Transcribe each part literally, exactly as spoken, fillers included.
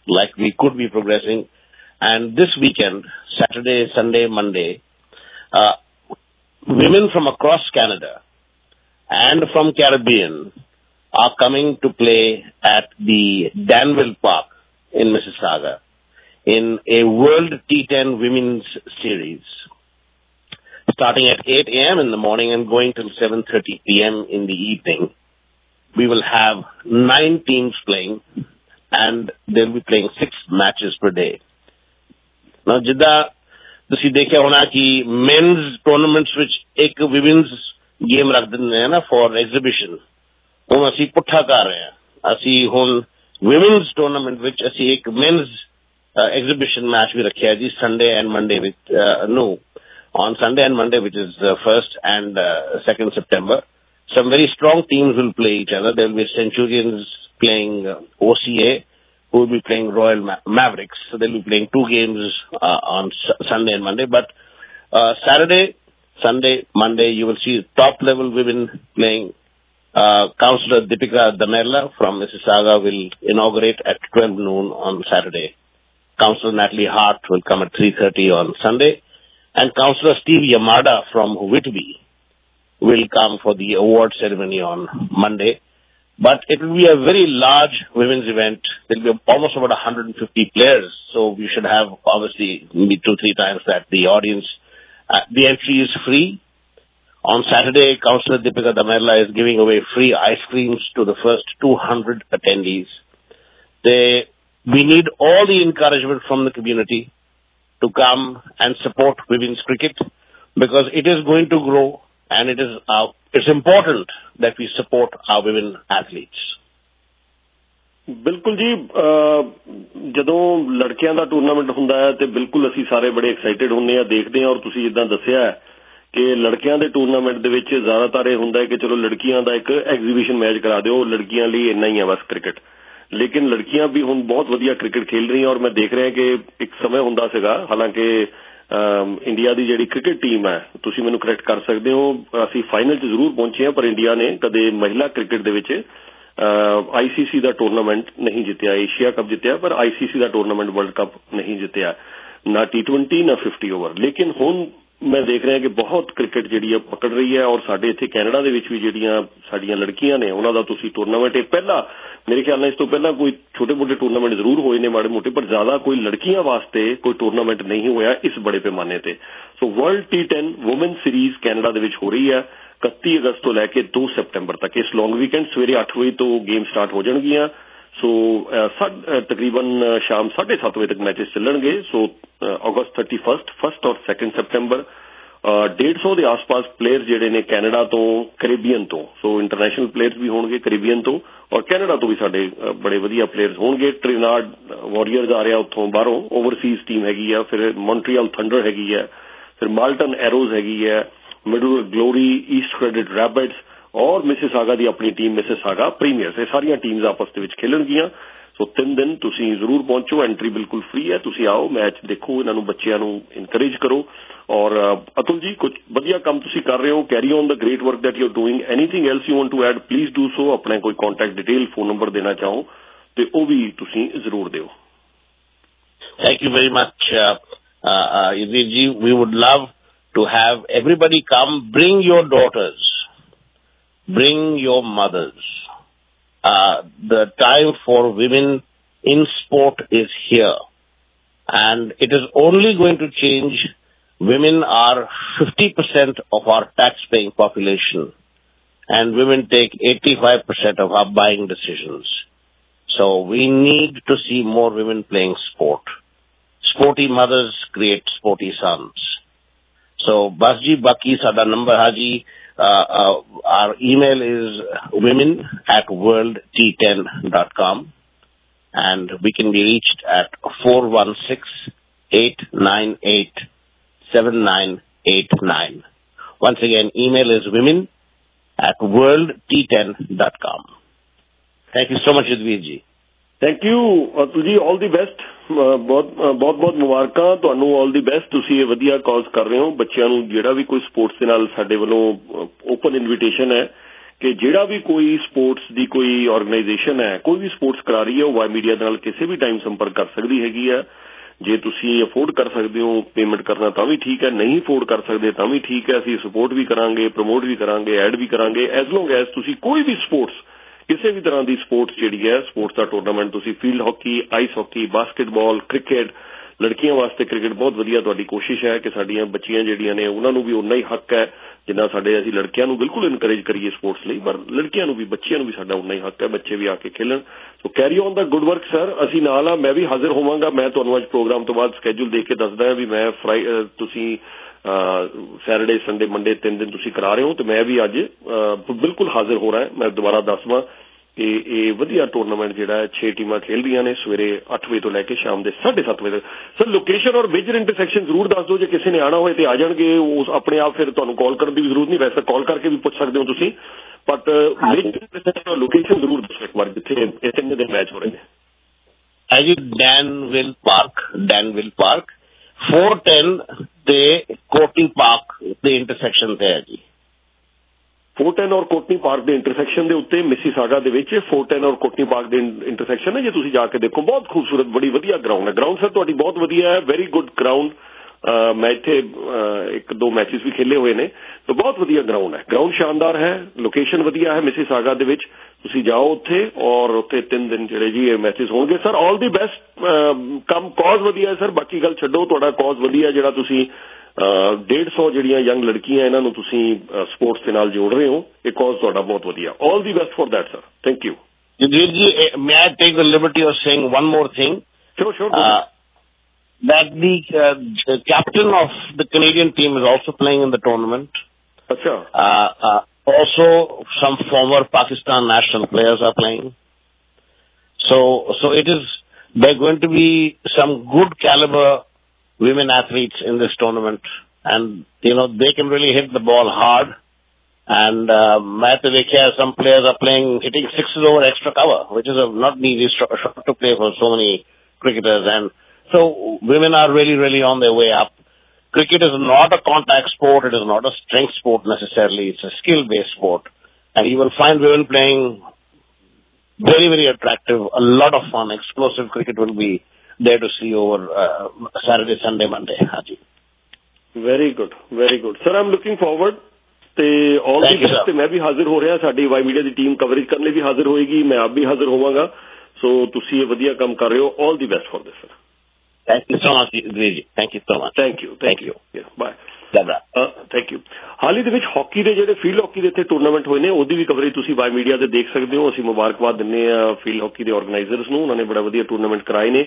like we could be progressing. And this weekend, Saturday, Sunday, Monday, uh, women from across Canada and from Caribbean are coming to play at the Danville Park in Mississauga in a World T ten Women's Series, starting at eight a.m. in the morning and going till seven thirty p.m. in the evening. We will have nine teams playing, and they'll be playing six matches per day. Now, ਜਿੱਦਾਂ ਤੁਸੀਂ ਦੇਖਿਆ ਹੋਣਾ ਕਿ men's tournaments ਵਿੱਚ ਇੱਕ women's game ਰੱਖ ਦਿੰਦੇ ਆ ਨਾ for exhibition, ਹੁਣ ਅਸੀਂ ਪੁੱਠਾ ਕਰ ਰਹੇ ਹਾਂ. ਅਸੀਂ ਹੁਣ women's tournament ਵਿੱਚ ਅਸੀਂ ਇੱਕ men's uh, exhibition match ਵੀ ਰੱਖਿਆ ਜੀ Sunday and Monday with uh, no on Sunday and Monday, which is uh, first and uh, second September. Some very strong teams will play each other. There will be Centurions playing uh, O C A, who will be playing Royal Ma- Mavericks. So they'll be playing two games uh, on S- Sunday and Monday. But uh, Saturday, Sunday, Monday, you will see top-level women playing. Uh, Councillor Deepika Damerla from Mississauga will inaugurate at twelve noon on Saturday. Councillor Natalie Hart will come at three thirty on Sunday. And Councillor Steve Yamada from Whitby will come for the award ceremony on Monday. But it will be a very large women's event. There will be almost about one hundred fifty players. So we should have, obviously, maybe two, three times that the audience. Uh, the entry is free. On Saturday, Councillor Deepika Damerla is giving away free ice creams to the first two hundred attendees. They, we need all the encouragement from the community to come and support women's cricket, because it is going to grow, and it is uh, it's important that we support our women athletes. ਬਿਲਕੁਲ ਜੀ, ਜਦੋਂ ਲੜਕਿਆਂ ਦਾ tournament ਹੁੰਦਾ ਹੈ ਤੇ ਬਿਲਕੁਲ ਅਸੀਂ ਸਾਰੇ ਬੜੇ ਐਕਸਾਈਟਿਡ ਹੁੰਦੇ ਆ, ਦੇਖਦੇ ਆ. ਔਰ ਤੁਸੀਂ ਜਿੱਦਾਂ ਦੱਸਿਆ ਕਿ ਲੜਕਿਆਂ ਦੇ ਟੂਰਨਾਮੈਂਟ ਦੇ ਵਿੱਚ ਜ਼ਿਆਦਾਤਰ ਇਹ ਹੁੰਦਾ ਹੈ ਕਿ ਚਲੋ ਲੜਕੀਆਂ ਦਾ ਇੱਕ ਐਗਜ਼ੀਬਿਸ਼ਨ ਮੈਚ ਕਰਾ ਦਿਓ, ਲੜਕੀਆਂ ਲਈ ਇੰਨਾ ਹੀ ਆ ਬਸ ਕ੍ਰਿਕਟ. ਲੇਕਿਨ ਲੜਕੀਆਂ ਵੀ ਹੁਣ ਬਹੁਤ ਵਧੀਆ ਕ੍ਰਿਕਟ ਖੇਲ ਰਹੀਆਂ. ਔਰ ਮੈਂ ਦੇਖ ਰਿਹਾ ਕਿ ਇੱਕ ਸਮੇਂ ਹੁੰਦਾ ਸੀਗਾ, ਹਾਲਾਂਕਿ ਇੰਡੀਆ ਦੀ ਜਿਹੜੀ ਕ੍ਰਿਕਟ ਟੀਮ ਹੈ, ਤੁਸੀਂ ਮੈਨੂੰ ਕਰੈਕਟ ਕਰ ਸਕਦੇ ਹੋ, ਅਸੀਂ ਫਾਈਨਲ 'ਚ ਜ਼ਰੂਰ ਪਹੁੰਚੇ ਹਾਂ, ਪਰ ਇੰਡੀਆ ਨੇ ਕਦੇ ਮਹਿਲਾ ਕ੍ਰਿਕਟ ਦੇ ਵਿੱਚ ਆਈਸੀਸੀ ਦਾ ਟੂਰਨਾਮੈਂਟ ਨਹੀਂ ਜਿੱਤਿਆ. ਏਸ਼ੀਆ ਕੱਪ ਜਿੱਤਿਆ, ਪਰ ਆਈਸੀਸੀ ਦਾ ਟੂਰਨਾਮੈਂਟ ਵਰਲਡ ਕੱਪ ਨਹੀਂ ਜਿੱਤਿਆ, ਨਾ ਟੀ ਟਵੈਂਟੀ ਨਾ ਫਿਫਟੀ ਓਵਰ. ਲੇਕਿਨ ਹੁਣ ਮੈਂ ਦੇਖ ਰਿਹਾ ਕਿ ਬਹੁਤ ਕ੍ਰਿਕਟ ਜਿਹੜੀ ਆ ਪਕੜ ਰਹੀ ਹੈ. ਔਰ ਸਾਡੇ ਇੱਥੇ ਕੈਨੇਡਾ ਦੇ ਵਿੱਚ ਵੀ ਜਿਹੜੀਆਂ ਸਾਡੀਆਂ ਲੜਕੀਆਂ ਨੇ, ਉਹਨਾਂ ਦਾ ਤੁਸੀਂ ਟੂਰਨਾਮੈਂਟ, ਇਹ ਪਹਿਲਾਂ ਮੇਰੇ ਖਿਆਲ ਨਾਲ ਇਸ ਤੋਂ ਪਹਿਲਾਂ ਕੋਈ ਛੋਟੇ ਮੋਟੇ ਟੂਰਨਾਮੈਂਟ ਜ਼ਰੂਰ ਹੋਏ ਨੇ ਮਾੜੇ ਮੋਟੇ, ਪਰ ਜ਼ਿਆਦਾ ਕੋਈ ਲੜਕੀਆਂ ਵਾਸਤੇ ਕੋਈ ਟੂਰਨਾਮੈਂਟ ਨਹੀਂ ਹੋਇਆ ਇਸ ਬੜੇ ਪੈਮਾਨੇ ਤੇ. So world T ten woman series Canada ਦੇ ਵਿੱਚ ਹੋ ਰਹੀ ਹੈ ਇਕੱਤੀ ਅਗਸਤ ਤੋਂ ਲੈ ਕੇ ਦੋ ਸਤੰਬਰ ਤੱਕ. ਇਸ ਲੌਂਗ ਵੀਕਐਂਡ ਸਵੇਰੇ ਅੱਠ ਵਜੇ ਤੋਂ ਗੇਮ ਸਟਾਰਟ ਹੋ ਜਾਣਗੀਆਂ. ਸੋ ਤਕਰੀਬਨ ਸ਼ਾਮ ਸਾਢੇ ਸੱਤ ਵਜੇ ਤੱਕ ਮੈਚਸ ਚੱਲਣਗੇ. So August thirty first first ਔਰ ਸੈਕਿੰਡ ਸੈਪਟੈਂਬਰ ਡੇਢ ਸੌ ਦੇ ਆਸ-ਪਾਸ ਪਲੇਅਰ ਜਿਹੜੇ ਨੇ ਕੈਨੇਡਾ ਤੋਂ, ਕੈਰੀਬੀਅਨ ਤੋਂ, ਸੋ ਇੰਟਰਨੈਸ਼ਨਲ ਪਲੇਅਰਸ ਵੀ ਹੋਣਗੇ ਕੈਰੀਬੀਅਨ ਤੋਂ, ਔਰ ਕੈਨੇਡਾ ਤੋਂ ਵੀ ਸਾਡੇ ਬੜੇ ਵਧੀਆ ਪਲੇਅਰਸ ਹੋਣਗੇ. ਟ੍ਰਿਨਾਡ ਵਾਰੀਅਰਸ ਆ ਰਿਹਾ ਉੱਥੋਂ ਬਾਹਰੋਂ, ਓਵਰਸੀਜ਼ ਟੀਮ ਹੈਗੀ ਆ. ਫਿਰ ਮੌਂਟਰੀਅਲ ਥੰਡਰ ਹੈਗੀ ਆ, ਫਿਰ ਮਾਲਟਨ ਐਰੋਜ਼ ਹੈਗੀ ਹੈ, middle glory, East Credit Rabbits ਔਰ ਮਿਸਿਸਾਗਾ ਦੀ ਆਪਣੀ ਟੀਮ ਮਿਸਿਸਾਗਾ ਪ੍ਰੀਮੀਅਰਸ. ਇਹ ਸਾਰੀਆਂ ਟੀਮਸ ਆਪਸ ਦੇ ਵਿੱਚ ਖੇਲਣਗੀਆਂ. ਸੋ ਤਿੰਨ ਦਿਨ ਤੁਸੀਂ ਜ਼ਰੂਰ ਪਹੁੰਚੋ. ਐਂਟਰੀ ਬਿਲਕੁਲ ਫ੍ਰੀ ਹੈ. ਤੁਸੀਂ ਆਓ, ਮੈਚ ਦੇਖੋ, ਇਹਨਾਂ ਨੂੰ, ਬੱਚਿਆਂ ਨੂੰ ਇਨਕਰੇਜ ਕਰੋ. ਔਰ ਅਤੁਲ ਜੀ, ਕੁਝ ਵਧੀਆ ਕੰਮ ਤੁਸੀਂ ਕਰ ਰਹੇ ਹੋ. Carry on the great work that you are doing. Anything else you want to add, please do so. ਆਪਣਾ ਕੋਈ ਕੰਟੈਕਟ ਡਿਟੇਲ, ਫੋਨ ਨੰਬਰ ਦੇਣਾ ਚਾਹੋ ਤੇ ਉਹ ਵੀ ਤੁਸੀਂ ਜ਼ਰੂਰ ਦਿਓ. Thank you very much, uh, uh, uh, Yudhirji. We would love to have everybody come. Bring your daughters. Bring your mothers. Uh, the time for women in sport is here. And it is only going to change. Women are fifty percent of our tax-paying population. And women take eighty-five percent of our buying decisions. So we need to see more women playing sport. Sporty mothers create sporty sons. So, Basji, Baki, Sada number Haji, uh, uh, our email is women at world t ten dot com, and we can be reached at four one six, eight nine eight, seven nine eight nine. Once again, email is women at world t ten dot com. Thank you so much, Yudhvir ji. Thank you Atul ji, all the best. ਬਹੁਤ ਬਹੁਤ ਬਹੁਤ ਮੁਬਾਰਕਾਂ ਤੁਹਾਨੂੰ, ਆਲ the best. ਤੁਸੀਂ ਇਹ ਵਧੀਆ ਕਾਜ਼ ਕਰ ਰਹੇ ਹੋ. ਬੱਚਿਆਂ ਨੂੰ ਜਿਹੜਾ ਵੀ ਕੋਈ ਸਪੋਰਟਸ ਦੇ ਨਾਲ, ਸਾਡੇ ਵੱਲੋਂ ਓਪਨ ਇਨਵੀਟੇਸ਼ਨ ਹੈ ਕਿ ਜਿਹੜਾ ਵੀ ਕੋਈ ਸਪੋਰਟਸ ਦੀ ਕੋਈ ਆਰਗੇਨਾਈਜੇਸ਼ਨ ਹੈ, ਕੋਈ ਵੀ ਸਪੋਰਟਸ ਕਰਾ ਰਹੀ ਹੈ, ਉਹ ਵਾਈ ਮੀਡੀਆ ਨਾਲ ਕਿਸੇ ਵੀ ਟਾਈਮ ਸੰਪਰਕ ਕਰ ਸਕਦੀ ਹੈਗੀ ਆ। ਜੇ ਤੁਸੀਂ ਅਫੋਰਡ ਕਰ ਸਕਦੇ ਹੋ ਪੇਮੈਂਟ ਕਰਨਾ ਤਾਂ ਵੀ ਠੀਕ ਹੈ, ਨਹੀਂ ਅਫੋਰਡ ਕਰ ਸਕਦੇ ਤਾਂ ਵੀ ਠੀਕ ਹੈ। ਅਸੀਂ ਸਪੋਰਟ ਵੀ ਕਰਾਂਗੇ, ਪ੍ਰਮੋਟ ਵੀ ਕਰਾਂਗੇ, ਐਡ ਵੀ ਕਰਾਂਗੇ, ਐਜ਼ ਲੌਂਗ ਐਜ਼ ਤੁਸੀਂ ਕੋਈ ਵੀ ਸਪੋਰਟਸ, ਕਿਸੇ ਵੀ ਤਰ੍ਹਾਂ ਦੀ ਸਪੋਰਟਸ ਜਿਹੜੀ ਹੈ, ਸਪੋਰਟਸ ਦਾ ਟੂਰਨਾਮੈਂਟ ਤੁਸੀਂ field hockey, ice hockey, basketball, cricket, ਲੜਕੀਆਂ ਵਾਸਤੇ ਕ੍ਰਿਕਟ ਬਹੁਤ ਵਧੀਆ ਤੁਹਾਡੀ ਕੋਸ਼ਿਸ਼ ਹੈ ਕਿ ਸਾਡੀਆਂ ਬੱਚੀਆਂ ਜਿਹੜੀਆਂ ਨੇ ਉਹਨਾਂ ਨੂੰ ਵੀ ਉਨਾ ਹੀ ਹੱਕ ਹੈ ਜਿੰਨਾ ਸਾਡੇ ਅਸੀਂ ਲੜਕਿਆਂ ਨੂੰ ਬਿਲਕੁਲ ਇਨਕਰੇਜ ਕਰੀਏ ਸਪੋਰਟਸ ਲਈ, ਪਰ ਲੜਕੀਆਂ ਨੂੰ ਵੀ, ਬੱਚਿਆਂ ਨੂੰ ਵੀ ਸਾਡਾ ਉਨਾ ਹੀ ਹੱਕ ਹੈ, ਬੱਚੇ ਵੀ ਆ ਕੇ ਖੇਲਣ। So carry on the good work sir, ਅਸੀਂ ਨਾਲ ਆ, ਮੈਂ ਵੀ ਹਾਜ਼ਰ ਹੋਵਾਂਗਾ। ਮੈਂ ਤੁਹਾਨੂੰ ਅੱਜ ਪ੍ਰੋਗਰਾਮ ਤੋਂ ਬਾਅਦ ਸਕੈਜੂਲ ਦੇਖ ਕੇ ਦੱਸਦਾ ਹਾਂ ਵੀ ਮੈਂ ਫਰਾਈ ਤੁਸੀਂ ਸੈਟਰਡੇ ਸੰਡੇ ਮੰਡੇ ਤਿੰਨ ਦਿਨ ਤੁਸੀਂ ਕਰਾ ਰਹੇ ਹੋ ਤੇ ਮੈਂ ਵੀ ਅੱਜ ਬਿਲਕੁਲ ਹਾਜ਼ਰ ਹੋ ਰਿਹਾ। ਮੈਂ ਦੁਬਾਰਾ ਦੱਸਵਾਂ ਕਿ ਇਹ ਵਧੀਆ ਟੂਰਨਾਮੈਂਟ ਜਿਹੜਾ ਹੈ ਛੇ ਟੀਮਾਂ ਖੇਲ ਰਹੀਆਂ ਨੇ ਸਵੇਰੇ ਅੱਠ ਵਜੇ ਤੋਂ ਲੈ ਕੇ ਸ਼ਾਮ ਦੇ ਸਾਢੇ ਸੱਤ ਵਜੇ ਤੱਕ। ਸਰ ਲੋਕੇਸ਼ਨ ਔਰ ਮੇਜਰ ਇੰਟਰਸੈਕਸ਼ਨ ਜ਼ਰੂਰ ਦੱਸ ਦਿਓ, ਜੇ ਕਿਸੇ ਨੇ ਆਉਣਾ ਹੋਏ ਤੇ ਆ ਜਾਣਗੇ, ਉਸ ਆਪਣੇ ਆਪ ਫਿਰ ਤੁਹਾਨੂੰ ਕਾਲ ਕਰਨ ਦੀ ਵੀ ਜ਼ਰੂਰਤ ਨਹੀਂ, ਵੈਸੇ ਕਾਲ ਕਰਕੇ ਵੀ ਪੁੱਛ ਸਕਦੇ ਹੋ ਤੁਸੀਂ, ਬਟ ਮੇਜਰ ਇੰਟਰਸੈਕਸ਼ਨ ਔਰ ਲੋਕੇਸ਼ਨ ਜ਼ਰੂਰ ਦੱਸੋ ਇੱਕ ਵਾਰ ਜਿੱਥੇ ਇਹ ਤਿੰਨ ਦਿਨ ਮੈਚ ਹੋ ਰਹੇ ਨੇ। ਹੈ ਜੀ Danville park, Danville park four ten ਤੇ ਕੋਟਨੀ ਪਾਰਕ ਦੇ ਇੰਟਰਸੈਕਸ਼ਨ ਤੇ ਹੈ ਜੀ। फोर टेन ਔਰ ਕੋਟਨੀ ਪਾਰਕ ਦੇ ਇੰਟਰਸੈਕਸ਼ਨ ਦੇ ਉੱਤੇ ਮਿਸੀਸਾਗਾ ਦੇ ਵਿੱਚ फोर टेन ਔਰ ਕੋਟਨੀ ਪਾਰਕ ਦੇ ਇੰਟਰਸੈਕਸ਼ਨ ਹੈ। ਜੇ ਤੁਸੀਂ ਜਾ ਕੇ ਦੇਖੋ ਬਹੁਤ ਖੂਬਸੂਰਤ, ਬੜੀ ਵਧੀਆ ਗਰਾਊਂਡ ਹੈ। ਗਰਾਊਂਡ ਸਰ ਤੁਹਾਡੀ ਬਹੁਤ ਵਧੀਆ ਹੈ, ਵੈਰੀ ਗੁੱਡ ਗਰਾਊਂਡ। ਮੈਂ ਇੱਥੇ ਇੱਕ ਦੋ ਮੈਚਿਸ ਵੀ ਖੇਲੇ ਹੋਏ ਨੇ, ਤਾਂ ਬਹੁਤ ਵਧੀਆ ਗਰਾਊਂਡ ਹੈ। ਗਰਾਊਂਡ ਸ਼ਾਨਦਾਰ ਹੈ, ਲੋਕੇਸ਼ਨ ਵਧੀਆ ਹੈ ਮਿਸੀਸਾਗਾ ਦੇ ਵਿੱਚ। ਤੁਸੀਂ ਜਾਓ ਉੱਥੇ ਔਰ ਉੱਥੇ ਤਿੰਨ ਦਿਨ ਜਿਹੜੇ ਜੀ ਇਹ ਮੈਚਿਸ ਹੋਣਗੇ। Sir all the best. ਕੰਮ ਕੌਜ਼ ਵਧੀਆ ਹੈ ਸਰ, ਬਾਕੀ ਗੱਲ ਛੱਡੋ, ਤੁਹਾਡਾ ਕੌਜ਼ ਵਧੀਆ ਜਿਹੜਾ ਤੁਸੀਂ ਡੇਢ ਸੌ ਜਿਹੜੀਆਂ ਯੰਗ ਲੜਕੀਆਂ ਇਹਨਾਂ ਨੂੰ ਤੁਸੀਂ ਸਪੋਰਟਸ ਦੇ ਨਾਲ ਜੋੜ ਰਹੇ ਹੋ, ਇਹ ਕੌਜ਼ ਤੁਹਾਡਾ ਬਹੁਤ ਵਧੀਆ। All the best for that sir, thank you. Jadveer ji, may I take the liberty of saying one more thing? Sure, sure. Uh, that the, uh, the captain of the Canadian team is also playing in the tournament. Achha. Uh, uh, also, some former Pakistan national players are playing. So, so it is, there are going to be some good caliber women athletes in this tournament, and you know they can really hit the ball hard. And मैं तो देखा some players are playing hitting sixes over extra cover, which is a not an easy shot to play for so many cricketers. And so women are really, really on their way up. Cricket is not a contact sport; it is not a strength sport necessarily. It's a skill-based sport, and you will find women playing very, very attractive. A lot of fun, explosive cricket will be there to see over uh, Saturday, Sunday, Monday. Haji. Very good, very good, sir. I'm looking forward. ਤੇ ਆਲ the best. ਮੈਂ ਵੀ ਹਾਜ਼ਰ ਹੋ ਰਿਹਾ, ਸਾਡੀ Y media ਦੀ team coverage ਕਰਨ ਲਈ ਵੀ ਹਾਜ਼ਰ ਹੋਏਗੀ, ਮੈਂ ਆਪ ਵੀ ਹਾਜ਼ਰ ਹੋਵਾਂਗਾ। ਸੋ ਤੁਸੀਂ ਇਹ ਵਧੀਆ ਕੰਮ ਕਰ ਰਹੇ ਹੋ। All the best for this sir. Thank you so much ਜੀ, thank you so much. Thank you, thank you, bye. Thank you. ਹਾਲ ਹੀ ਦੇ ਵਿੱਚ ਹਾਕੀ ਦੇ ਜਿਹੜੇ ਫੀਲਡ ਹਾਕੀ ਦੇ ਇੱਥੇ ਟੂਰਨਾਮੈਂਟ ਹੋਏ ਨੇ, ਉਹਦੀ ਵੀ ਕਵਰੇਜ ਤੁਸੀਂ ਵਾਈ ਮੀਡੀਆ ਤੇ ਦੇਖ ਸਕਦੇ ਹੋ। ਅਸੀਂ ਮੁਬਾਰਕਬਾਦ ਦਿੰਦੇ ਆ ਫੀਲਡ ਹਾਕੀ ਦੇ ਆਰਗੇਨਾਈਜ਼ਰਸ ਨੂੰ, ਉਹਨਾਂ ਨੇ ਬੜਾ ਵਧੀਆ ਟੂਰਨਾਮੈਂਟ ਕਰਾਏ ਨੇ।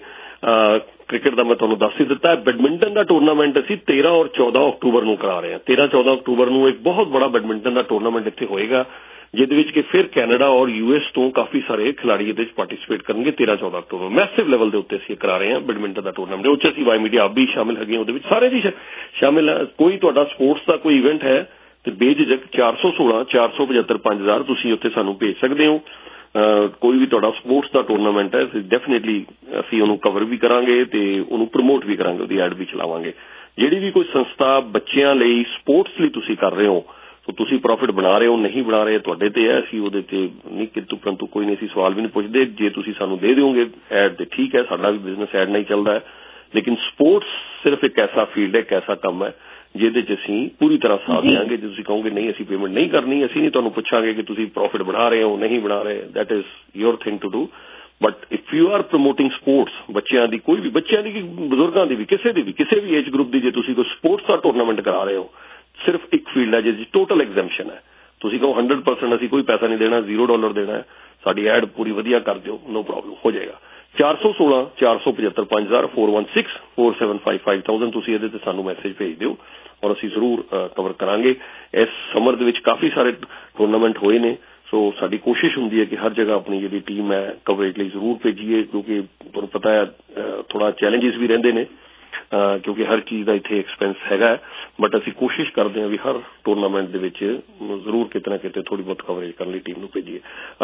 ਕ੍ਰਿਕਟ ਦਾ ਮੈਂ ਤੁਹਾਨੂੰ ਦੱਸ ਹੀ ਦਿੱਤਾ ਹੈ। ਬੈਡਮਿੰਟਨ ਦਾ ਟੂਰਨਾਮੈਂਟ ਅਸੀਂ ਤੇਰਾਂ ਔਰ ਚੌਦਾਂ ਅਕਤੂਬਰ ਨੂੰ ਕਰਾ ਰਹੇ ਹਾਂ। ਤੇਰਾਂ ਚੌਦਾਂ ਅਕਤੂਬਰ ਨੂੰ ਇੱਕ ਬਹੁਤ ਬੜਾ ਬੈਡਮਿੰਟਨ ਦਾ ਟੂਰਨਾਮੈਂਟ ਇੱਥੇ ਹੋਏਗਾ, ਜਿਹਦੇ ਵਿੱਚ ਕਿ ਫਿਰ ਕੈਨੇਡਾ ਔਰ ਯੂਐਸ ਤੋਂ ਕਾਫੀ ਸਾਰੇ ਖਿਲਾੜੀ ਇਹਦੇ ਵਿੱਚ ਪਾਰਟੀਸਿਪੇਟ ਕਰਨਗੇ। ਤੇਰਾਂ ਚੌਦਾਂ ਅਕਤੂਬਰ ਮੈਸਿਵ ਲੈਵਲ ਦੇ ਉੱਤੇ ਅਸੀਂ ਕਰਾ ਰਹੇ ਹਾਂ ਬੈਡਮਿੰਟਨ ਦਾ ਟੂਰਨਾਮੈਂਟ। ਉਹ 'ਚ ਅਸੀਂ ਵਾਈ ਮੀਡੀਆ ਆਪ ਵੀ ਸ਼ਾਮਿਲ ਹੈਗੇ, ਉਹਦੇ ਵਿੱਚ ਸਾਰੇ ਜੀ ਸ਼ਾਮਿਲ ਹੈ। ਕੋਈ ਤੁਹਾਡਾ ਸਪੋਰਟਸ ਦਾ ਕੋਈ ਇਵੈਂਟ ਹੈ ਤੇ ਬੇਝਿਜਕ ਚਾਰ ਸੌ ਸੋਲਾਂ ਚਾਰ ਸੌ ਪਝੱਤਰ ਪੰਜ ਹਜ਼ਾਰ ਤੁਸੀਂ ਉੱਥੇ ਸਾਨੂੰ ਭੇਜ ਸਕਦੇ ਹੋ। ਕੋਈ ਵੀ ਤੁਹਾਡਾ ਸਪੋਰਟਸ ਦਾ ਟੂਰਨਾਮੈਂਟ ਹੈ, ਡੈਫੀਨੇਟਲੀ ਅਸੀਂ ਉਹਨੂੰ ਕਵਰ ਵੀ ਕਰਾਂਗੇ ਤੇ ਉਹਨੂੰ ਪ੍ਰਮੋਟ ਵੀ ਕਰਾਂਗੇ, ਉਹਦੀ ਐਡ ਵੀ ਚਲਾਵਾਂਗੇ। ਜਿਹੜੀ ਵੀ ਕੋਈ ਸੰਸਥਾ ਬੱਚਿਆਂ ਲਈ ਸਪੋਰਟਸ ਲਈ ਤੁਸੀਂ ਕਰ ਰਹੇ ਹੋ, ਸੋ ਤੁਸੀਂ ਪ੍ਰੋਫਿਟ ਬਣਾ ਰਹੇ ਹੋ ਨਹੀਂ ਬਣਾ ਰਹੇ ਤੁਹਾਡੇ ਤੇ ਹੈ। ਅਸੀਂ ਉਹਦੇ ਤੇ ਨਹੀਂ ਕਿੰਤੂ ਪਰੰਤੂ ਕੋਈ ਨਹੀਂ, ਅਸੀਂ ਸਵਾਲ ਵੀ ਨਹੀਂ ਪੁੱਛਦੇ। ਜੇ ਤੁਸੀਂ ਸਾਨੂੰ ਦੇ ਦਿਓਗੇ ਐਡ ਤੇ ਠੀਕ ਹੈ, ਸਾਡਾ ਵੀ ਬਿਜ਼ਨਸ ਐਡ ਨਹੀਂ ਚੱਲਦਾ ਹੈ। ਲੇਕਿਨ ਸਪੋਰਟਸ ਸਿਰਫ ਇੱਕ ਐਸਾ ਫੀਲਡ ਹੈ, ਇੱਕ ਐਸਾ ਕੰਮ ਹੈ ਜਿਹਦੇ 'ਚ ਅਸੀਂ ਪੂਰੀ ਤਰ੍ਹਾਂ ਸਾਥ ਦੇਵਾਂਗੇ। ਜੇ ਤੁਸੀਂ ਕਹੋਗੇ ਨਹੀਂ ਅਸੀਂ ਪੇਮੈਂਟ ਨਹੀਂ ਕਰਨੀ, ਅਸੀਂ ਨਹੀਂ ਤੁਹਾਨੂੰ ਪੁੱਛਾਂਗੇ ਕਿ ਤੁਸੀਂ ਪ੍ਰੋਫਿਟ ਬਣਾ ਰਹੇ ਹੋ ਨਹੀਂ ਬਣਾ ਰਹੇ। That is your thing to do. But if you are promoting sports, ਬੱਚਿਆਂ ਦੀ ਕੋਈ ਵੀ, ਬੱਚਿਆਂ ਦੀ ਬਜ਼ੁਰਗਾਂ ਦੀ ਵੀ, ਕਿਸੇ ਦੀ ਵੀ, ਕਿਸੇ ਵੀ ਏਜ ਗਰੁੱਪ ਦੀ, ਜੇ ਤੁਸੀਂ ਕੋਈ ਸਪੋਰਟਸ ਦਾ ਟੂਰਨਾਮੈਂਟ ਕਰਾ ਰਹੇ ਹੋ, ਸਿਰਫ ਇੱਕ ਫੀਲਡ ਹੈ ਜਿਹਦੀ ਟੋਟਲ ਐਗਜ਼ੈਂਪਸ਼ਨ ਹੈ। ਤੁਸੀਂ ਕਹੋ ਹੰਡਰਡ ਪਰਸੈਂਟ ਅਸੀਂ ਕੋਈ ਪੈਸਾ ਨਹੀਂ ਦੇਣਾ, ਜ਼ੀਰੋ ਡਾਲਰ ਦੇਣਾ ਹੈ, ਸਾਡੀ ਐਡ ਪੂਰੀ ਵਧੀਆ ਕਰ ਦਿਓ, ਨੋ ਪ੍ਰੋਬਲਮ, ਹੋ ਜਾਏਗਾ। ਚਾਰ ਸੌ ਸੋਲਾਂ ਚਾਰ ਸੌ ਪਝੱਤਰ ਪੰਜ ਹਜ਼ਾਰ four one six four seven five five thousand ਤੁਸੀਂ ਇਹਦੇ ਤੇ ਸਾਨੂੰ ਮੈਸੇਜ ਭੇਜ ਦਿਓ ਔਰ ਅਸੀਂ ਜ਼ਰੂਰ ਕਵਰ ਕਰਾਂਗੇ। ਇਸ ਸਮਰ ਦੇ ਵਿੱਚ ਕਾਫੀ ਸਾਰੇ ਟੂਰਨਾਮੈਂਟ ਹੋਏ ਨੇ, ਸੋ ਸਾਡੀ ਕੋਸ਼ਿਸ਼ ਹੁੰਦੀ ਹੈ ਕਿ ਹਰ ਜਗ੍ਹਾ ਆਪਣੀ ਜਿਹੜੀ ਟੀਮ ਹੈ ਕਵਰੇਜ ਲਈ ਜ਼ਰੂਰ ਭੇਜੀਏ, ਕਿਉਂਕਿ ਤੁਹਾਨੂੰ ਪਤਾ ਹੈ ਥੋੜਾ ਚੈਲੰਜਸ ਵੀ ਰਹਿੰਦੇ ਨੇ, ਕਿਉਂਕਿ ਹਰ ਚੀਜ਼ ਦਾ ਇੱਥੇ ਐਕਸਪੈਂਸ ਹੈਗਾ। ਬਟ ਅਸੀਂ ਕੋਸ਼ਿਸ਼ ਕਰਦੇ ਹਾਂ ਵੀ ਹਰ ਟੂਰਨਾਮੈਂਟ ਦੇ ਵਿੱਚ ਜ਼ਰੂਰ ਕਿਤੇ ਨਾ ਕਿਤੇ ਥੋੜੀ ਬਹੁਤ ਕਵਰੇਜ ਕਰਨ ਲਈ ਟੀਮ ਨੂੰ ਭੇਜੀਏ।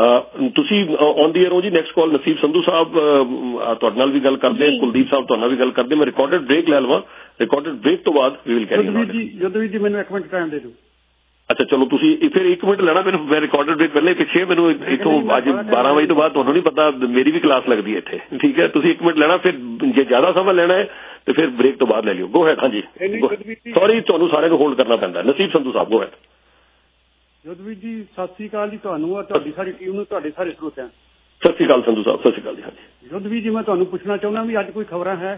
ਤੁਸੀਂ ਔਨ ਦੀ ਏਅਰ ਹੋ ਜੀ। ਨੈਕਸਟ ਕਾਲ ਨਸੀਬ ਸੰਧੂ ਸਾਹਿਬ ਤੁਹਾਡੇ ਨਾਲ ਵੀ ਗੱਲ ਕਰਦੇ, ਕੁਲਦੀਪ ਸਾਹਿਬ ਤੁਹਾਡੇ ਨਾਲ ਵੀ ਗੱਲ ਕਰਦੇ। ਮੈਂ ਰਿਕਾਰਡਡ ਬ੍ਰੇਕ ਲੈ ਲਵਾਂ, ਰਿਕਾਰਡਡ ਬ੍ਰੇਕ ਤੋਂ ਬਾਅਦ we will carry on. Jadvir ji ਮੈਨੂੰ ਇੱਕ ਮਿੰਟ ਟਾਈਮ ਦੇ ਦਿਓ। ਅੱਛਾ ਚਲੋ ਤੁਸੀਂ ਫਿਰ ਇੱਕ ਮਿੰਟ ਲੈਣਾ ਮੈਨੂੰ, ਮੈਂ ਰਿਕਾਰਡਡ ਬ੍ਰੇਕ ਪਹਿਲਾਂ ਹੀ ਪਿੱਛੇ ਮੈਨੂੰ ਇੱਥੋਂ ਅੱਜ ਬਾਰਾਂ ਵਜੇ ਤੋਂ ਬਾਅਦ ਤੁਹਾਨੂੰ ਨਹੀਂ ਪਤਾ ਮੇਰੀ ਵੀ ਕਲਾਸ ਲੱਗਦੀ ਹੈ ਇੱਥੇ, ਠੀਕ ਹੈ? ਤੁਸੀਂ ਇੱਕ ਮਿੰਟ ਲੈਣਾ, ਫਿਰ ਜੇ ਜ਼ਿਆਦਾ ਸਮਾਂ ਲੈਣਾ ਹੈ ਤੇ ਫਿਰ ਬ੍ਰੇਕ ਤੋਂ ਬਾਅਦ ਲੈ ਲਿਓ। Go ahead. ਹਾਂਜੀ ਸੌਰੀ, ਤੁਹਾਨੂੰ ਸਾਰਿਆਂ ਨੂੰ ਹੋਲਡ ਕਰਨਾ ਪੈਂਦਾ। ਨਸੀਬ ਸੰਧੂ ਸਾਹਿਬ, ਗੋ ਹੈਡ। ਜੋਧਵੀਰ ਜੀ ਸਤਿ ਸ੍ਰੀ ਅਕਾਲ ਜੀ, ਤੁਹਾਨੂੰ ਤੁਹਾਡੀ ਸਾਰੀ ਟੀਮ ਨੂੰ, ਤੁਹਾਡੇ ਸਾਰੇ ਸਰੋਤਿਆਂ। ਸਤਿ ਸ੍ਰੀ ਅਕਾਲ ਸੰਧੂ ਸਾਹਿਬ, ਸਤਿ ਸ੍ਰੀ ਅਕਾਲ ਜੀ। ਹਾਂਜੀ ਜੋਧਵੀਰ ਜੀ, ਮੈਂ ਤੁਹਾਨੂੰ ਪੁੱਛਣਾ ਚਾਹੁੰਦਾ ਵੀ ਅੱਜ ਕੋਈ ਖਬਰਾਂ ਹੈ?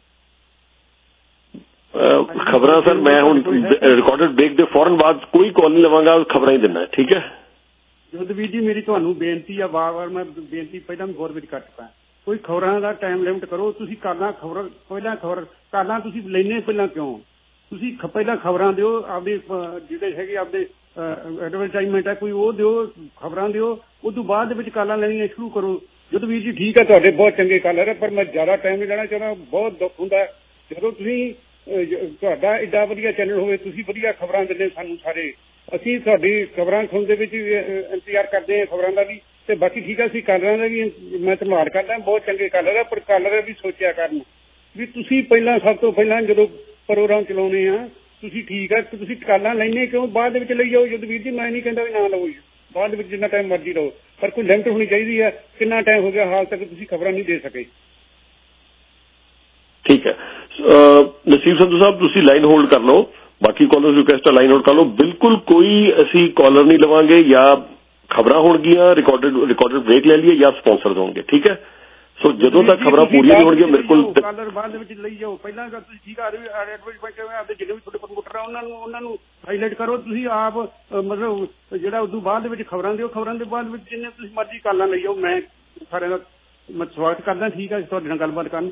ਖਬਰਾਂ ਸਰ ਮੈਂ ਹੁਣ ਰਿਕਾਰਡਡ ਬ੍ਰੇਕ ਦੇ ਫੌਰਨ ਬਾਅਦ ਕੋਈ ਕਾਲ ਨਹੀਂ ਲਵਾਂਗਾ, ਖਬਰਾਂ ਹੀ ਦਿੰਦਾ, ਠੀਕ ਹੈ? ਜੋਧਵੀਰ ਜੀ ਮੇਰੀ ਤੁਹਾਨੂੰ ਬੇਨਤੀ ਆ, ਵਾਰ ਵਾਰ ਮੈਂ ਬੇਨਤੀ ਪਹਿਲਾਂ ਵੀ ਬਹੁਤ ਵਿੱਚ ਕਰ ਚੁੱਕਾ, ਕੋਈ ਖਬਰਾਂ ਦਾ ਟਾਈਮ ਲਿਮਟ ਕਰੋ। ਤੁਸੀਂ ਕਾਲਾਂ ਖਬਰ ਪਹਿਲਾਂ ਖਬਰ ਕਾਲਾਂ ਤੁਸੀਂ ਲੈਣੇ ਪਹਿਲਾਂ ਕਿਉਂ? ਤੁਸੀਂ ਪਹਿਲਾਂ ਖਬਰਾਂ ਦਿਓ, ਆਪਦੇ ਜਿਹੜੇ ਹੈਗੇ ਆਪਦੇ ਐਡਵਰਟਾਈਜ਼ਮੈਂਟ ਹੈ ਕੋਈ ਉਹ ਦਿਓ, ਖਬਰਾਂ ਦਿਓ, ਉਦੋਂ ਬਾਅਦ ਦੇ ਵਿੱਚ ਕਾਲਾਂ ਲੈਣੀਆਂ ਸ਼ੁਰੂ ਕਰੋ। ਜੋਧਵੀਰ ਜੀ ਠੀਕ ਹੈ, ਤੁਹਾਡੇ ਬਹੁਤ ਚੰਗੇ ਕਾਲਰ ਹੈ, ਪਰ ਮੈਂ ਜ਼ਿਆਦਾ ਟਾਈਮ ਨਹੀਂ ਲੈਣਾ ਚਾਹੁੰਦਾ। ਬਹੁਤ ਦੁੱਖ ਹੁੰਦਾ ਜਦੋਂ ਤੁਸੀਂ ਤੁਹਾਡਾ ਏਡਾ ਵਧੀਆ ਚੈਨਲ ਹੋਵੇ, ਤੁਸੀਂ ਵਧੀਆ ਖਬਰਾਂ ਦਿੰਦੇ ਸਾਨੂੰ ਸਾਰੇ, ਅਸੀਂ ਤੁਹਾਡੀ ਖਬਰਾਂ ਸੁਣਨ ਦੇ ਵਿੱਚ ਇੰਤਜ਼ਾਰ ਕਰਦੇ ਹਾਂ ਖਬਰਾਂ ਦਾ ਵੀ, ਤੇ ਬਾਕੀ ਠੀਕ ਹੈ ਅਸੀਂ ਕਾਲਰਾਂ ਦਾ ਵੀ ਮੈਂ ਧੰਨਵਾਦ ਕਰਦਾ, ਬਹੁਤ ਚੰਗੇ ਕਾਲਰ ਹੈ, ਪਰ ਕਾਲਰ ਵੀ ਸੋਚਿਆ ਕਰਨ ਵੀ ਤੁਸੀਂ ਪਹਿਲਾਂ ਸਭ ਤੋਂ ਪਹਿਲਾਂ ਜਦੋਂ ਪ੍ਰੋਗਰਾਮ ਚਲਾਉਣੇ ਆ ਤੁਸੀਂ ਠੀਕ ਹੈ, ਤੁਸੀਂ ਕਾਲਾਂ ਲੈਣੇ ਕਿਉਂ? ਬਾਅਦ ਦੇ ਵਿੱਚ ਲਈ ਜਾਓ। ਜੋਧਵੀਰ ਜੀ ਮੈਂ ਨਹੀਂ ਕਹਿੰਦਾ ਵੀ ਨਾ ਲਵੋ, ਬਾਅਦ ਦੇ ਵਿੱਚ ਜਿੰਨਾ ਟਾਈਮ ਮਰਜ਼ੀ ਰਹੋ, ਪਰ ਕੋਈ ਲਿਮਟ ਹੋਣੀ ਚਾਹੀਦੀ ਹੈ। ਕਿੰਨਾ ਟਾਈਮ ਹੋ ਗਿਆ ਹਾਲ ਤੱਕ ਤੁਸੀਂ ਖਬਰਾਂ ਨਹੀਂ ਦੇ ਸਕੇ? ਠੀਕ ਹੈ ਨਸੀਬ ਸੰਧੂ ਸਾਹਿਬ, ਤੁਸੀਂ ਲਾਈਨ ਹੋਲਡ ਕਰ ਲਓ, ਬਾਕੀ ਕਾਲਰਸ ਰਿਕੁਐਸਟ ਲਾਈਨ ਹੋਲਡ ਕਰ ਲਓ। ਬਿਲਕੁਲ ਕੋਈ ਅਸੀਂ ਕਾਲਰ ਨਹੀਂ ਲਵਾਂਗੇ, ਜਾਂ ਖਬਰਾਂ ਹੋਣਗੀਆਂ, ਰਿਕਾਰਡਡ ਰਿਕਾਰਡਡ ਬ੍ਰੇਕ ਲੈ ਲਈਏ, ਜਾਂ ਸਪਾਂਸਰਸ ਹੋਣਗੇ, ਠੀਕ ਹੈ? ਸੋ ਜਦੋਂ ਤੱਕ ਖਬਰਾਂ ਪੂਰੀਆਂ ਨਹੀਂ ਹੋਣਗੀਆਂ ਮੇਰੇ ਕੋਲ ਕਾਲਰ ਬਾਅਦ ਦੇ ਵਿੱਚ ਲਈ ਜਾਓ। ਪਹਿਲਾਂ ਤੁਸੀਂ ਠੀਕ ਆ ਐਡਵਰਟਾਈਜ਼ਮੈਂਟ ਆਪਦੇ ਜਿਹੜੇ ਵੀ ਤੁਹਾਡੇ ਪ੍ਰਮੋਟਰ ਆ ਉਹਨਾਂ ਨੂੰ ਉਹਨਾਂ ਨੂੰ ਹਾਈਲਾਈਟ ਕਰੋ। ਤੁਸੀਂ ਆਪ ਮਤਲਬ ਜਿਹੜਾ ਉਦੋਂ ਬਾਅਦ ਦੇ ਵਿੱਚ ਖਬਰਾਂ ਦਿਓ, ਖਬਰਾਂ ਦੇ ਬਾਅਦ ਵਿੱਚ ਜਿੰਨੇ ਤੁਸੀਂ ਮਰਜ਼ੀ ਕਾਲਾਂ ਲਈ ਜਾਓ। ਮੈਂ ਸਾਰਿਆਂ ਦਾ ਮੈਂ ਸਵਾਗਤ ਕਰਦਾ, ਠੀਕ ਹੈ, ਤੁਹਾਡੇ ਨਾਲ ਗੱਲਬਾਤ ਕਰਨ।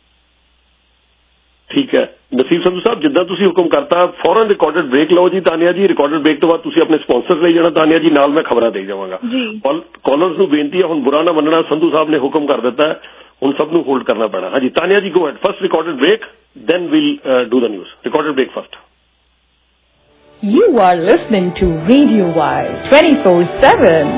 ਠੀਕ ਹੈ ਨਸੀਬ ਸੰਧੂ ਸਾਹਿਬ, ਜਿੱਦਾਂ ਤੁਸੀਂ ਹੁਕਮ ਕਰਤਾ ਫੌਰਨ ਰਿਕਾਰਡਡ ਬ੍ਰੇਕ ਲਓ ਜੀ। ਤਾਨੀਆ ਜੀ ਰਿਕਾਰਡਡ ਬ੍ਰੇਕ ਤੋਂ ਬਾਅਦ ਤੁਸੀਂ ਆਪਣੇ ਸਪਾਂਸਰ ਲਈ ਜਾਣਾ ਤਾਨੀਆ ਜੀ, ਨਾਲ ਮੈਂ ਖਬਰਾਂ ਦੇ ਜਾਵਾਂਗਾ। ਕਾਲਰਸ ਨੂੰ ਬੇਨਤੀ ਹੈ ਹੁਣ ਬੁਰਾ ਨਾ ਮੰਨਣਾ, ਸੰਧੂ ਸਾਹਿਬ ਨੇ ਹੁਕਮ ਕਰ ਦਿੱਤਾ ਹੈ, ਹੁਣ ਸਭ ਨੂੰ ਹੋਲਡ ਕਰਨਾ ਪੈਣਾ। ਹਾਂਜੀ Tania ji go ahead, first recorded break, then we'll do the news. Recorded break first. You are listening to Radio Wire twenty-four seven.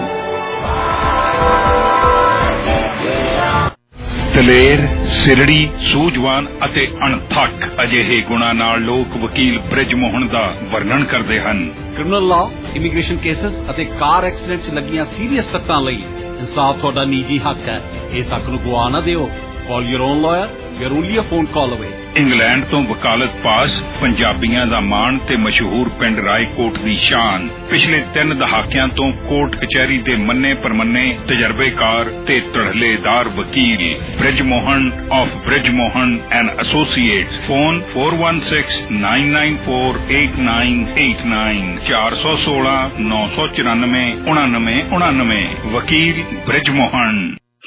ਦਲੇਰ, ਸਿਰੜੀ, ਸੂਝਵਾਨ ਅਤੇ ਅਣਥੱਕ ਅਜਿਹੇ ਗੁਣਾਂ ਨਾਲ ਲੋਕ ਵਕੀਲ ਬ੍ਰਿਜ ਮੋਹਨ ਦਾ ਵਰਣਨ ਕਰਦੇ ਹਨ। ਕ੍ਰਿਮੀਨਲ ਲਾਅ, ਇਮੀਗ੍ਰੇਸ਼ਨ ਕੇਸਸ ਅਤੇ ਕਾਰ ਐਕਸੀਡੈਂਟ 'ਚ ਲੱਗੀਆਂ ਸੀਰੀਅਸ ਸੱਟਾਂ ਲਈ ਇਨਸਾਫ ਤੁਹਾਡਾ ਨਿੱਜੀ ਹੱਕ ਹੈ। ਇਸ ਹੱਕ ਨੂੰ ਗਵਾ ਨਾ ਦਿਓ। Call your own lawyer. We are only a phone call away. England ਤੋਂ ਵਕਾਲਤ ਪਾਸ, ਪੰਜਾਬੀਆਂ ਦਾ ਮਾਣ ਤੇ ਮਸ਼ਹੂਰ ਪਿੰਡ ਰਾਏਕੋਟ ਦੀ ਸ਼ਾਨ। ਪਿਛਲੇ ਤਿੰਨ ਦਹਾਕਿਆਂ ਤੋਂ ਕੋਰਟ ਕਚਹਿਰੀ ਦੇ ਮੰਨੇ ਪਰਮੰਨੇ ਤਜਰਬੇਕਾਰ ਤੇ ਧੜਲੇਦਾਰ ਵਕੀਲ Brij Mohan of Brij Mohan and associates. Phone four one six nine nine four eight nine eight nine ਚਾਰ ਸੌ ਸੋਲਾਂ ਨੌ ਸੌ ਚੁਰਾਨਵੇਂ ਉਣਾਨਵੇਂ ਉਣਾਨਵੇਂ। ਵਕੀਲ ਬ੍ਰਿਜ ਮੋਹਨ।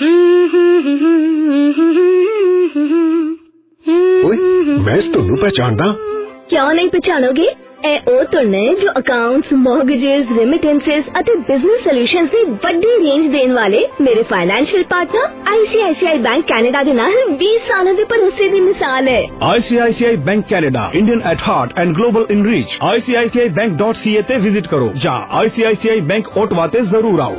ਓਏ ਮੈਂ ਤੁਹਾਨੂੰ ਪਛਾਣਦਾ। ਕਿਉਂ ਨਹੀਂ ਪਛਾਣੋਗੇ? ਇਹ ਉਹ ਧੁਨ ਹੈ ਜੋ ਅਕਾਊਂਟਸ, ਮੌਰਗੇजेस, ਰੈਮਿਟੈਂਸਸ ਅਤੇ ਬਿਜ਼ਨਸ ਸੋਲੂਸ਼ਨਸ ਦੀ ਵੱਡੀ ਰੇਂਜ ਦੇਣ ਵਾਲੇ ਮੇਰੇ financial partner I C I C I bank Canada ਦੇ ਨਾਲ ਵੀਹ ਸਾਲਾਂ ਦੇ ਭਰੋਸੇ ਦੀ ਮਿਸਾਲ ਹੈ। I C I C I bank Canada, Indian at heart and global in reach. I C I C I bank dot C A ਤੇ ਵਿਜ਼ਿਟ ਕਰੋ ਜਾਂ ਆਈ C I C I bank Ottawa ਤੇ ਜ਼ਰੂਰ ਆਓ।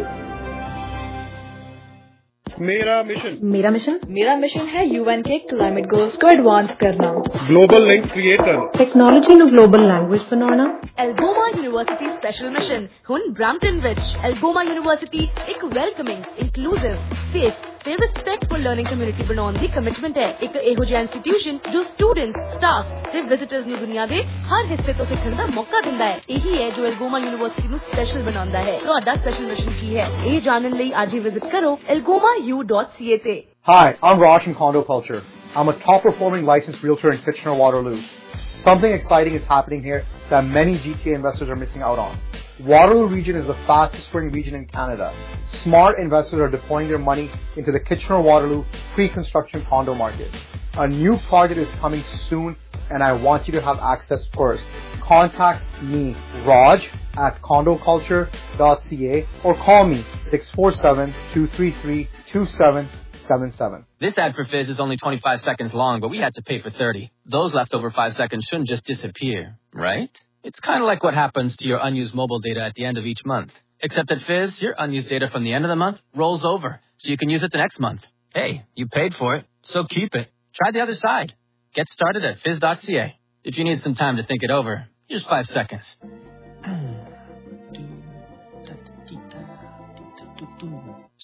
मेरा मिशन मेरा mission मेरा mission है यूएन के क्लाइमेट गोल्स को एडवांस करना, ग्लोबल लिंक्स क्रिएट करना, टेक्नोलॉजी ਨੂੰ ग्लोबल लैंग्वेज बनाना। एल्गोमा यूनिवर्सिटी स्पेशल मिशन हुन ब्रैम्पटन विच। एल्गोमा यूनिवर्सिटी एक वेलकमिंग, इंक्लूसिव, सेफ ਤੇ ਰਿਸਪੈਕਟਫੁਲ ਲਰਨਿੰਗ ਕਮਿਊਨਿਟੀ ਬਣਾਉਣ ਦੀ ਕਮਿਟਮੈਂਟ ਹੈ। ਇੱਕ ਇਹੋ ਜਿਹਾ ਇੰਸਟੀਟਿਊਸ਼ਨ ਜੋ ਸਟੂਡੈਂਟਸ, ਸਟਾਫ ਤੇ ਵਿਜ਼ਿਟਰਸ ਨੂੰ ਦੁਨੀਆ ਦੇ ਹਰ ਹਿੱਸੇ ਤੋਂ ਸਿੱਖਣ ਦਾ ਮੌਕਾ ਦਿੰਦਾ ਹੈ। ਇਹੀ ਹੈ ਜੋ ਐਲਗੋਮਾ ਯੂਨੀਵਰਸਿਟੀ ਨੂੰ ਸਪੈਸ਼ਲ ਬਣਾਉਂਦਾ ਹੈ। ਤੁਹਾਡਾ ਸਪੈਸ਼ਲ ਮਿਸ਼ਨ ਕੀ ਹੈ, ਇਹ ਜਾਣਨ ਲਈ ਅੱਜ ਹੀ ਵਿਜ਼ਿਟ ਕਰੋ elgoma u dot c a ਤੇ। Hi, I'm Raj from Condo Culture. I'm a top performing licensed realtor in Kitchener-Waterloo. Something exciting is happening here that many G T A investors are missing out on. Waterloo region is the fastest growing region in Canada. Smart investors are deploying their money into the Kitchener-Waterloo pre-construction condo market. A new project is coming soon and I want you to have access first. Contact me, Raj, at condo culture dot c a or call me six four seven, two three three, two seven seven seven. This ad for Fizz is only twenty-five seconds long, but we had to pay for thirty. Those leftover five seconds shouldn't just disappear, right? It's kind of like what happens to your unused mobile data at the end of each month. Except at Fizz, your unused data from the end of the month rolls over, so you can use it the next month. Hey, you paid for it, so keep it. Try the other side. Get started at fizz dot c a. If you need some time to think it over, just five seconds.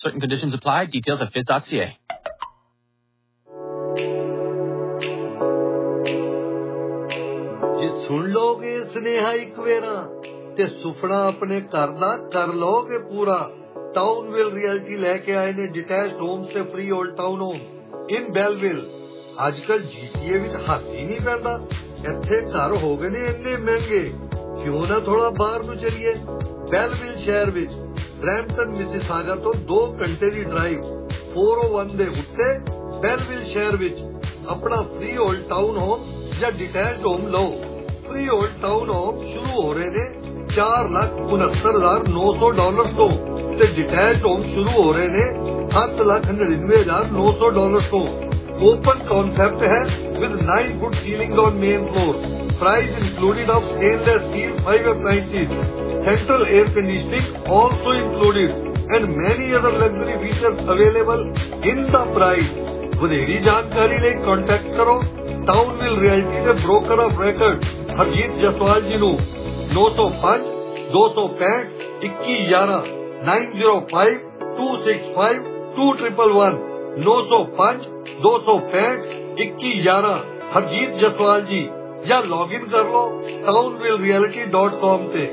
Certain conditions apply. Details at fizz dot c a. ਜੇ ਸੁਣ ਲੋਗੇ ਸੁਨੇਹਾ ਇੱਕ vera ਤੇ ਸੁਪਨਾ ਆਪਣੇ ਘਰ ਦਾ ਕਰ ਲੋਗੇ ਪੂਰਾ। ਟਾਊਨਵਿਲ ਰਿਐਲਿਟੀ ਲੈ ਕੇ ਆਏ ਨੇ ਡਿਟੈਚਡ ਹੋਮਸ ਤੇ freehold townhomes in Belleville. ਅੱਜ ਕੱਲ ਜੀਟੀਏ ਵਿੱਚ ਹੱਥ ਹੀ ਨਹੀਂ ਪੈਂਦਾ। ਇੱਥੇ ਘਰ ਹੋ ਗਏ ਨੇ ਇੰਨੇ ਮਹਿੰਗੇ, ਕਿਉਂ ਨਾ ਥੋੜਾ ਬਾਹਰ ਨੂੰ ਚਲੀਏ। ਬੈਲਵਿਲ ਸ਼ਹਿਰ ਵਿੱਚ ਬਰੈਂਪਟਨ ਮਿਸਿਸਾਗਾ ਤੋਂ ਦੋ ਘੰਟੇ ਦੀ ਡਰਾਈਵ ਚਾਰ ਸੌ ਇੱਕ ਦੇ ਉੱਤੇ ਬੈਲਵਿਲ ਸ਼ਹਿਰ ਵਿੱਚ ਆਪਣਾ ਫ੍ਰੀ ਓਲਡ ਟਾਊਨ ਹੋਮ ਜਾਂ ਡਿਟੈਚਡ ਹੋਮ ਲਓ। ਫ੍ਰੀ ਓਲਡ ਟਾਊਨ ਹੋਮ ਸ਼ੁਰੂ ਹੋ ਰਹੇ ਨੇ ਚਾਰ ਲੱਖ ਉਨੱਤਰ ਹਜ਼ਾਰ ਨੌ ਸੌ ਡਾਲਰ ਤੋਂ ਤੇ ਡਿਟੈਚਡ ਹੋਮ ਸ਼ੁਰੂ ਹੋ ਰਹੇ ਨੇ ਸੱਤ ਲੱਖ ਨੜਿਨਵੇਂ ਹਜ਼ਾਰ ਨੌ ਸੌ ਡਾਲਰ ਤੋਂ। ओपन concept है with nine foot ceilings on main floor. Price included of stainless steel five appliances. Central air conditioning also included and many other luxury features available in the price. ਵਧੇਰੀ ਜਾਣਕਾਰੀ ਲਈ contact ਕਰੋ Townville realty ਦੇ broker of record Harjit Jaswal ji ਨੂੰ ਨੌ ਸੌ ਪੰਜ ਦੋ ਸੌ ਪੈਂਹਠ ਇੱਕੀ ਗਿਆਰਾਂ nine zero five two six five two one one ਨੌ ਸੌ ਪੰਜ ਦੋ ਸੌ ਪੈਂਹਠ ਇੱਕੀ ਗਿਆਰਾਂ ਹਰਜੀਤ ਜਸਵਾਲ ਜੀ ਜਾਂ ਲੌਗਇਨ ਕਰ ਲਓ ਟਾਊਨਵਿਲ ਰਿਐਲਿਟੀ ਡਾਟ ਕਾਮ ਤੇ।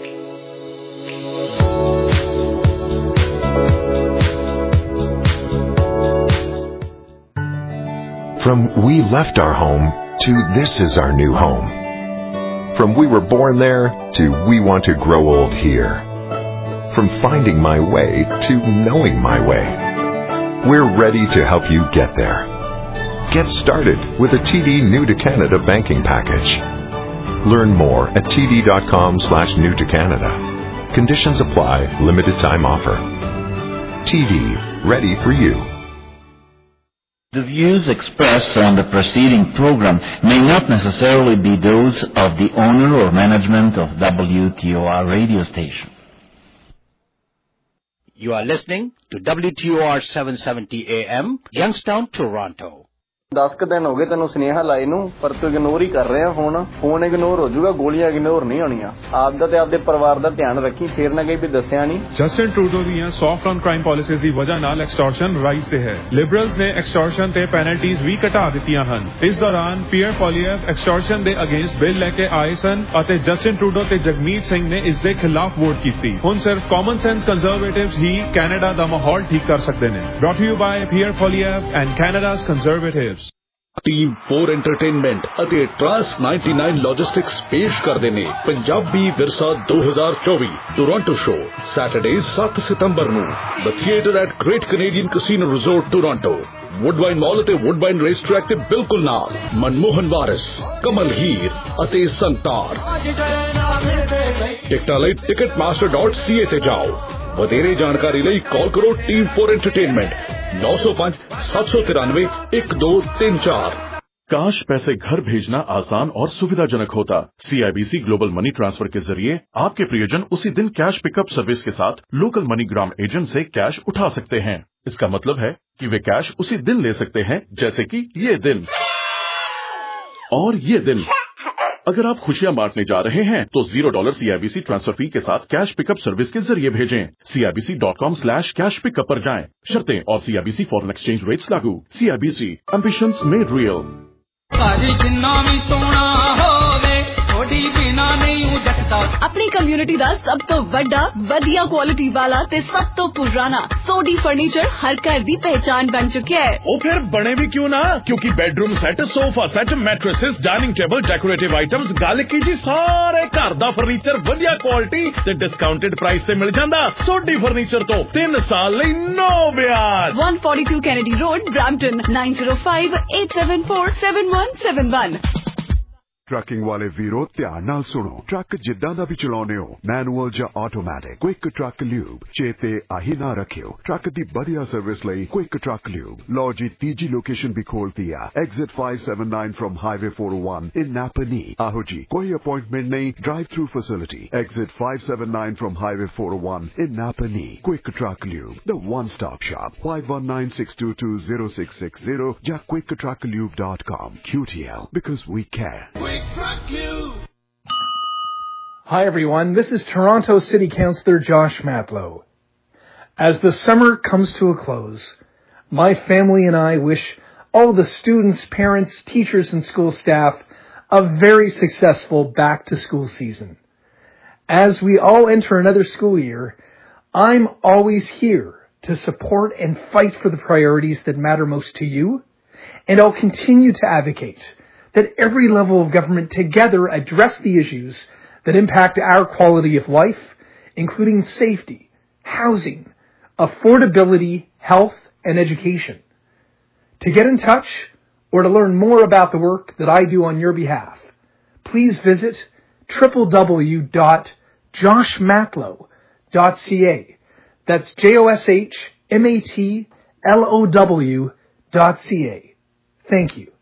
From we left our home to this is our new home. From we were born there to we want to grow old here. From finding my way to knowing my way. We're ready to help you get there. Get started with a T D New to Canada banking package. Learn more at td.com slash new to Canada. Conditions apply. Limited time offer. T D, ready for you. The views expressed on the preceding program may not necessarily be those of the owner or management of W T O R radio station. You are listening to W T O R seven seventy A M, Youngstown, Toronto. ਦਸ ਕੁ ਦਿਨ ਹੋ ਗਏ ਤੈਨੂੰ ਸੁਨੇਹਾ ਲਾਏ ਨੂੰ, ਪਰ ਤੂੰ ਇਗਨੋਰ ਹੀ ਕਰ ਰਿਹਾ ਫੋਨ। ਫੋਨ ਇਗਨੋਰ ਹੋ ਜਾਊਗਾ, ਗੋਲੀਆਂ ਇਗਨੋਰ ਨਹੀਂ ਹੋਣੀਆਂ। ਆਪਦਾ ਤੇ ਆਪਦੇ ਪਰਿਵਾਰ ਦਾ ਧਿਆਨ ਰੱਖੀ, ਫੇਰ ਨਾ ਕਹੀ ਵੀ ਦੱਸਿਆ ਨਹੀਂ। ਜਸਟਿਨ ਟਰੂਡੋ ਦੀਆਂ ਸੌਫਟ ਔਨ ਕ੍ਰਾਈਮ ਪਾਲਿਸੀਜ਼ ਦੀ ਵਜ੍ਹਾ ਨਾਲ ਐਕਸਟੋਰਸ਼ਨ ਰਾਈਜ਼ ਤੇ ਹੈ। ਲਿਬਰਲਸ ਨੇ ਐਕਸਟੋਰਸ਼ਨ ਤੇ ਪੈਨਲਟੀਜ਼ ਵੀ ਘਟਾ ਦਿੱਤੀਆਂ ਹਨ। ਇਸ ਦੌਰਾਨ ਪੀਅਰ ਪੋਲੀਅਫ ਐਕਸਟੋਰਸ਼ਨ ਦੇ ਅਗੇਂਸਟ ਬਿੱਲ ਲੈ ਕੇ ਆਏ ਸਨ ਅਤੇ ਜਸਟਿਨ ਟਰੂਡੋ ਤੇ ਜਗਮੀਤ ਸਿੰਘ ਨੇ ਇਸ ਦੇ ਖਿਲਾਫ ਵੋਟ ਕੀਤੀ। ਹੁਣ ਸਿਰਫ ਕਾਮਨ ਸੈਂਸ ਕੰਜ਼ਰਵੇਟਿਵਸ ਹੀ ਕੈਨੇਡਾ ਦਾ ਮਾਹੌਲ ਠੀਕ ਕਰ ਸਕਦੇ ਨੇ। Brought to you by Pierre Poilievre and Canada's Conservatives. Team four entertainment ਅਤੇ ਟਰਾਂਸ ninety-nine ਲੌਜਿਸਟਿਕਸ ਪੇਸ਼ ਕਰਦੇ ਨੇ ਪੰਜਾਬੀ ਵਿਰਸਾ ਦੋ ਹਜ਼ਾਰ ਚੌਵੀ ਟੋਰਾਂਟੋ ਸ਼ੋ ਸੈਟਰਡੇ ਸੱਤ ਸਤੰਬਰ ਨੂੰ the theatre at Great Canadian casino resort Toronto. Woodbine mall ਅਤੇ ਵੁੱਡਬਾਈਨ ਰੇਸ ਟਰੈਕ ਦੇ ਬਿਲਕੁਲ ਨਾਲ ਮਨਮੋਹਨ ਵਾਰਿਸ, ਕਮਲ ਹੀਰ ਅਤੇ ਸੰਤਾਰ। ਟਿਕਟਾਂ ਲਈ Ticketmaster dot C A ਤੇ ਜਾਓ। ਵਧੇਰੇ ਜਾਣਕਾਰੀ ਲਈ ਕਾਲ ਕਰੋ ਟੀਮ ਫੋਰ ਐਂਟਰਟੇਨਮੈਂਟ नौ सौ पाँच सात सौ तिरानवे एक दो तीन चार। काश पैसे घर भेजना आसान और सुविधाजनक होता। सीआईबीसी ग्लोबल मनी ट्रांसफर के जरिए आपके प्रियजन उसी दिन कैश पिकअप सर्विस के साथ लोकल मनीग्राम एजेंट से कैश उठा सकते हैं। इसका मतलब है कि वे कैश उसी दिन ले सकते हैं, जैसे कि ये दिन और ये दिन। अगर आप खुशियां बांटने जा रहे हैं तो zero dollar CIBC transfer fee के साथ कैश पिकअप सर्विस के जरिए भेजें। CIBC dot com slash cash pickup पर जाएं। शर्तें और सीआईबीसी फॉरेन एक्सचेंज रेट्स लागू। CIBC ambitions made real. अपनी कम्युनिटी दा सब तो वड्डा वधिया क्वालिटी वाला ते सब तो पुराना सोडी फर्नीचर हर घर दी पहचान बन चुका है। ओ फिर बने भी क्यों ना, क्योंकि bedroom set, sofa set, mattresses, dining table, decorative items, गल की जी सारे घर दा फर्नीचर वधिया क्वालिटी ते डिस्काउंटेड प्राइस ते मिल जांदा। सोडी फर्नीचर तो तीन साल लई नो ब्याज। one forty-two Kennedy Road, Brampton, nine zero five eight seven four seven one seven one। Trucking ਵਾਲੇ ਵੀਰੋ ਧਿਆਨ ਨਾਲ ਸੁਣੋ। ਟਰੱਕ ਜਿੱਦਾਂ ਦਾ ਵੀ ਚਲਾਉਨੇ ਹੋ, ਮੈਨੂਅਲ ਜਾਂ ਆਟੋਮੈਟਿਕ, ਕੁਇਕ ਟਰੱਕ ਲਿਊਬ ਚੇਤੇ ਆਹੀ ਨਾ ਰੱਖਿਓ। ਟਰੱਕ ਦੀ ਵਧੀਆ ਸਰਵਿਸ ਲਈ ਕੁਇਕ ਟਰੱਕ ਲਿਊਬ। ਲਓ ਜੀ ਤੀਜੀ ਲੋਕੇਸ਼ਨ ਵੀ ਖੋਲਤੀ ਆ, exit five seventy-nine from highway four oh one in Napanee. ਆਹੋ ਜੀ ਕੋਈ ਅਪਾਇੰਟਮੈਂਟ ਨਹੀਂ, drive through facility. Exit five seventy-nine from highway four oh one in Napanee. Quick truck lube, the one stop shop. five one nine six two two zero six six zero ਜਾਂ quick truck lube dot com। Q T L, because we care. Hi everyone, this is Toronto City Councillor Josh Matlow. As the summer comes to a close, my family and I wish all the students, parents, teachers, and school staff a very successful back-to-school season. As we all enter another school year, I'm always here to support and fight for the priorities that matter most to you, and I'll continue to advocate that every level of government together address the issues that impact our quality of life, including safety, housing, affordability, health, and education. To get in touch or to learn more about the work that I do on your behalf, please visit w w w dot josh matlow dot c a. That's J O S H M A T L O W dot C A. Thank you.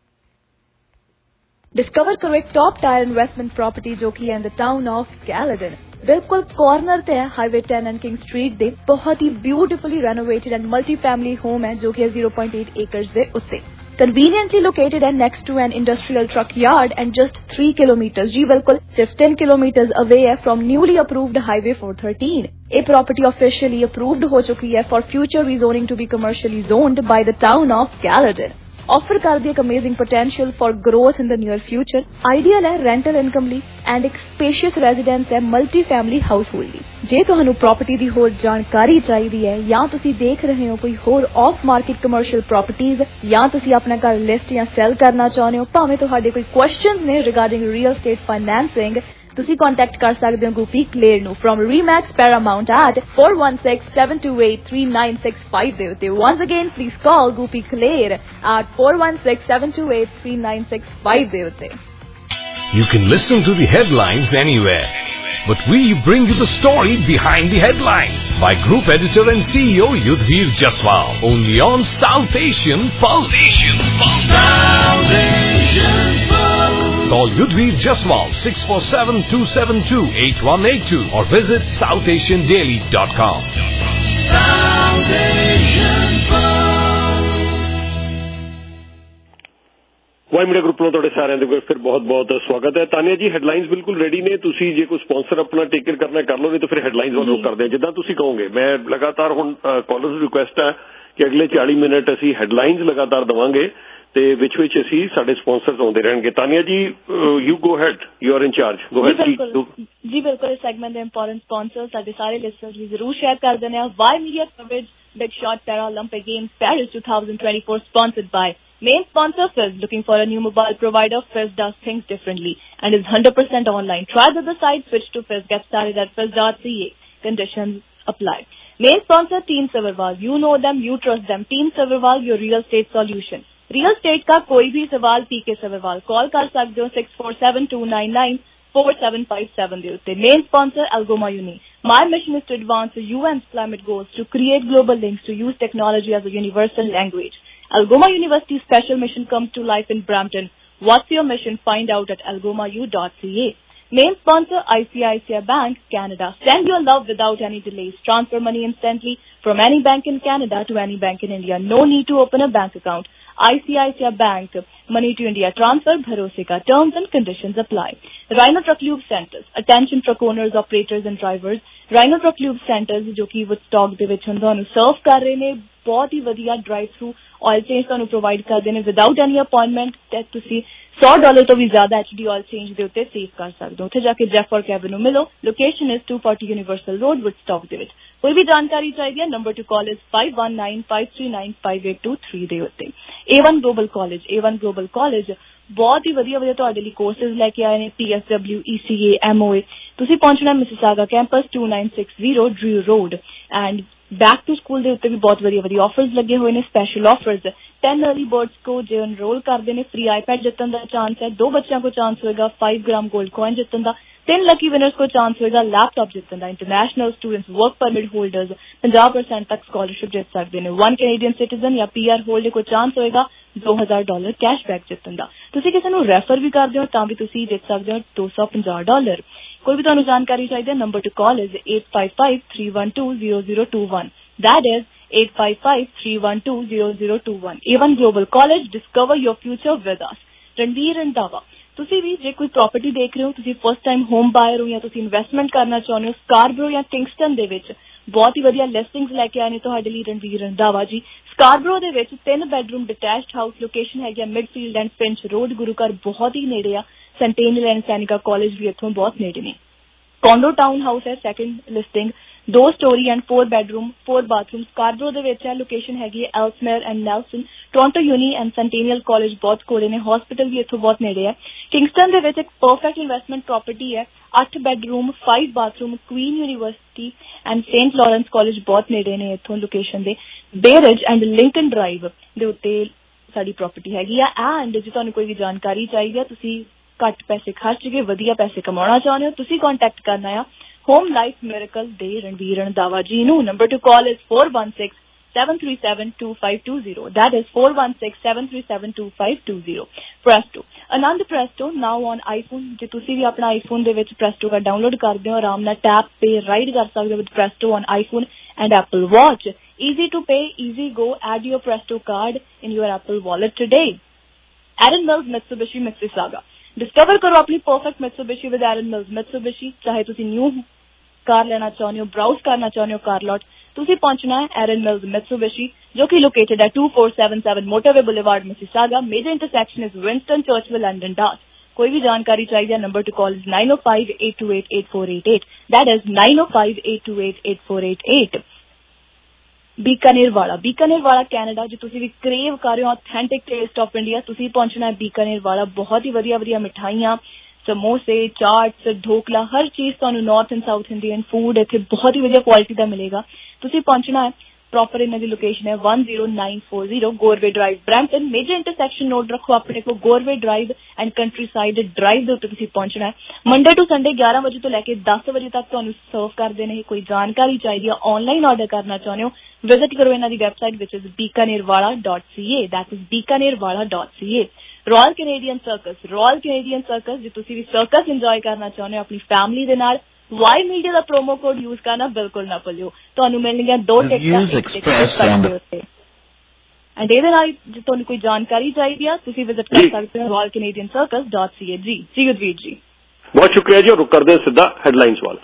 Discover करो एक top tier investment property जो कि है in the town of Caledon बिल्कुल corner ते है highway ten and King street दे बहुत ही beautifully renovated and multi family home है जो कि है zero point eight acres दे उत्ते conveniently located and next to an industrial truck yard and just three kilometers जी बिल्कुल सिर्फ ten kilometers away है from newly approved highway four thirteen. A property officially approved हो चुकी है for future rezoning to be commercially zoned by the town of Caledon. Offer कर दी एक amazing potential for growth in the near future. Ideal है rental income ਲਈ and एक spacious residence है multi family household ਲਈ. ਜੇ ਤੁਹਾਨੂੰ property ਦੀ ਹੋਰ ਜਾਣਕਾਰੀ ਚਾਹੀਦੀ ਹੈ ਜਾਂ ਤੁਸੀਂ ਦੇਖ ਰਹੇ ਹੋ ਕੋਈ ਹੋਰ off market commercial properties ਜਾਂ ਤੁਸੀਂ ਆਪਣਾ ਘਰ list ਜਾਂ sell ਕਰਨਾ ਚਾਹੁੰਦੇ ਹੋ ਭਾਵੇਂ ਤੁਹਾਡੇ ਕੋਈ questions ਨੇ regarding real estate financing ਤੁਸੀਂ contact ਕਰ ਸਕਦੇ ਹੋ ਗੋਪੀ ਕਲੇਰ ਨੂੰ from Remax Paramount at four one six seven two eight three nine six five ਦੇ ਉੱਤੇ. Once again please call Gopi Kaler at four one six seven two eight three nine six five ਦੇ ਉੱਤੇ. You can listen to the headlines anywhere, but we bring you the story behind the headlines by Group Editor and C E O Yudhvir Jaswal, only on South Asian Pulse. South Asian Pulse. Call Yudhvir Jaswal six four seven two seven two eight one eight two or visit south asian daily dot com. South Asian Pulse. Y media group ਨੂੰ ਤੁਹਾਡੇ ਸਾਰਿਆਂ ਦੇ ਕੋਲ ਫਿਰ ਬਹੁਤ-ਬਹੁਤ ਸਵਾਗਤ ਹੈ। ਤਾਨੀਆ ਜੀ ਹੈਡਲਾਈਨਸ ਬਿਲਕੁਲ ਰੈਡੀ ਨੇ, ਤੁਸੀਂ ਜੇ ਕੋਈ ਸਪਾਂਸਰ ਆਪਣਾ ਟੇਕ ਕੇਅਰ ਕਰਨਾ ਕਰ ਲਓ, ਨਹੀਂ ਤਾਂ ਫਿਰ ਹੈਡਲਾਈਨਸ ਵੱਲ ਰੁਕ ਕਰਦੇ ਹਾਂ ਜਿੱਦਾਂ ਤੁਸੀਂ ਕਹੋਗੇ। ਮੈਂ ਲਗਾਤਾਰ ਹੁਣ ਕਾਲਰਸ ਦੀ ਰਿਕੁਐਸਟ ਹੈ ਕਿ ਅਗਲੇ ਚਾਲੀ ਮਿੰਟ ਅਸੀਂ ਹੈਡਲਾਈਨਸ ਲਗਾਤਾਰ ਦੇਵਾਂਗੇ ਤੇ ਵਿੱਚ ਵਿੱਚ ਅਸੀਂ ਸਾਡੇ ਸਪਾਂਸਰਸ ਆਉਂਦੇ ਰਹਿਣਗੇ। Tania ji you go ahead, you are in charge, go ahead. ਜੀ ਬਿਲਕੁਲ ਇਸ ਸੈਗਮੈਂਟ ਦੇ ਇੰਪੋਰਟੈਂਟ ਸਪਾਂਸਰ ਸਾਡੇ ਸਾਰੇ ਲਿਸਨਰਸ ਵੀ ਜ਼ਰੂਰ ਸ਼ੇਅਰ ਕਰ ਦੇਣੇ ਆ। Y media coverage Big Shot Paralympic Games Paris twenty twenty-four sponsored by main sponsor Fizz. Looking for a new mobile provider? Fizz does things differently and is one hundred percent online. Try the other side, switch to Fizz. Get started at fizz dot c a. Conditions apply. Main sponsor Team Savarwal. You know them, you trust them. Team Savarwal, your real estate solution. Real estate का कोई भी सवाल पीके सवेरवाल call कर सकते हो six four seven two nine nine four seven five seven दे उत्ते. Main sponsor Algoma Uni. My mission is to advance the U N's climate goals to create global links to use technology as a universal language. Algoma University's special mission comes to life in Brampton. What's your mission? Find out at algoma u dot c a. Main sponsor I C I C I Bank Canada. Send your love without any delays. Transfer money instantly from any bank in Canada to any bank in India. No need to open a bank account. I C I C I Bank, money to India transfer, bharose ka. Terms and conditions apply. Rhino Truck Lube Centers. Attention truck owners, operators and drivers. Rhino Truck Lube Centers जो कि Woodstock ਦੇ ਵਿੱਚ ਹੁਣ ਤੁਹਾਨੂੰ ਸਰਵ ਕਰ ਰਹੇ ਨੇ ਬਹੁਤ ਹੀ ਵਧੀਆ ਡਰਾਈਵ ਥਰੂ ਆਇਲ ਚੇਂਜ ਤੁਹਾਨੂੰ ਪ੍ਰੋਵਾਈਡ ਕਰਦੇ ਨੇ ਵਿਦਆਊਟ ਐਨੀ ਅਪਾਇੰਟਮੈਂਟ ਤੇ ਤੁਸੀਂ one hundred ਡਾਲਰ ਤੋਂ ਵੀ ਜ਼ਿਆਦਾ ਐਚ ਡੀ ਆਇਲ ਚੇਂਜ ਦੇ ਉੱਤੇ ਸੇਵ ਕਰ ਸਕਦੇ ਹੋ। ਉੱਥੇ ਜਾ ਕੇ ਜੈਫਰ ਕੈਬਨ ਨੂੰ ਮਿਲੋ। Location is two forty Universal road Woodstock ਦੇ ਵਿੱਚ। ਕੋਈ ਵੀ ਜਾਣਕਾਰੀ ਚਾਹੀਦੀ ਹੈ number to call is five one nine five three nine five eight two three ਦੇ ਉੱਤੇ। A one Global College. A one Global College ਬਹੁਤ ਹੀ ਵਧੀਆ ਵਧੀਆ ਤੁਹਾਡੇ ਲਈ ਕੋਰਸਿਸ ਲੈ ਕੇ ਆਏ ਨੇ P S W, E C A, M O A. ਤੁਸੀਂ ਪਹੁੰਚਣਾ Mississauga campus two nine six zero Drew Road and back to school ਦੇ ਉੱਤੇ ਵੀ ਬਹੁਤ ਵਧੀਆ ਵਧੀਆ ਆਫਰਸ ਲੱਗੇ ਹੋਏ ਨੇ special offers ten early birds को जो एनरोल करते हैं फ्री आईपैड जितने का चांस है दो बच्चों को चांस होगा five ग्राम गोल्ड कॉइन जितने का तीन लकी विनर्स को चांस होगा लैपटॉप जितने का international students work permit holders fifty percent तक स्कॉलरशिप जीत सकते हैं वन कैनेडियन सिटीजन या पी आर होल्डर को चांस होगा दो हजार डॉलर कैशबैक जितने का तुसी किसी को रैफर भी करते हो तां भी तुसी जीत सकते हो दो सौ पचास डॉलर कोई भी तुहानू जानकारी चाहिए number to call is eight five five three one two zero zero two one that is eight five five three one two zero zero two one. A one Global College, discover your future with us. Ranveer Randhawa. ਤੁਸੀਂ ਵੀ ਜੇ ਕੋਈ property ਦੇਖ ਰਹੇ ਹੋ ਤੁਸੀਂ first time home ਬਾਇਰ ਹੋ ਜਾਂ ਤੁਸੀਂ ਇਨਵੈਸਟਮੈਂਟ ਕਰਨਾ ਚਾਹੁੰਦੇ ਹੋ ਸਕਾਰਬਰੋ ਜਾਂ ਕਿੰਗਸਟਨ ਦੇ ਵਿੱਚ ਬਹੁਤ ਹੀ ਵਧੀਆ ਲਿਸਟਿੰਗਸ ਲੈ ਕੇ ਆਏ ਨੇ ਤੁਹਾਡੇ ਲਈ ਰਣਵੀਰ ਰੰਧਾਵਾ ਜੀ। ਸਕਾਰਬਰੋ ਦੇ ਵਿੱਚ ਤਿੰਨ ਬੈਡਰੂਮ ਡਿਟੈਚਡ ਹਾਊਸ, ਲੋਕੇਸ਼ਨ ਹੈਗੀ ਆ ਮਿਡਫੀਲਡ ਐਂਡ ਫਿੰਚ ਰੋਡ, ਗੁਰੂ ਘਰ ਬਹੁਤ ਹੀ ਨੇੜੇ ਆ, ਸੈਂਟੇਨੀਅਲ ਐਂਡ ਸੈਨਿਕਾ ਕਾਲਜ ਵੀ ਇੱਥੋਂ ਬਹੁਤ ਨੇੜੇ ਨੇ। ਕੌਂਡੋ ਟਾਊਨ ਹਾਊਸ ਹੈ ਸੈਕਿੰਡ ਲਿਸਟਿੰਗ, ਦੋ storey and four bedroom four bathroom, Scarborough ਦੇ ਵਿੱਚ ਹੈ, ਲੋਕੇਸ਼ਨ ਹੈਗੀ ਹੈ Ellesmere and Nelson, Toronto uni and Centennial college ਬਹੁਤ ਕੋਲੇ ਨੇ, ਹਸਪੀਟਲ ਵੀ ਇੱਥੋਂ ਬਹੁਤ ਨੇੜੇ ਹੈ। ਕਿੰਗਸਟਨ ਦੇ ਵਿੱਚ ਇੱਕ ਪਰਫੈਕਟ ਇਨਵੈਸਟਮੈਂਟ ਪ੍ਰਾਪਰਟੀ ਹੈ, ਅੱਠ bedroom five bathroom, Queen university and Saint Lawrence college ਬਹੁਤ ਨੇੜੇ ਨੇ ਇੱਥੋਂ ਲੋਕੇਸ਼ਨ ਦੇ। ਬੇਰਿਜ ਐਂਡ ਲਿੰਕਨ ਡਰਾਈਵ ਦੇ ਉੱਤੇ ਸਾਡੀ ਪ੍ਰਾਪਰਟੀ ਹੈਗੀ ਆ। ਐਂਡ ਜੇ ਤੁਹਾਨੂੰ ਕੋਈ ਵੀ ਜਾਣਕਾਰੀ ਚਾਹੀਦੀ ਆ, ਤੁਸੀਂ ਘੱਟ ਪੈਸੇ ਖਰਚ ਕੇ ਵਧੀਆ ਪੈਸੇ ਕਮਾਉਣਾ ਚਾਹੁੰਦੇ ਹੋ, ਤੁਸੀਂ ਕੰਟੈਕਟ ਕਰਨਾ ਆ ਹੋਮ ਲਾਈਫ ਮਿਰਕਲ ਦੇ ਰਣਵੀਰ ਰੰਧਾਵਾ ਜੀ ਨੂੰ। Number to call is four one six seven three seven two five two zero. That is four one six seven three seven two five two zero. Presto. Anand Presto now on iPhone. ਜੇ ਤੁਸੀਂ ਵੀ ਆਪਣਾ iPhone ਦੇ ਵਿੱਚ Presto ਦਾ download ਕਰਦੇ ਹੋ, ਆਰਾਮ ਨਾਲ tap ਤੇ ਰਾਈਡ ਕਰ ਸਕਦੇ ਹੋ with Presto on iPhone and Apple Watch. Easy to pay, easy go. Add your Presto card in your Apple Wallet today. Aaron Mills Mitsubishi Mississauga. Discover ਕਰੋ ਆਪਣੀ perfect Mitsubishi with Aaron Mills Mitsubishi. ਚਾਹੇ ਤੁਸੀਂ new ਕਾਰ ਲੈਣਾ ਚਾਹੁੰਦੇ ਹੋ, browse ਕਰਨਾ ਚਾਹੁੰਦੇ ਹੋ ਕਾਰ ਲੋਟ, ਤੁਸੀਂ ਪਹੁੰਚਣਾ ਹੈ ਐਰਨ ਮਿਲਜ਼ ਮਿਤਸੂਬਿਸ਼ੀ, ਜੋ ਕਿ ਲੋਕੇਟਡ ਹੈ two four seven seven Motorway Boulevard Mississauga, major intersection is Winston Churchill and Dundas. ਕੋਈ ਵੀ ਜਾਣਕਾਰੀ ਚਾਹੀਦੀ ਹੈ, number to call is nine oh five eight two eight eight four eight eight. That is nine oh five eight two eight eight four eight eight. Bikanervala, Bikaner ਵਾਲਾ Canada, ਜੇ ਤੁਸੀਂ ਵੀ ਕ੍ਰੇਵ ਕਰ ਰਹੇ ਹੋ ਆਥੈਂਟਿਕ ਟੇਸਟ ਆਫ ਇੰਡੀਆ, ਤੁਸੀਂ ਪਹੁੰਚਣਾ ਹੈ ਬੀਕਾਨੇਰ ਵਾਲਾ। ਬਹੁਤ ਹੀ ਵਧੀਆ ਵਧੀਆ ਮਿਠਾਈਆਂ, ਸਮੋਸੇ, ਚਾਟਸ, ਢੋਕਲਾ, ਹਰ ਚੀਜ਼ ਤੁਹਾਨੂੰ north and south Indian food ਇੱਥੇ ਬਹੁਤ ਹੀ ਵਧੀਆ ਕੁਆਲਿਟੀ ਦਾ ਮਿਲੇਗਾ। ਤੁਸੀਂ ਪਹੁੰਚਣਾ ਹੈ, ਪ੍ਰੋਪਰ ਇਹਨਾਂ ਦੀ ਲੋਕੇਸ਼ਨ ਹੈ one zero nine four zero Gorway drive Brampton. Major intersection note ਰੱਖੋ ਆਪਣੇ ਕੋਲ, Gorway drive and Countryside drive ਦੇ ਉੱਤੇ ਤੁਸੀਂ ਪਹੁੰਚਣਾ ਹੈ। ਮੰਡੇ ਟੂ ਸੰਡੇ ਗਿਆਰਾਂ ਵਜੇ ਤੋਂ ਲੈ ਕੇ ਦਸ ਵਜੇ ਤੱਕ ਤੁਹਾਨੂੰ ਸਰਵ ਕਰਦੇ ਨੇ। ਕੋਈ ਜਾਣਕਾਰੀ ਚਾਹੀਦੀ ਹੈ, ਆਨਲਾਈਨ ਆਰਡਰ ਕਰਨਾ ਚਾਹੁੰਦੇ ਹੋ, ਵਿਜ਼ਿਟ ਕਰੋ ਇਹਨਾਂ ਦੀ website which is Bikanervala dot C A. That is Bikanervala dot C A. Royal Canadian circus, Royal Canadian circus, ਜੇ ਤੁਸੀਂ ਵੀ ਸਰਕਸ ਇੰਜੋਏ ਕਰਨਾ ਚਾਹੁੰਦੇ ਹੋ ਆਪਣੀ ਫੈਮਿਲੀ ਦੇ ਨਾਲ, ਵਾਈ ਮੀਡੀਆ ਦਾ ਪ੍ਰੋਮੋ ਕੋਡ ਯੂਜ਼ ਕਰਨਾ ਬਿਲਕੁਲ ਨਾ ਭੁੱਲਿਓ। ਤੁਹਾਨੂੰ ਮਿਲਣਗੀਆਂ ਦੋ ਟਿਕਟਾਂ ਐਂਡ ਇਹਦੇ ਨਾਲ ਜੇ ਤੁਹਾਨੂੰ ਕੋਈ ਜਾਣਕਾਰੀ ਚਾਹੀਦੀ ਆ, ਤੁਸੀਂ ਵਿਜ਼ਿਟ ਕਰ ਸਕਦੇ ਹੋ Royal Canadian circus dot C A. ਜੀ ਜੀ ਗੁਰਵੀਰ ਜੀ, ਬਹੁਤ ਸ਼ੁਕਰੀਆ ਜੀ। ਰੁਕ ਕਰਦੇ ਸਿੱਧਾ ਹੈਡਲਾਈਨਸ ਵੱਲ।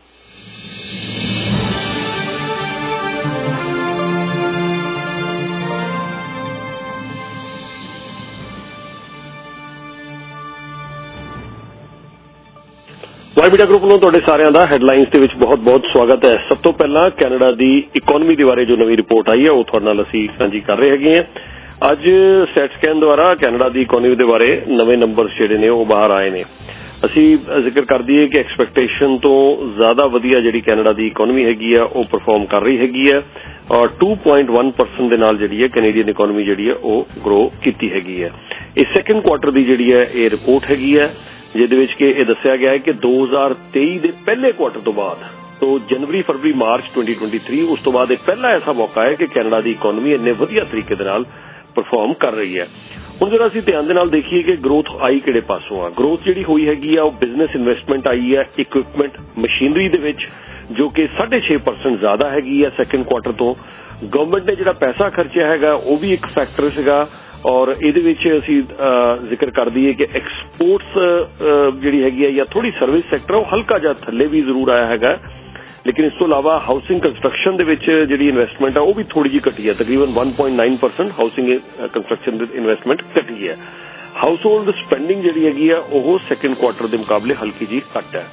ਵਾਈ ਮੀਡੀਆ ਗਰੁੱਪ ਨੂੰ ਤੁਹਾਡੇ ਸਾਰਿਆਂ ਦਾ ਹੈਡਲਾਈਨਸ ਦੇ ਵਿੱਚ ਬਹੁਤ ਬਹੁਤ ਸਵਾਗਤ ਹੈ। ਸਭ ਤੋਂ ਪਹਿਲਾਂ ਕੈਨੇਡਾ ਦੀ ਇਕੋਨਮੀ ਦੇ ਬਾਰੇ ਜੋ ਨਵੀਂ ਰਿਪੋਰਟ ਆਈ ਹੈ ਉਹ ਤੁਹਾਡੇ ਨਾਲ ਅਸੀਂ ਸਾਂਝੀ ਕਰ ਰਹੇ ਹੈਗੇ ਹਾਂ। ਅੱਜ ਸਟੈਟਸਕੈਨ ਦੁਆਰਾ ਕੈਨੇਡਾ ਦੀ ਇਕੋਨਮੀ ਦੇ ਬਾਰੇ ਨਵੇਂ ਨੰਬਰਸ ਜਿਹੜੇ ਨੇ ਉਹ ਬਾਹਰ ਆਏ ਨੇ। ਅਸੀਂ ਜ਼ਿਕਰ ਕਰ ਦਈਏ ਕਿ ਐਕਸਪੈਕਟੇਸ਼ਨ ਤੋਂ ਜ਼ਿਆਦਾ ਵਧੀਆ ਜਿਹੜੀ ਕੈਨੇਡਾ ਦੀ ਇਕੋਨਮੀ ਹੈਗੀ ਆ ਉਹ ਪਰਫਾਰਮ ਕਰ ਰਹੀ ਹੈਗੀ ਹੈ ਔਰ two point one percent ਦੇ ਨਾਲ ਜਿਹੜੀ ਹੈ ਕੈਨੇਡੀਅਨ ਇਕੋਨਮੀ ਜਿਹੜੀ ਹੈ ਉਹ ਗਰੋ ਕੀਤੀ ਹੈਗੀ ਹੈ। ਇਹ ਸੈਕੰਡ ਕੁਆਰਟਰ ਦੀ ਜਿਹੜੀ ਹੈ ਇਹ ਰਿਪੋਰਟ ਹੈਗੀ ਹੈ, ਜਿਹਦੇ ਵਿੱਚ ਕਿ ਇਹ ਦੱਸਿਆ ਗਿਆ ਹੈ ਕਿ ਦੋ ਹਜ਼ਾਰ ਤੇਈ ਦੇ ਪਹਿਲੇ ਕੁਆਰਟਰ ਤੋਂ ਬਾਅਦ, ਤੋਂ ਜਨਵਰੀ ਫਰਵਰੀ ਮਾਰਚ twenty twenty-three, ਉਸ ਤੋਂ ਬਾਅਦ ਇਹ ਪਹਿਲਾ ਐਸਾ ਮੌਕਾ ਹੈ ਕਿ ਕੈਨੇਡਾ ਦੀ ਇਕੋਨਮੀ ਇੰਨੇ ਵਧੀਆ ਤਰੀਕੇ ਦੇ ਨਾਲ ਪਰਫਾਰਮ ਕਰ ਰਹੀ ਹੈ। ਹੁਣ ਜਿਹੜਾ ਅਸੀਂ ਧਿਆਨ ਦੇ ਨਾਲ ਦੇਖੀਏ ਕਿ ਗਰੋਥ ਆਈ ਕਿਹੜੇ ਪਾਸੋਂ ਆ, ਗਰੋਥ ਜਿਹੜੀ ਹੋਈ ਹੈਗੀ ਆ ਉਹ ਬਿਜ਼ਨਸ ਇਨਵੈਸਟਮੈਂਟ ਆਈ ਹੈ ਇਕਵਿਪਮੈਂਟ ਮਸ਼ੀਨਰੀ ਦੇ ਵਿੱਚ, ਜੋ ਕਿ ਸਾਢੇ ਛੇ ਪਰਸੈਂਟ ਜ਼ਿਆਦਾ ਹੈਗੀ ਹੈ ਸੈਕੰਡ ਕੁਆਰਟਰ ਤੋਂ। ਗਵਰਨਮੈਂਟ ਨੇ ਜਿਹੜਾ ਪੈਸਾ ਖਰਚਿਆ ਹੈਗਾ ਉਹ ਵੀ ਇੱਕ ਫੈਕਟਰ ਸੀਗਾ ਔਰ ਇਹਦੇ ਵਿੱਚ ਅਸੀਂ ਜ਼ਿਕਰ ਕਰ ਦਈਏ ਕਿ ਐਕਸਪੋਰਟਸ ਜਿਹੜੀ ਹੈਗੀ ਹੈ ਜਾਂ ਥੋੜੀ ਸਰਵਿਸ ਸੈਕਟਰ ਉਹ ਹਲਕਾ ਜਿਹਾ ਥੱਲੇ ਵੀ ਜ਼ਰੂਰ ਆਇਆ ਹੈਗਾ, ਲੇਕਿਨ ਇਸ ਤੋਂ ਇਲਾਵਾ ਹਾਊਸਿੰਗ ਕੰਸਟਰਕਸ਼ਨ ਦੇ ਵਿੱਚ ਜਿਹੜੀ ਇਨਵੈਸਟਮੈਂਟ ਆ ਉਹ ਵੀ ਥੋੜੀ ਜਿਹੀ ਘਟੀ ਹੈ, ਤਕਰੀਬਨ one point nine percent housing construction ਦੀ ਇਨਵੈਸਟਮੈਂਟ ਘਟੀ ਹੈ। ਹਾਊਸ ਹੋਲਡ ਸਪੈਂਡਿੰਗ ਜਿਹੜੀ ਹੈਗੀ ਆ ਉਹ ਸੈਕੰਡ ਕੁਆਰਟਰ ਦੇ ਮੁਕਾਬਲੇ ਹਲਕੀ ਜਿਹੀ ਘੱਟ ਹੈ।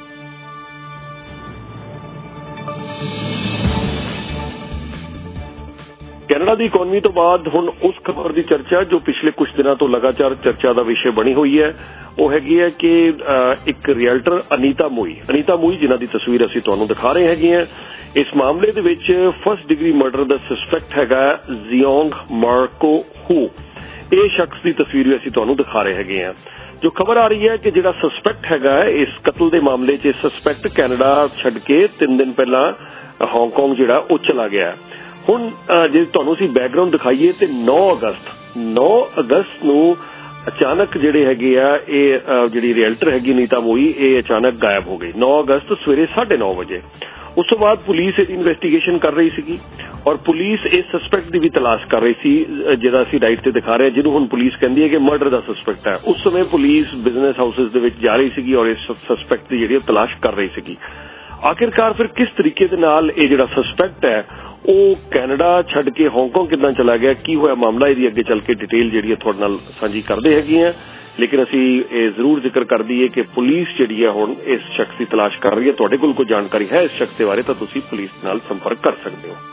ਕੈਨੇਡਾ ਦੀ ਇਕੋਨਮੀ ਤੋਂ ਬਾਅਦ ਹੁਣ ਉਸ ਖਬਰ ਦੀ ਚਰਚਾ ਜੋ ਪਿਛਲੇ ਕੁਝ ਦਿਨਾਂ ਤੋਂ ਲਗਾਤਾਰ ਚਰਚਾ ਦਾ ਵਿਸ਼ੇ ਬਣੀ ਹੋਈ ਹੈ, ਉਹ ਹੈਗੀ ਹੈ ਕਿ ਇੱਕ realtor Anita Moi Anita Moi ਜਿਨ੍ਹਾਂ ਦੀ ਤਸਵੀਰ ਅਸੀਂ ਤੁਹਾਨੂੰ ਦਿਖਾ ਰਹੇ ਹੈਗੇ ਹਾਂ, ਇਸ ਮਾਮਲੇ ਦੇ ਵਿੱਚ ਫਸਟ ਡਿਗਰੀ ਮਰਡਰ ਦਾ ਸਸਪੈਕਟ ਹੈਗਾ ਜ਼ਿਓਂਗ ਮਾਰਕੋ ਹੂ। ਇਹ ਸ਼ਖਸ ਦੀ ਤਸਵੀਰ ਵੀ ਅਸੀਂ ਤੁਹਾਨੂੰ ਦਿਖਾ ਰਹੇ ਹੈਗੇ ਹਾਂ। ਜੋ ਖਬਰ ਆ ਰਹੀ ਹੈ ਕਿ ਜਿਹੜਾ ਸਸਪੈਕਟ ਹੈਗਾ ਇਸ ਕਤਲ ਦੇ ਮਾਮਲੇ 'ਚ ਸਸਪੈਕਟ ਕੈਨੇਡਾ ਛੱਡ ਕੇ ਤਿੰਨ ਦਿਨ ਪਹਿਲਾਂ ਹਾਂਗਕਾਂਗ ਜਿਹੜਾ ਉਹ ਚਲਾ ਗਿਆ। ਹੁਣ ਜੇ ਤੁਹਾਨੂੰ ਅਸੀਂ ਬੈਕਗਰਾਉਂਡ ਦਿਖਾਈਏ ਤੇ ਨੌ ਅਗਸਤ ਨੂੰ ਅਚਾਨਕ ਜਿਹੜੇ ਹੈਗੇ ਆ ਇਹ ਜਿਹੜੀ ਰੀਅਲਟਰ ਹੈਗੀ ਨੀਤਾ ਮੋਈ ਇਹ ਅਚਾਨਕ ਗਾਇਬ ਹੋ ਗਈ ਨੌ ਅਗਸਤ ਸਵੇਰੇ ਸਾਢੇ ਨੌ ਵਜੇ। ਉਸ ਤੋਂ ਬਾਅਦ ਪੁਲਿਸ ਇਹਦੀ ਇਨਵੈਸਟੀਗੇਸ਼ਨ ਕਰ ਰਹੀ ਸੀਗੀ ਔਰ ਪੁਲਿਸ ਇਸ ਸਸਪੈਕਟ ਦੀ ਵੀ ਤਲਾਸ਼ ਕਰ ਰਹੀ ਸੀ, ਜਿਹੜਾ ਅਸੀਂ ਰਾਈਟ ਤੇ ਦਿਖਾ ਰਹੇ ਜਿਹਨੂੰ ਹੁਣ ਪੁਲਿਸ ਕਹਿੰਦੀ ਹੈ ਕਿ ਮਰਡਰ ਦਾ ਸਸਪੈਕਟ ਹੈ। ਉਸ ਸਮੇਂ ਪੁਲਿਸ ਬਿਜ਼ਨਸ ਹਾਊਸਿਸ ਦੇ ਵਿੱਚ ਜਾ ਰਹੀ ਸੀਗੀ ਔਰ ਇਸ ਸਸਪੈਕਟ ਦੀ ਜਿਹੜੀ ਤਲਾਸ਼ ਕਰ ਰਹੀ ਸੀਗੀ। आखिरकार फिर किस तरीके दे नाल ये जिहड़ा सस्पैक्ट है ਉਹ ਕੈਨੇਡਾ ਛੱਡ ਕੇ ਹਾਂਗਕਾਂਗ ਕਿੱਦਾਂ ਚਲਾ ਗਿਆ, ਕੀ ਹੋਇਆ ਮਾਮਲਾ, ਇਹਦੀ ਅੱਗੇ ਚੱਲ ਕੇ ਡਿਟੇਲ ਜਿਹੜੀ ਹੈ ਤੁਹਾਡੇ ਨਾਲ ਸਾਂਝੀ ਕਰਦੇ ਹੈਗੇ ਆ। ਲੇਕਿਨ ਅਸੀਂ ਇਹ ਜ਼ਰੂਰ ਜ਼ਿਕਰ ਕਰ ਦਈਏ ਕਿ ਪੁਲਿਸ ਜਿਹੜੀ ਹੈ ਹੁਣ ਇਸ ਸ਼ਖਸ ਦੀ ਤਲਾਸ਼ ਕਰ ਰਹੀ ਹੈ। ਤੁਹਾਡੇ ਕੋਲ ਕੋਈ ਜਾਣਕਾਰੀ ਹੈ ਇਸ ਸ਼ਖਸ ਦੇ ਬਾਰੇ ਤਾਂ ਤੁਸੀਂ ਪੁਲਿਸ ਨਾਲ ਸੰਪਰਕ ਕਰ ਸਕਦੇ ਹੋ।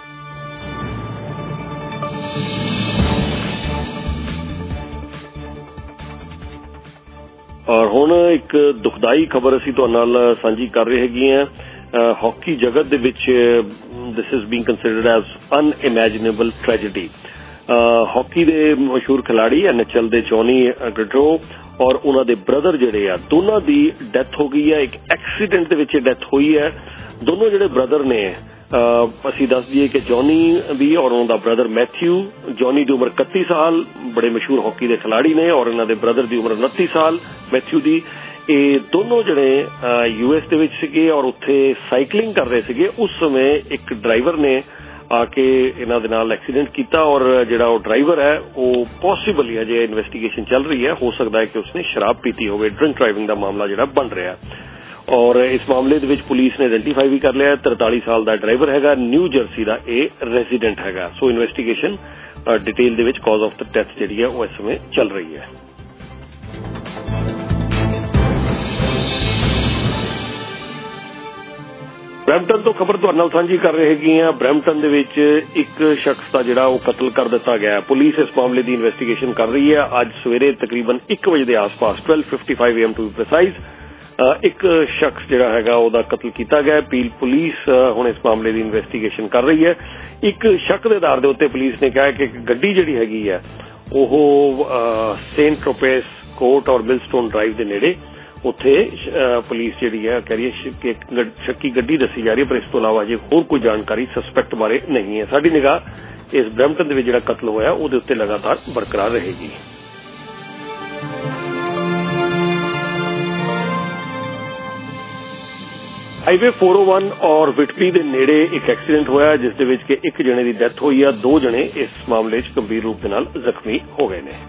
ਔਰ ਹੁਣ ਇੱਕ ਦੁਖਦਾਈ ਖਬਰ ਅਸੀਂ ਤੁਹਾਡੇ ਨਾਲ ਸਾਂਝੀ ਕਰ ਰਹੇ ਹੈਗੇ ਆ। ਹਾਕੀ ਜਗਤ ਦੇ ਵਿੱਚ this is being considered as unimaginable tragedy. Hockey ਦੇ ਮਸ਼ਹੂਰ ਖਿਲਾੜੀ ਐਨ ਐਚ ਐਲ ਦੇ ਜੌਨੀ ਗਡਰੋ ਔਰ ਉਹਨਾਂ ਦੇ ਬ੍ਰਦਰ ਜਿਹੜੇ ਆ ਦੋਨਾਂ ਦੀ ਡੈਥ ਹੋ ਗਈ ਹੈ। ਇੱਕ ਐਕਸੀਡੈਂਟ ਦੇ ਵਿੱਚ ਡੈਥ ਹੋਈ ਹੈ। ਦੋਨੋਂ ਜਿਹੜੇ ਬ੍ਰਦਰ ਨੇ ਅਸੀਂ ਦੱਸ ਦਈਏ ਕਿ ਜੌਨੀ ਵੀ ਔਰ ਉਹਨਾਂ ਦਾ ਬ੍ਰਦਰ ਮੈਥਿਊ। ਜੌਨੀ ਦੀ ਉਮਰ ਇਕੱਤੀ ਸਾਲ, ਬੜੇ ਮਸ਼ਹੂਰ ਹਾਕੀ ਦੇ ਖਿਲਾੜੀ ਨੇ, ਔਰ ਇਹਨਾਂ ਦੇ ਬ੍ਰਦਰ ਦੀ ਉਮਰ ਉਨੱਤੀ ਸਾਲ ਮੈਥਿਊ ਦੀ। ਇਹ ਦੋਨੋਂ ਜਿਹੜੇ ਯੂ ਐਸ ਦੇ ਵਿੱਚ ਸੀਗੇ ਔਰ ਉੱਥੇ ਸਾਈਕਲਿੰਗ ਕਰ ਰਹੇ ਸੀਗੇ। ਉਸ ਸਮੇਂ ਇੱਕ ਡਰਾਈਵਰ ਨੇ ਆ ਕੇ ਇਹਨਾਂ ਦੇ ਨਾਲ ਐਕਸੀਡੈਂਟ ਕੀਤਾ ਔਰ ਜਿਹੜਾ ਉਹ ਡਰਾਈਵਰ ਹੈ ਉਹ ਪੋਸੀਬਲੀ ਅਜੇ ਇਨਵੈਸਟੀਗੇਸ਼ਨ ਚੱਲ ਰਹੀ ਹੈ। ਹੋ ਸਕਦਾ ਹੈ ਕਿ ਉਸਨੇ ਸ਼ਰਾਬ ਪੀਤੀ ਹੋਵੇ। ਡਰਿੰਕ ਡਰਾਈਵਿੰਗ ਦਾ ਮਾਮਲਾ ਜਿਹੜਾ ਬਣ ਰਿਹਾ ਔਰ ਇਸ ਮਾਮਲੇ ਦੇ ਵਿੱਚ ਪੁਲਿਸ ਨੇ ਆਇਡੈਂਟੀਫਾਈ ਵੀ ਕਰ ਲਿਆ। ਤਰਤਾਲੀ ਸਾਲ ਦਾ ਡਰਾਈਵਰ ਹੈਗਾ, ਨਿਊ ਜਰਸੀ ਦਾ ਇਹ ਰੈਜ਼ੀਡੈਂਟ ਹੈਗਾ। ਸੋ ਇਨਵੈਸਟੀਗੇਸ਼ਨ ਡਿਟੇਲ ਦੇ ਵਿੱਚ ਕਾਜ਼ ਆਫ ਦ ਡੈਥ ਜਿਹੜੀ ਹੈ ਉਹ ਇਸ ਸਮੇਂ ਚੱਲ ਰਹੀ ਹੈ। ਬਰੈਂਪਟਨ ਤੋਂ ਖਬਰ ਤੁਹਾਡੇ ਨਾਲ ਸਾਂਝੀ ਕਰ ਰਹੇ ਹੈਗੇ ਆ। ਬਰੈਂਪਟਨ ਦੇ ਵਿੱਚ ਇੱਕ ਸ਼ਖਸ ਦਾ ਜਿਹੜਾ ਉਹ ਕਤਲ ਕਰ ਦਿੱਤਾ ਗਿਆ। ਪੁਲਿਸ ਇਸ ਮਾਮਲੇ ਦੀ ਇਨਵੈਸਟੀਗੇਸ਼ਨ ਕਰ ਰਹੀ ਹੈ। ਅੱਜ ਸਵੇਰੇ ਤਕਰੀਬਨ ਇੱਕ ਵਜੇ ਦੇ ਆਸ-ਪਾਸ ਬਾਰ੍ਹਾਂ ਪਚਪਨ A M to be precise ਇੱਕ ਸ਼ਖਸ ਜਿਹੜਾ ਹੈਗਾ ਉਹਦਾ ਕਤਲ ਕੀਤਾ ਗਿਆ। ਪੀਲ ਪੁਲਿਸ ਹੁਣ ਇਸ ਮਾਮਲੇ ਦੀ ਇਨਵੈਸਟੀਗੇਸ਼ਨ ਕਰ ਰਹੀ ਹੈ। ਇੱਕ ਸ਼ੱਕ ਦੇ ਆਧਾਰ ਦੇ ਉੱਤੇ ਪੁਲਿਸ ਨੇ ਕਿਹਾ ਕਿ ਇੱਕ ਗੱਡੀ ਜਿਹੜੀ ਹੈਗੀ ਹੈ ਉਹ ਸੇਂਟ ਟ੍ਰੋਪੇਸ ਕੋਰਟ ਔਰ ਮਿਲਸਟੋਨ ਡਰਾਈਵ ਦੇ ਨੇੜੇ ਉੱਥੇ ਪੁਲਿਸ ਜਿਹੜੀ ਹੈ ਕਹਿ ਰਹੀ ਹੈ ਕਿ ਸ਼ੱਕੀ ਗੱਡੀ ਦੱਸੀ ਜਾ ਰਹੀ ਹੈ, ਪਰ ਇਸ ਤੋਂ ਇਲਾਵਾ ਜੇ ਹੋਰ ਕੋਈ ਜਾਣਕਾਰੀ ਸਸਪੈਕਟ ਬਾਰੇ ਨਹੀਂ ਹੈ। ਸਾਡੀ ਨਿਗਾਹ ਇਸ ਬਰੈਂਪਟਨ ਦੇ ਵਿੱਚ ਜਿਹੜਾ ਕਤਲ ਹੋਇਆ ਉਹਦੇ ਉੱਤੇ ਲਗਾਤਾਰ ਬਰਕਰਾਰ ਰਹੇਗੀ। ਹਾਈਵੇ ਚਾਰ ਸੌ ਇੱਕ ਔਰ ਵਿਟਬੀ ਦੇ ਨੇੜੇ ਇੱਕ ਐਕਸੀਡੈਂਟ ਹੋਇਆ ਜਿਸ ਦੇ ਵਿੱਚ ਕਿ ਇੱਕ ਜਣੇ ਦੀ ਡੈਥ ਹੋਈ ਆ। ਦੋ ਜਣੇ ਇਸ ਮਾਮਲੇ 'ਚ ਗੰਭੀਰ ਰੂਪ ਦੇ ਨਾਲ ਜ਼ਖਮੀ ਹੋ ਗਏ ਨੇ।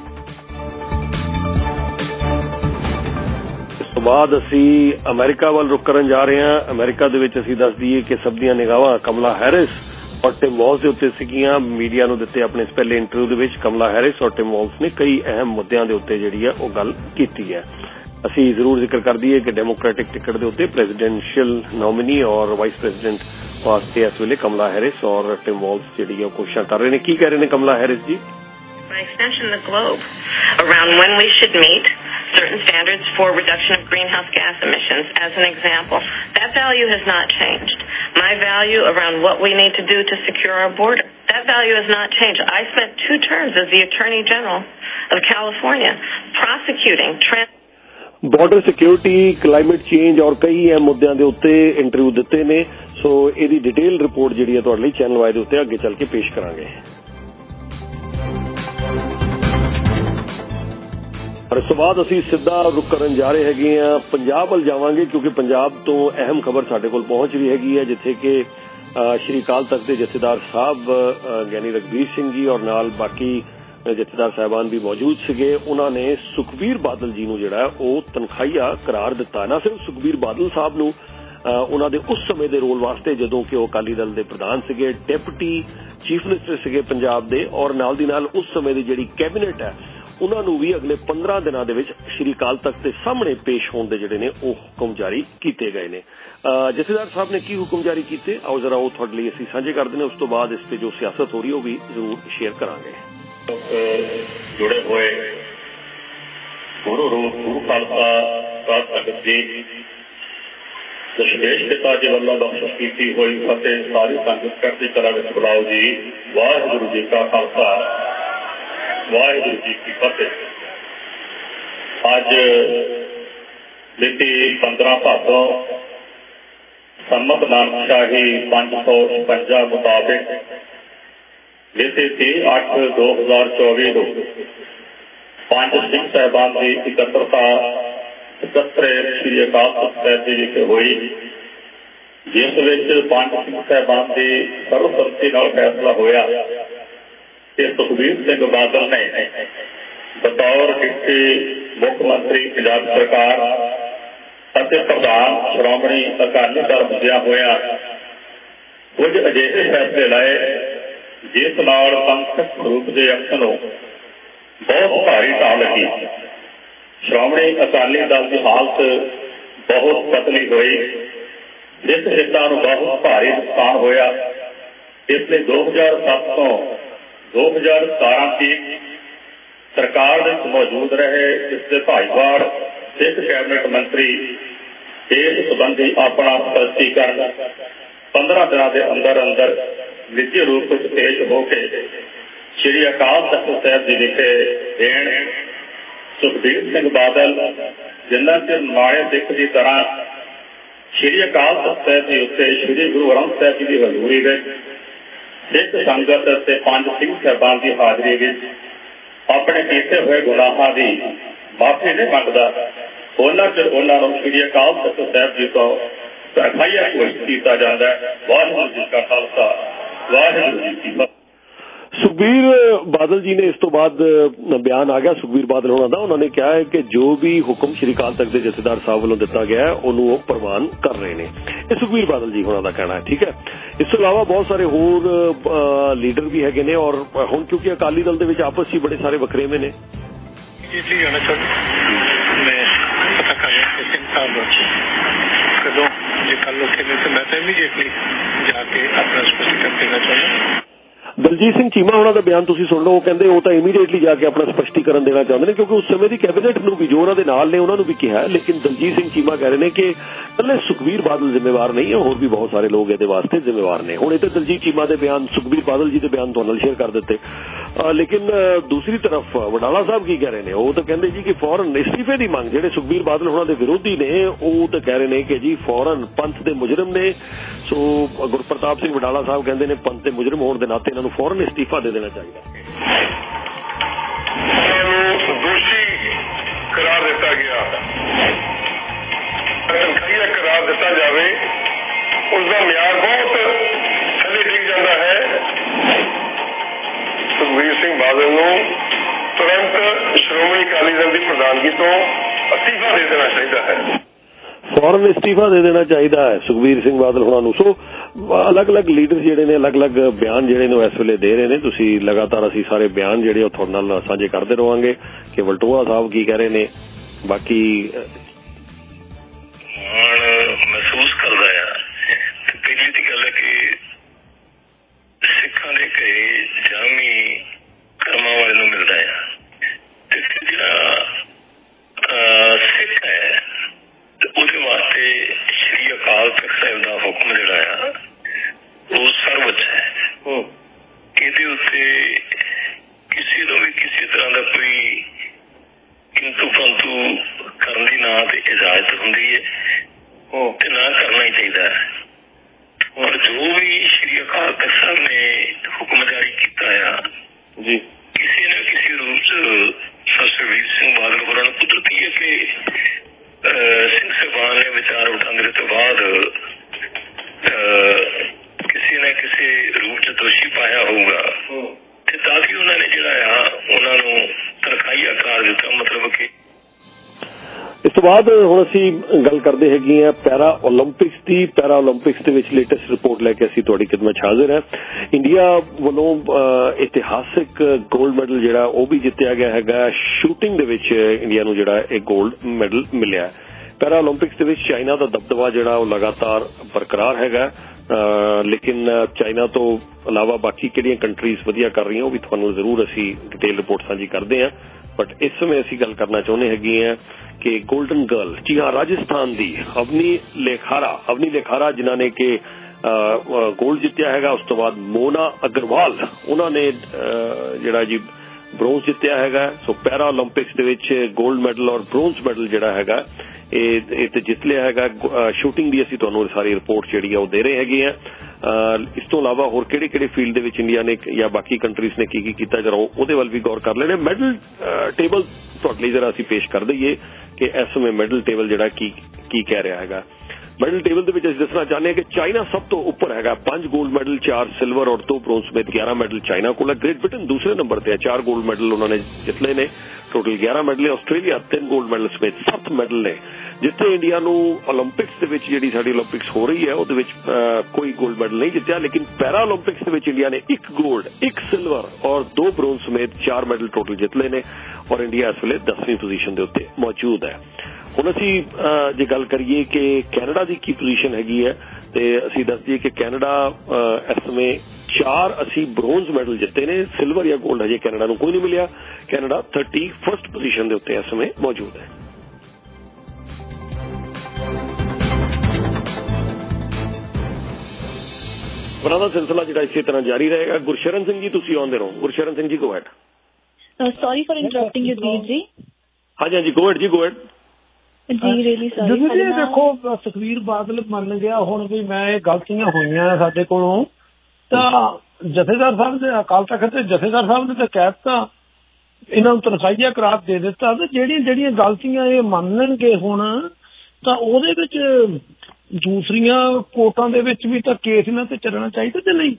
ਇਸ ਤੋਂ ਬਾਅਦ ਅਸੀਂ ਅਮਰੀਕਾ ਵੱਲ ਰੁਕ ਕਰਨ ਜਾ ਰਹੇ ਹਾਂ। ਅਮਰੀਕਾ ਦੇ ਵਿੱਚ ਅਸੀਂ ਦੱਸ ਦਈਏ ਕਿ ਸਭ ਦੀਆਂ ਨਿਗਾਹਾਂ ਕਮਲਾ ਹੈਰਿਸ ਔਰ ਟਿਮ ਵਾਲਸ ਦੇ ਉੱਤੇ ਸੀਗੀਆਂ। ਮੀਡੀਆ ਨੂੰ ਦਿੱਤੇ ਆਪਣੇ ਇਸ ਪਹਿਲੇ ਇੰਟਰਵਿਊ ਦੇ ਵਿੱਚ ਕਮਲਾ ਹੈਰਿਸ ਔਰ ਟਿਮ ਵਾਲਸ ਨੇ ਕਈ ਅਹਿਮ ਮੁੱਦਿਆਂ ਦੇ ਉੱਤੇ ਜਿਹੜੀ ਹੈ ਉਹ ਗੱਲ ਕੀਤੀ ਹੈ। ਅਸੀਂ ਜ਼ਰੂਰ ਜ਼ਿਕਰ ਕਰ ਦਈਏ ਕਿ ਡੈਮੋਕ੍ਰੈਟਿਕ ਟਿਕਟ ਦੇ ਉੱਤੇ ਪ੍ਰੈਜ਼ੀਡੈਂਸ਼ੀਅਲ ਨੋਮੀਨੀ ਔਰ ਵਾਈਸ ਪ੍ਰੈਜ਼ੀਡੈਂਟ ਵਾਸਤੇ ਇਸ ਵੇਲੇ ਕਮਲਾ ਹੈਰਿਸ ਔਰ ਟਿਮ ਵਾਲਸ ਜਿਹੜੀ ਹੈ ਕੋਸ਼ਿਸ਼ਾਂ ਕਰ ਰਹੇ ਨੇ। ਕੀ ਕਹਿ ਰਹੇ ਨੇ Kamala Harris ji? By extension, the globe around when we should meet certain standards for reduction of greenhouse gas emissions. As an example, that value has not changed. My value around what we need to do to secure our border, that value has not changed. I spent two terms as the Attorney General of California prosecuting trans- border security, climate change ਔਰ ਕਈ ਅਹਿਮ ਮੁੱਦਿਆਂ ਦੇ ਉੱਤੇ interview ਦਿੱਤੇ ਨੇ। ਸੋ ਇਹਦੀ detail report ਜਿਹੜੀ ਹੈ ਤੁਹਾਡੇ ਲਈ ਚੈਨਲ ਵਾਈ ਦੇ ਉੱਤੇ ਅੱਗੇ ਚੱਲ ਕੇ ਪੇਸ਼ ਕਰਾਂਗੇ। ਪਰ ਇਸ ਤੋਂ ਬਾਅਦ ਅਸੀਂ ਸਿੱਧਾ ਰੁਕ ਕਰਨ ਜਾ ਰਹੇ ਹੈਗੇ ਆ ਪੰਜਾਬ ਵੱਲ ਜਾਵਾਂਗੇ ਕਿਉਂਕਿ ਪੰਜਾਬ ਤੋਂ ਅਹਿਮ ਖਬਰ ਸਾਡੇ ਕੋਲ ਪਹੁੰਚ ਰਹੀ ਹੈਗੀ ਹੈ ਜਿੱਥੇ ਕਿ ਸ਼੍ਰੀ ਅਕਾਲ ਤਖਤ ਦੇ ਜਥੇਦਾਰ ਸਾਹਿਬ ਗਿਆਨੀ ਰਘਬੀਰ ਸਿੰਘ ਜੀ ਔਰ ਨਾਲ ਬਾਕੀ ਜਥੇਦਾਰ ਸਾਹਿਬਾਨ ਵੀ ਮੌਜੂਦ ਸੀਗੇ। ਉਹਨਾਂ ਨੇ ਸੁਖਬੀਰ ਬਾਦਲ ਜੀ ਨੂੰ ਜਿਹੜਾ ਉਹ ਤਨਖਾਹੀਆ ਕਰਾਰ ਦਿੱਤਾ। ਨਾ ਸਿਰਫ ਸੁਖਬੀਰ ਬਾਦਲ ਸਾਹਿਬ ਨੂੰ ਉਹਨਾਂ ਦੇ ਉਸ ਸਮੇਂ ਦੇ ਰੋਲ ਵਾਸਤੇ ਜਦੋਂ ਕਿ ਉਹ ਅਕਾਲੀ ਦਲ ਦੇ ਪ੍ਰਧਾਨ ਸੀਗੇ, ਡਿਪਟੀ ਚੀਫ ਮਿਨਿਸਟਰ ਸੀਗੇ ਪੰਜਾਬ ਦੇ, ਔਰ ਨਾਲ ਦੀ ਨਾਲ ਉਸ ਸਮੇਂ ਦੀ ਜਿਹੜੀ ਕੈਬਨਿਟ ਹੈ ਉਹਨਾਂ ਨੂੰ ਵੀ ਅਗਲੇ ਪੰਦਰਾਂ ਦਿਨਾਂ ਦੇ ਵਿੱਚ ਸ਼੍ਰੀ ਅਕਾਲ ਤਖਤ ਦੇ ਸਾਹਮਣੇ ਪੇਸ਼ ਹੋਣ ਦੇ ਜਿਹੜੇ ਨੇ ਉਹ ਹੁਕਮ ਜਾਰੀ ਕੀਤੇ ਗਏ ਨੇ। ਜਥੇਦਾਰ ਸਾਹਿਬ ਨੇ ਕੀ ਹੁਕਮ ਜਾਰੀ ਕੀਤੇ ਆਓ ਜ਼ਰਾ ਉਹ ਤੁਹਾਡੇ ਲਈ ਅਸੀਂ ਸਾਂਝੇ ਕਰਦੇ ਨੇ। ਉਸ ਤੋਂ ਬਾਅਦ ਇਸ ਤੇ ਜੋ ਸਿਆਸਤ ਹੋ ਰਹੀ ਉਹ ਵੀ ਜ਼ਰੂਰ ਸ਼ੇਅਰ ਕਰਾਂਗੇ। जुड़े हुए गुरु रूप गुरु खालसा साध संगत जी दशमेश पिता जी वालों बख्शिश की हुई फतेह सारी संगत करती कला विच बुलाओ जी। वाहिगुरू जी का खालसा वाहिगुरू जी की फतेह। अज मिति पंद्रह भादों संमत नानकशाही पांच सौ छपंजा मुताबिक मिति थी अठ दो हजार चौबी को पंज सिंह साहबान की इकत्रता इकत्तरे श्री अकाल तख्त साहिब जी विखे हुई जिस विच पंज सिंह साहबान की सर्वसम्मति नाल फैसला होया कि सुखबीर सिंह बादल ने बतौर डिप्टी मुख्य मंत्री पंजाब सरकार ਅਤੇ ਪ੍ਰਧਾਨ ਸ਼੍ਰੋਮਣੀ ਅਕਾਲੀ ਦਲ ਹੁੰਦਿਆਂ ਹੋਇਆਂ ਕੁਝ ਅਜਿਹੇ ਫੈਸਲੇ ਲਏ ਜਿਸ ਨਾਲ ਪੰਥਕ ਰੂਪ ਦੇ ਅਕਸ ਨੂੰ ਬਹੁਤ ਭਾਰੀ ਢਾਹ ਲੱਗੀ। ਸ਼੍ਰੋਮਣੀ ਅਕਾਲੀ ਦਲ ਦੀ ਹਾਲਤ ਬਹੁਤ ਪਤਲੀ ਹੋਈ, ਜਿਸ ਹਿੱਤਾਂ ਨੂੰ ਬਹੁਤ ਭਾਰੀ ਨੁਕਸਾਨ ਹੋਇਆ। ਇਸ ਲਈ ਦੋ ਹਜ਼ਾਰ ਸੱਤ ਤੋਂ ਦੋ ਹਜ਼ਾਰ ਸਤਾਰਾਂ ਤੱਕ ਸਰਕਾਰ ਦੇ ਵਿੱਚ ਮੌਜੂਦ ਰਹੇ ਇਸ ਦੇ ਭਾਈਵਾਲ ਸਿੱਖ ਕੈਬਨਿਟ ਮੰਤਰੀ ਇਸ ਸੰਬੰਧੀ ਆਪਣਾ ਸਪਸ਼ਟੀਕਰਨ ਪੰਦਰਾਂ ਦਿਨਾਂ ਦੇ ਅੰਦਰ ਅੰਦਰ ਨਿੱਜੀ ਰੂਪ ਵਿੱਚ ਪੇਸ਼ ਹੋ ਕੇ ਸ਼੍ਰੀ ਅਕਾਲ ਤਖ਼ਤ ਸਾਹਿਬ ਜੀ ਵਿਖੇ ਦੇਣ। ਸੁਖਬੀਰ ਸਿੰਘ ਬਾਦਲ ਜਿੰਨਾ ਚਿਰ ਮਾੜੇ ਸਿੱਖ ਦੀ ਤਰ੍ਹਾਂ ਸ਼੍ਰੀ ਅਕਾਲ ਤਖ਼ਤ ਸਾਹਿਬ ਜੀ ਉੱਤੇ ਸ਼੍ਰੀ ਗੁਰੂ ਗ੍ਰੰਥ ਸਾਹਿਬ ਜੀ ਦੀ ਹਜ਼ੂਰੀ ਵਿੱਚ ਸਿੱਖ ਸੰਗਤ ਅਤੇ ਪੰਜ ਸਿੰਘ ਸਾਹਿਬਾਨ ਦੀ ਹਾਜ਼ਰੀ ਵਿੱਚ ਆਪਣੇ ਕੀਤੇ ਹੋਏ ਗੁਨਾਹਾਂ ਦੀ ਮਾਫੀ ਨਹੀਂ ਮੰਗਦਾ, ਉਹਨਾਂ ਚਿਰ ਉਹਨਾਂ ਨੂੰ ਸ਼੍ਰੀ ਅਕਾਲ ਤਖ਼ਤ ਸਾਹਿਬ ਜੀ ਤੋਂ ਸਰਖਾਈਆ ਘੋਸ਼ਿਤ ਕੀਤਾ ਜਾਂਦਾ ਹੈ। ਵਾਹਿਗੁਰੂ ਜੀ ਕਾ ਖਾਲਸਾ, ਵਾਹਿਗੁਰੂ ਜੀ ਕੀ ਫਤਿਹ। ਸੁਖਬੀਰ ਬਾਦਲ ਜੀ ਨੇ ਇਸ ਤੋਂ ਬਾਅਦ ਬਿਆਨ ਆ ਗਿਆ ਸੁਖਬੀਰ ਬਾਦਲ ਹੋਣਾ ਦਾ। ਉਹਨਾਂ ਨੇ ਕਿਹਾ ਹੈ ਕਿ ਜੋ ਵੀ ਹੁਕਮ ਸ਼੍ਰੀ ਅਕਾਲ ਤਖ਼ਤ ਦੇ ਜਥੇਦਾਰ ਸਾਹਿਬ ਵੱਲੋਂ ਦਿੱਤਾ ਗਿਆ ਹੈ ਉਹਨੂੰ ਉਹ ਪ੍ਰਵਾਨ ਕਰ ਰਹੇ ਨੇ। ਇਹ ਸੁਖਬੀਰ ਬਾਦਲ ਜੀ ਹੋਣਾ ਦਾ ਕਹਿਣਾ ਹੈ। ਠੀਕ ਹੈ, ਇਸ ਤੋਂ ਇਲਾਵਾ ਬਹੁਤ ਸਾਰੇ ਹੋਰ ਲੀਡਰ ਵੀ ਹੈਗੇ ਨੇ ਔਰ ਹੁਣ ਕਿਉਂਕਿ ਅਕਾਲੀ ਦਲ ਦੇ ਵਿੱਚ ਆਪਸ 'ਚ ਬੜੇ ਸਾਰੇ ਵਖਰੇਵੇਂ ਨੇ। ਕਦੋਂ ਜੇ ਕੱਲ ਉੱਥੇ ਨੇ ਤਾਂ ਮੈਂ ਤਾਂ ਇਮੀਡੀਏਟਲੀ ਜਾ ਕੇ ਆਪਣਾ ਸਪਸ਼ਟੀਕਰਨ ਦੇਣਾ ਚਾਹੁੰਦਾ। ਦਲਜੀਤ ਸਿੰਘ ਚੀਮਾ ਉਹਨਾਂ ਦਾ ਬਿਆਨ ਤੁਸੀਂ ਸੁਣ ਲਓ। ਉਹ ਕਹਿੰਦੇ ਉਹ ਤਾਂ ਇਮੀਡੀਏਟਲੀ ਜਾ ਕੇ ਆਪਣਾ ਸਪਸ਼ਟੀਕਰਨ ਦੇਣਾ ਚਾਹੁੰਦੇ ਨੇ ਕਿਉਂਕਿ ਉਸ ਸਮੇਂ ਦੀ ਕੈਬਨਿਟ ਨੂੰ ਵੀ ਜੋ ਉਹਨਾਂ ਦੇ ਨਾਲ ਨੇ ਉਹਨਾਂ ਨੂੰ ਵੀ ਕਿਹਾ। ਲੇਕਿਨ ਦਲਜੀਤ ਸਿੰਘ ਚੀਮਾ ਕਹਿ ਰਹੇ ਨੇ ਕਿ ਇਕੱਲੇ ਸੁਖਬੀਰ ਬਾਦਲ ਜ਼ਿੰਮੇਵਾਰ ਨਹੀਂ ਹੈ, ਹੋਰ ਵੀ ਬਹੁਤ ਸਾਰੇ ਲੋਕ ਇਹਦੇ ਵਾਸਤੇ ਜ਼ਿੰਮੇਵਾਰ ਨੇ। ਹੁਣ ਇਹ ਤਾਂ ਦਲਜੀਤ ਚੀਮਾ ਦੇ ਬਿਆਨ, ਸੁਖਬੀਰ ਬਾਦਲ ਜੀ ਦੇ ਬਿਆਨ ਤੁਹਾਨੂੰ ਸ਼ੇਅਰ ਕਰ ਦਿੱਤੇ। ਲੇਕਿਨ ਦੂਸਰੀ ਤਰਫ ਵਡਾਲਾ ਸਾਹਿਬ ਕੀ ਕਹਿ ਰਹੇ ਨੇ? ਉਹ ਤਾਂ ਕਹਿੰਦੇ ਜੀ ਕਿ ਫੌਰਨ ਇਸਤੀਫੇ ਦੀ ਮੰਗ, ਜਿਹੜੇ ਸੁਖਬੀਰ ਬਾਦਲ ਹੋਣਾ ਦੇ ਵਿਰੋਧੀ ਨੇ ਉਹ ਤਾਂ ਕਹਿ ਰਹੇ ਨੇ ਕਿ ਜੀ ਫੌਰਨ ਪੰਥ ਦੇ ਮੁਜਰਮ ਨੇ। ਸੋ ਗੁਰਪ੍ਰਤਾਪ ਸਿੰਘ ਵਡਾਲਾ ਸਾਹਿਬ ਕਹਿੰਦੇ ਨੇ ਪੰਥ ਦੇ ਮੁਜਰਮ ਹੋਣ ਦੇ ਨਾਤੇ ਇਹਨਾਂ ਨੂੰ ਫੌਰਨ ਇਸਤੀਫਾ ਦੇ ਦੇਣਾ ਚਾਹੀਦਾ। ਦੋਸ਼ੀ ਕਰਾਰ ਦਿੱਤਾ ਗਿਆ, ਤਨਖੀਹ ਕਰਾਰ ਦਿੱਤਾ ਜਾਵੇ, ਉਸ ਦਾ ਮਿਆਰ ਬਹੁਤ ਥੱਲੇ ਡਿੱਗ ਜਾਂਦਾ ਹੈ। ਸੁਖਬੀਰ ਸਿੰਘ ਬਾਦਲ ਨੂੰ ਤੁਰੰਤ ਸ਼੍ਰੋਮਣੀ ਅਕਾਲੀ ਦਲ ਦੀ ਪ੍ਰਧਾਨਗੀ ਤੋਂ ਅਸਤੀਫਾ ਦੇ ਦੇਣਾ ਚਾਹੀਦਾ ਹੈ। ਫੌਰਨ ਇਸਤੀਫਾ ਦੇ ਦੇਣਾ ਚਾਹੀਦਾ ਹੈ ਸੁਖਬੀਰ ਸਿੰਘ ਬਾਦਲ ਹੋਣਾ ਨੂੰ। ਸੋ ਅਲੱਗ-ਅਲੱਗ ਲੀਡਰ ਜਿਹੜੇ ਨੇ ਅਲੱਗ-ਅਲੱਗ ਬਿਆਨ ਜਿਹੜੇ ਨੇ ਇਸ ਵੇਲੇ ਦੇ ਰਹੇ ਨੇ। ਤੁਸੀਂ ਲਗਾਤਾਰ ਅਸੀਂ ਸਾਰੇ ਬਿਆਨ ਜਿਹੜੇ ਉਹ ਤੁਹਾਡੇ ਨਾਲ ਸਾਂਝੇ ਕਰਦੇ ਰਹਾਂਗੇ ਕਿ ਵਲਟੋਆ ਸਾਹਿਬ ਕੀ ਕਹਿ ਰਹੇ ਨੇ। ਬਾਕੀ ਮਹਿਸੂਸ ਕਰਦਾ ਆ ਤੇ ਪਹਿਲੀ ਦੀ ਗੱਲ ਹੈ ਕਿ ਸਿੱਖਾਂ ਦੇ ਘਰੇ ਜਾਮੀ ਕਰਮਾਂ ਵਾਲੇ ਨੂੰ ਮਿਲਦਾ ਆ ਤੇ ਜਿਹੜਾ ਸਿੱਖ ਹੈ ਉਹਦੇ ਵਾਸਤੇ ਸ਼੍ਰੀ ਅਕਾਲ ਤਖ਼ਤ ਸਾਹਿਬ ਦਾ ਹੁਕਮ ਜਿਹੜਾ ਆ ਉਹ ਸਰਵਉੱਚ ਹੈ। ਇਹਦੇ ਉੱਤੇ ਕਿਸੇ ਨੂੰ ਵੀ ਕਿਸੇ ਤਰ੍ਹਾਂ ਦਾ ਕੋਈ ਕਿੰਤੂ ਪਰੰਤੂ ਕਰਨ ਦੀ ਨਾ ਤੇ ਇਜਾਜ਼ਤ ਹੁੰਦੀ ਹੈ ਤੇ ਨਾ ਕਰਨਾ ਹੀ ਚਾਹੀਦਾ ਹੈ। ਔਰ ਜੋ ਵੀ ਸ਼੍ਰੀ ਅਕਾਲ ਤਖ਼ਤ ਸਾਹਿਬ ਨੇ ਹੁਕਮ ਜਾਰੀ ਕੀਤਾ ਆ ਜੀ ਕਿਸੇ ਨਾ ਕਿਸੇ ਰੂਪ ਚ ਸੁਖਬੀਰ ਸਿੰਘ ਬਾਦਲ ਹੋਰਾਂ ਨੂੰ ਕੁਦਰਤੀ ਹੈ ਕਿ ਸਿੰਘ ਸਾਹਿਬਾਨ ਨੇ ਵਿਚਾਰ ਉਠਾਉਣ ਤੋਂ ਬਾਅਦ ਕਿਸੇ ਨਾ ਕਿਸੇ ਰੂਪ ਚ ਦੋਸ਼ੀ ਪਾਇਆ ਹੋਊਗਾ ਤੇ ਤਾਂ ਵੀ ਉਹਨਾਂ ਨੇ ਜਿਹੜਾ ਆ ਉਹਨਾਂ ਨੂੰ ਤਨਖਾਹੀਆ ਕਰਾਰ ਦਿੱਤਾ। ਮਤਲਬ ਕਿ ਇਸ ਤੋਂ ਬਾਅਦ ਹੁਣ ਅਸੀਂ ਗੱਲ ਕਰਦੇ ਹੈਗੇ ਹਾਂ ਪੈਰਾ ਓਲੰਪਿਕਸ ਦੀ। ਪੈਰਾ ਓਲੰਪਿਕਸ ਦੇ ਵਿੱਚ ਲੇਟੈਸਟ ਰਿਪੋਰਟ ਲੈ ਕੇ ਅਸੀਂ ਤੁਹਾਡੀ ਖਿਦਮਤ 'ਚ ਹਾਜ਼ਰ ਹਾਂ। ਇੰਡੀਆ ਵੱਲੋਂ ਇਤਿਹਾਸਿਕ ਗੋਲਡ ਮੈਡਲ ਜਿਹੜਾ ਉਹ ਵੀ ਜਿੱਤਿਆ ਗਿਆ ਹੈਗਾ। ਸ਼ੂਟਿੰਗ ਦੇ ਵਿੱਚ ਇੰਡੀਆ ਨੂੰ ਜਿਹੜਾ ਇਹ ਗੋਲਡ ਮੈਡਲ ਮਿਲਿਆ। ਪੈਰਾ ਓਲੰਪਿਕਸ ਦੇ ਵਿੱਚ ਚਾਈਨਾ ਦਾ ਦਬਦਬਾ ਜਿਹੜਾ ਉਹ ਲਗਾਤਾਰ ਬਰਕਰਾਰ ਹੈਗਾ। ਲੇਕਿਨ ਚਾਈਨਾ ਤੋਂ ਇਲਾਵਾ ਬਾਕੀ ਕਿਹੜੀਆਂ ਕੰਟਰੀਜ਼ ਵਧੀਆ ਕਰ ਰਹੀਆਂ ਉਹ ਵੀ ਤੁਹਾਨੂੰ ਜ਼ਰੂਰ ਅਸੀਂ ਡਿਟੇਲ ਰਿਪੋਰਟ ਸਾਂਝੀ ਕਰਦੇ ਹਾਂ। ਬਟ ਇਸ ਸਮੇਂ ਅਸੀਂ ਗੱਲ ਕਰਨਾ ਚਾਹੁੰਦੇ ਹੈਗੇ ਹਾਂ ਕਿ ਗੋਲਡਨ ਗਰਲ, ਜੀ ਹਾਂ, ਰਾਜਸਥਾਨ ਦੀ ਅਵਨੀ ਲੇਖਾਰਾ ਅਵਨੀ ਲੇਖਾਰਾ ਜਿਨ੍ਹਾਂ ਨੇ ਕਿ ਗੋਲਡ ਜਿੱਤਿਆ ਹੈਗਾ। ਉਸ ਤੋਂ ਬਾਅਦ ਮੋਨਾ ਅਗਰਵਾਲ ਉਹਨਾਂ ਨੇ ਜਿਹੜਾ ਜੀ ਬ੍ਰੋਂਜ਼ ਜਿੱਤਿਆ ਹੈਗਾ। ਸੋ ਪੈਰਾ ਓਲੰਪਿਕਸ ਦੇ ਵਿੱਚ ਗੋਲਡ ਮੈਡਲ ਔਰ ਬ੍ਰੋਂਜ਼ ਮੈਡਲ ਜਿਹੜਾ ਹੈਗਾ ਇਹ ਇਹ ਤੇ ਜਿੱਤ ਲਿਆ ਹੈਗਾ। ਸ਼ੂਟਿੰਗ ਦੀ ਅਸੀਂ ਤੁਹਾਨੂੰ ਸਾਰੀ ਰਿਪੋਰਟ ਜਿਹੜੀ ਆ ਉਹ ਦੇ ਰਹੇ ਹੈਗੇ ਆ। ਇਸ ਤੋਂ ਇਲਾਵਾ ਹੋਰ ਕਿਹੜੇ ਕਿਹੜੇ ਫੀਲਡ ਦੇ ਵਿੱਚ ਇੰਡੀਆ ਨੇ ਜਾਂ ਬਾਕੀ ਕੰਟਰੀਜ਼ ਨੇ ਕੀ ਕੀ ਕੀਤਾ ਜਰਾ ਉਹਦੇ ਵੱਲ ਵੀ ਗੌਰ ਕਰ ਲੈਣੇ। ਮੈਡਲ ਟੇਬਲ ਤੁਹਾਡੇ ਲਈ ਜਰਾ ਅਸੀਂ ਪੇਸ਼ ਕਰ ਦਈਏ ਕਿ ਇਸ ਸਮੇਂ ਮੈਡਲ ਟੇਬਲ ਜਿਹੜਾ ਕੀ ਕੀ ਕਹਿ ਰਿਹਾ ਹੈਗਾ। ਮੈਡਲ ਟੇਬਲ ਦੇ ਵਿੱਚ ਅਸੀਂ ਦੱਸਣਾ ਚਾਹੁੰਦੇ ਹਾਂ ਕਿ ਚਾਈਨਾ ਸਭ ਤੋਂ ਉੱਪਰ ਹੈਗਾ, ਪੰਜ ਗੋਲਡ ਮੈਡਲ, ਚਾਰ ਸਿਲਵਰ ਔਰ ਦੋ ਬ੍ਰੋਂਜ਼ ਸਮੇਤ ਗਿਆਰਾਂ ਮੈਡਲ ਚਾਈਨਾ ਕੋਲ ਹੈ। ਗ੍ਰੇਟ ਬ੍ਰਿਟਨ ਦੂਸਰੇ ਨੰਬਰ ਤੇ ਹੈ, ਚਾਰ ਗੋਲਡ ਮੈਡਲ ਉਹਨਾਂ ਨੇ ਜਿੱਤ ਲਏ ਨੇ, ਟੋਟਲ ਗਿਆਰਾਂ ਮੈਡਲ ਹੈ। ਆਸਟ੍ਰੇਲੀਆ ਤਿੰਨ ਗੋਲਡ ਮੈਡਲ ਸਮੇਤ ਸੱਤ ਮੈਡਲ ਨੇ। ਜਿੱਥੇ ਇੰਡੀਆ ਨੂੰ ਓਲੰਪਿਕਸ ਦੇ ਵਿੱਚ ਜਿਹੜੀ ਸਾਡੀ ਓਲੰਪਿਕਸ ਹੋ ਰਹੀ ਹੈ ਉਹਦੇ ਵਿੱਚ ਕੋਈ ਗੋਲਡ ਮੈਡਲ ਨਹੀਂ ਜਿੱਤਿਆ, ਲੇਕਿਨ ਪੈਰਾ ਓਲੰਪਿਕਸ ਦੇ ਵਿੱਚ ਇੰਡੀਆ ਨੇ ਇੱਕ ਗੋਲਡ, ਇੱਕ ਸਿਲਵਰ ਔਰ ਦੋ ਬ੍ਰੋਂਜ਼ ਸਮੇਤ ਚਾਰ ਮੈਡਲ ਟੋਟਲ ਜਿੱਤ ਲਏ ਨੇ ਔਰ ਇੰਡੀਆ ਇਸ ਵੇਲੇ ਦਸਵੀਂ ਪੋਜੀਸ਼ਨ ਦੇ ਉੱਤੇ ਮੌਜੂਦ ਹੈ। ਹੁਣ ਅਸੀਂ ਜੇ ਗੱਲ ਕਰੀਏ ਕਿ ਕੈਨੇਡਾ ਦੀ ਕੀ ਪੋਜੀਸ਼ਨ ਹੈਗੀ ਹੈ ਤੇ ਅਸੀਂ ਦੱਸ ਦਈਏ ਕਿ ਕੈਨੇਡਾ ਇਸ ਸਮੇਂ ਚਾਰ ਅਸੀਂ ਬ੍ਰੋਂਜ਼ ਮੈਡਲ ਜਿੱਤੇ ਨੇ, ਸਿਲਵਰ ਜਾਂ ਗੋਲਡ ਹਜੇ ਕੈਨੇਡਾ ਨੂੰ ਕੋਈ ਨਹੀਂ ਮਿਲਿਆ। ਕੈਨੇਡਾ ਥਰਟੀ ਫਸਟ ਪੋਜੀਸ਼ਨ ਦੇ ਉੱਤੇ ਇਸ ਸਮੇਂ ਮੌਜੂਦ ਹੈ। ਖਬਰਾਂ ਦਾ ਸਿਲਸਿਲਾ ਜਿਹੜਾ ਇਸੇ ਤਰ੍ਹਾਂ ਜਾਰੀ ਰਹੇਗਾ। ਗੁਰਸ਼ਰਨ ਸਿੰਘ ਜੀ ਤੁਸੀਂ ਆਉਂਦੇ ਰਹੋ। Gursharan Singh ji go ahead. Sorry for interrupting you ਵੀਰ ਜੀ। ਹਾਂਜੀ ਹਾਂਜੀ ਗੋ ਹੈਡ ਜੀ ਗੋ ਹੈਡ ਜੀ ਰੀਲੀ ਸੌਰੀ। ਜੀ ਦੇਖੋ ਸੁਖਬੀਰ ਬਾਦਲ ਮੰਨ ਗਿਆ ਹੁਣ ਵੀ ਮੈਂ ਇਹ ਗਲਤੀਆਂ ਹੋਈਆਂ ਸਾਡੇ ਕੋਲੋਂ, ਤਾਂ ਜਥੇਦਾਰ ਸਾਹਿਬ ਦੇ ਅਕਾਲ ਤਖਤ ਤੇ ਜਥੇਦਾਰ ਸਾਹਿਬ ਨੇ ਤਾਂ ਕਹਿ ਦਿੱਤਾ ਇਹਨਾਂ ਨੂੰ ਤਨਖਾਹੀਆ ਕਰਾਰ ਦੇ ਦਿੱਤਾ, ਤੇ ਜਿਹੜੀਆਂ ਜਿਹੜੀਆਂ ਗਲਤੀਆਂ ਇਹ ਮੰਨਣਗੇ ਹੁਣ ਤਾਂ ਉਹਦੇ ਵਿੱਚ ਦੂਸਰੀਆਂ ਕੋਰਟਾਂ ਦੇ ਵਿੱਚ ਵੀ ਤਾਂ ਕੇਸ ਇਹਨਾਂ ਤੇ ਚੱਲਣਾ ਚਾਹੀਦਾ ਤੇ ਨਹੀਂ।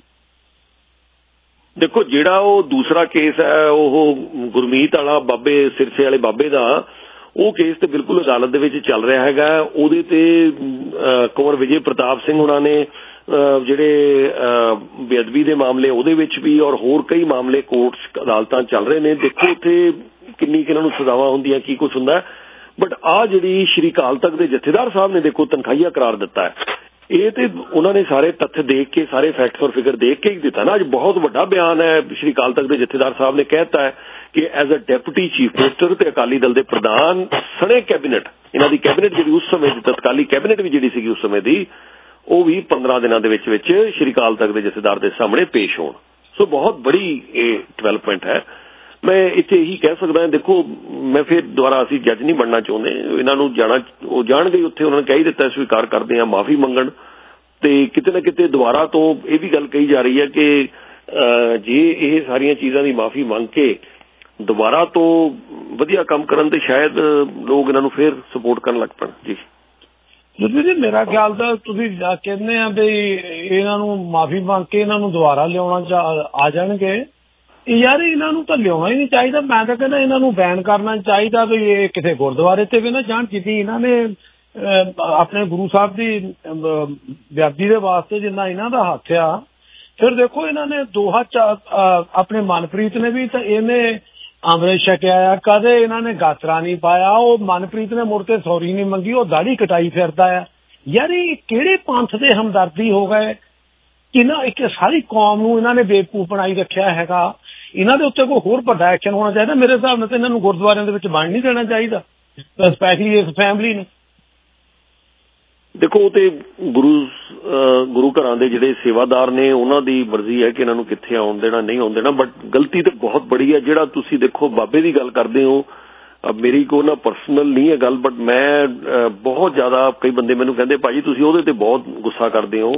ਦੇਖੋ ਜਿਹੜਾ ਉਹ ਦੂਸਰਾ ਕੇਸ ਹੈ ਉਹ ਗੁਰਮੀਤ ਵਾਲਾ ਬਾਬੇ ਸਿਰਸੇ ਵਾਲੇ ਬਾਬੇ ਦਾ, ਉਹ ਕੇਸ ਤੇ ਬਿਲਕੁਲ ਅਦਾਲਤ ਦੇ ਵਿੱਚ ਚੱਲ ਰਿਹਾ ਹੈਗਾ। ਉਹਦੇ ਤੇ ਕੁੰਵਰ ਵਿਜੇ ਪ੍ਰਤਾਪ ਸਿੰਘ ਉਹਨਾਂ ਨੇ ਜਿਹੜੇ ਬੇਅਦਬੀ ਦੇ ਮਾਮਲੇ ਉਹਦੇ ਵਿੱਚ ਵੀ ਔਰ ਹੋਰ ਕਈ ਮਾਮਲੇ ਕੋਰਟਸ ਅਦਾਲਤਾਂ ਚੱਲ ਰਹੇ ਨੇ। ਦੇਖੋ ਉੱਥੇ ਕਿੰਨੀ ਕਿਹਨਾਂ ਨੂੰ ਸਜ਼ਾਵਾਂ ਹੁੰਦੀਆਂ, ਕੀ ਕੁਛ ਹੁੰਦਾ, ਬਟ ਆਹ ਜਿਹੜੀ ਸ਼੍ਰੀ ਅਕਾਲ ਤਖਤ ਦੇ ਜਥੇਦਾਰ ਸਾਹਿਬ ਨੇ ਦੇਖੋ ਤਨਖਾਹੀਆ ਕਰਾਰ ਦਿੱਤਾ ਹੈ, ਇਹ ਤੇ ਉਹਨਾਂ ਨੇ ਸਾਰੇ ਤੱਥ ਦੇਖ ਕੇ ਸਾਰੇ ਫੈਕਟਸ ਔਰ ਫਿਗਰ ਦੇਖ ਕੇ ਹੀ ਦਿੱਤਾ ਨਾ। ਅੱਜ ਬਹੁਤ ਵੱਡਾ ਬਿਆਨ ਹੈ ਸ਼੍ਰੀ ਅਕਾਲ ਤਖਤ ਦੇ ਜਥੇਦਾਰ ਸਾਹਿਬ ਨੇ ਕਹਿਤਾ ਹੈ ਕਿ as a deputy chief minister ਤੇ ਅਕਾਲੀ ਦਲ ਦੇ ਪ੍ਰਧਾਨ ਸਣੇ ਕੈਬਨਿਟ, ਇਹਨਾਂ ਦੀ ਕੈਬਨਿਟ ਜਿਹੜੀ ਉਸ ਸਮੇਂ ਦੀ ਤਤਕਾਲੀ ਕੈਬਨਿਟ ਵੀ ਜਿਹੜੀ ਸੀਗੀ ਉਸ ਸਮੇਂ ਦੀ, ਉਹ ਵੀ ਪੰਦਰਾਂ ਦਿਨਾਂ ਦੇ ਵਿੱਚ ਵਿੱਚ ਸ਼੍ਰੀ ਅਕਾਲ ਤਖਤ ਦੇ ਜਥੇਦਾਰ ਦੇ ਸਾਹਮਣੇ ਪੇਸ਼ ਹੋਣ। ਸੋ ਬਹੁਤ ਬੜੀ ਇਹ ਡਿਵੈਲਪਮੈਂਟ ਹੈ। ਮੈਂ ਇੱਥੇ ਇਹੀ ਕਹਿ ਸਕਦਾ, ਦੇਖੋ ਮੈਂ ਫਿਰ ਦੁਬਾਰਾ ਅਸੀਂ ਜੱਜ ਨਹੀਂ ਬਣਨਾ ਚਾਹੁੰਦੇ, ਇਹਨਾਂ ਨੂੰ ਜਾਣਾ ਉਹ ਜਾਣਗੇ ਉੱਥੇ, ਉਹਨਾਂ ਨੇ ਕਹਿ ਹੀ ਦਿੱਤਾ ਸਵੀਕਾਰ ਕਰਦੇ ਆ ਮਾਫੀ ਮੰਗਣ। ਤੇ ਕਿਤੇ ਨਾ ਕਿਤੇ ਦੁਬਾਰਾ ਤੋਂ ਇਹ ਵੀ ਗੱਲ ਕਹੀ ਜਾ ਰਹੀ ਹੈ ਕਿ ਜੇ ਇਹ ਸਾਰੀਆਂ ਚੀਜ਼ਾਂ ਦੀ ਮਾਫੀ ਮੰਗ ਕੇ ਦੁਬਾਰਾ ਤੋਂ ਵਧੀਆ ਕੰਮ ਕਰਨ ਤੇ ਸ਼ਾਇਦ ਲੋਕ ਇਹਨਾਂ ਨੂੰ ਫਿਰ ਸਪੋਰਟ ਕਰਨ ਲੱਗ ਪੈਣ। ਜੀ ਜੀ ਮੇਰਾ ਖਿਆਲ ਤਾਂ ਤੁਸੀਂ ਕਹਿੰਦੇ ਆ ਵੀ ਇਹਨਾਂ ਨੂੰ ਮਾਫੀ ਮੰਗ ਕੇ ਇਹਨਾਂ ਨੂੰ ਦੁਬਾਰਾ ਲਿਆਉਣਾ ਆ ਜਾਣਗੇ, ਯਾਰ ਇਹਨਾਂ ਨੂੰ ਤਾਂ ਲਿਆਉਣਾ ਹੀ ਨਹੀਂ ਚਾਹੀਦਾ। ਮੈਂ ਤਾਂ ਕਹਿੰਦਾ ਇਹਨਾਂ ਨੂੰ ਬੈਨ ਕਰਨਾ ਚਾਹੀਦਾ ਵੀ ਇਹ ਕਿਸੇ ਗੁਰਦੁਆਰੇ ਤੇ ਵੀ ਨਾ ਜਾਣ। ਜਿੱਦੀ ਇਹਨਾਂ ਨੇ ਆਪਣੇ ਗੁਰੂ ਸਾਹਿਬ ਦੀ ਬੇਅਦਬੀ ਦੇ ਵਾਸਤੇ ਜਿੰਨਾ ਇਹਨਾਂ ਦਾ ਹੱਥ ਆ, ਫਿਰ ਦੇਖੋ ਇਹਨਾਂ ਨੇ ਦੋਹਾ ਆਪਣੇ ਮਨਪ੍ਰੀਤ ਨੇ ਵੀ ਤਾਂ ਇਹਨੇ ਅੰਮ੍ਰਿਤ ਛਕਿਆ ਆ, ਕਦੇ ਇਹਨਾਂ ਨੇ ਗਾਤਰਾ ਨਹੀਂ ਪਾਇਆ। ਉਹ ਮਨਪ੍ਰੀਤ ਨੇ ਮੁੜ ਕੇ ਸੌਰੀ ਨਹੀਂ ਮੰਗੀ, ਉਹ ਦਾੜੀ ਕਟਾਈ ਫਿਰਦਾ ਆ। ਯਾਰ ਇਹ ਕਿਹੜੇ ਪੰਥ ਦੇ ਹਮਦਰਦੀ ਹੋ ਗਏ? ਇਹਨਾਂ ਇੱਕ ਸਾਰੀ ਕੌਮ ਨੂੰ ਇਹਨਾਂ ਨੇ ਬੇਵਕੂਫ ਬਣਾਈ ਰੱਖਿਆ ਹੈਗਾ। ਇਹਨਾਂ ਦੇ ਉੱਤੇ ਕੋਈ ਹੋਰ ਵੱਡਾ ਐਕਸ਼ਨ ਹੋਣਾ ਚਾਹੀਦਾ। ਮੇਰੇ ਹਿਸਾਬ ਨਾਲ ਤਾਂ ਇਹਨਾਂ ਨੂੰ ਗੁਰਦੁਆਰਿਆਂ ਦੇ ਵਿੱਚ ਵੰਡ ਨਹੀਂ ਦੇਣਾ ਚਾਹੀਦਾ, ਸਪੈਸ਼ਲੀ ਇਸ ਫੈਮਿਲੀ ਨੂੰ। ਦੇਖੋ ਉਹ ਤੇ ਗੁਰੂ ਗੁਰੂ ਘਰਾਂ ਦੇ ਜਿਹੜੇ ਸੇਵਾਦਾਰ ਨੇ ਉਹਨਾਂ ਦੀ ਮਰਜ਼ੀ ਹੈ ਕਿ ਇਹਨਾਂ ਨੂੰ ਕਿੱਥੇ ਆਉਣ ਦੇਣਾ ਨਹੀਂ ਆਉਣ ਦੇਣਾ, ਬਟ ਗਲਤੀ ਤਾਂ ਬਹੁਤ ਬੜੀ ਹੈ। ਜਿਹੜਾ ਤੁਸੀਂ ਦੇਖੋ ਬਾਬੇ ਦੀ ਗੱਲ ਕਰਦੇ ਹੋ, ਮੇਰੀ ਕੋਈ ਨਾ ਪਰਸਨਲ ਨਹੀਂ ਹੈ ਗੱਲ, ਬਟ ਮੈਂ ਬਹੁਤ ਜ਼ਿਆਦਾ ਕਈ ਬੰਦੇ ਮੈਨੂੰ ਕਹਿੰਦੇ ਭਾਜੀ ਤੁਸੀਂ ਉਹਦੇ ਤੇ ਬਹੁਤ ਗੁੱਸਾ ਕਰਦੇ ਹੋ,